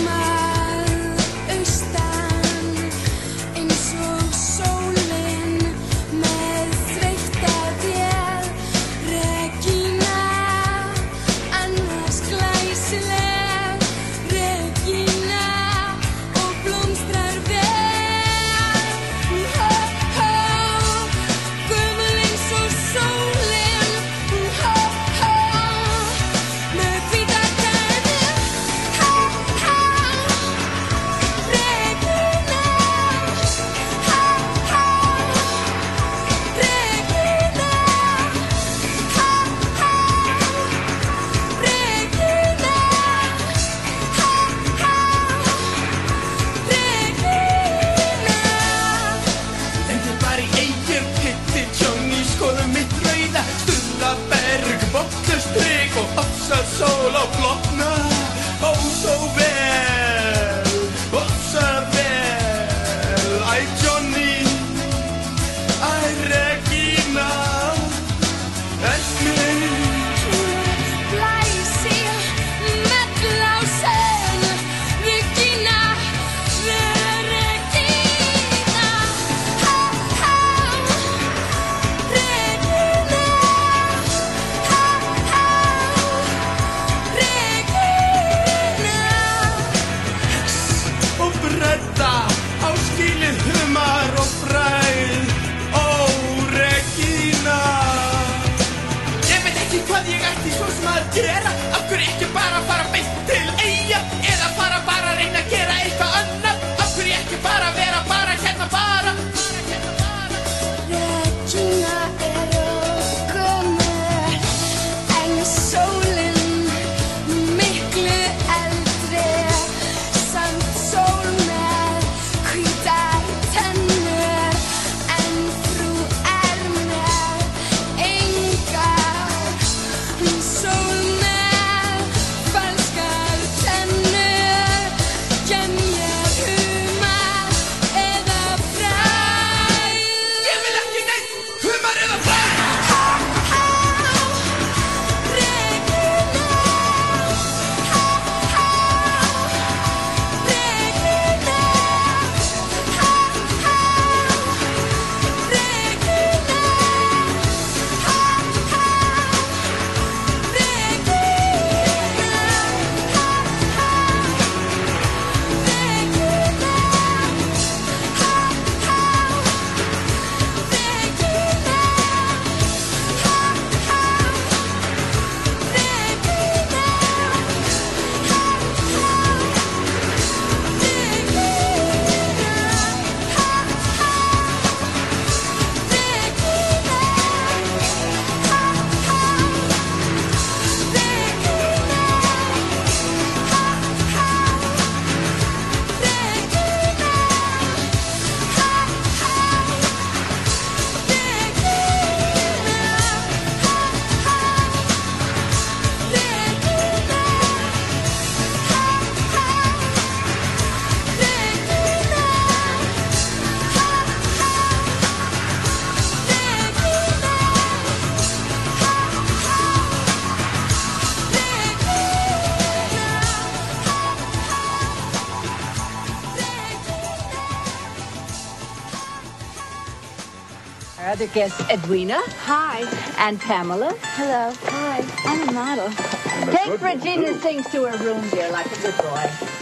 Austan, eins og sólin, með þreytta vél. Regína, annars glæsileg. Regína, og blómstrar vel. Ha Our other guests, Edwina. Hi. And Pamela. Hello. Hi. I'm a model. Take Regina's things to her room, dear, like a good boy.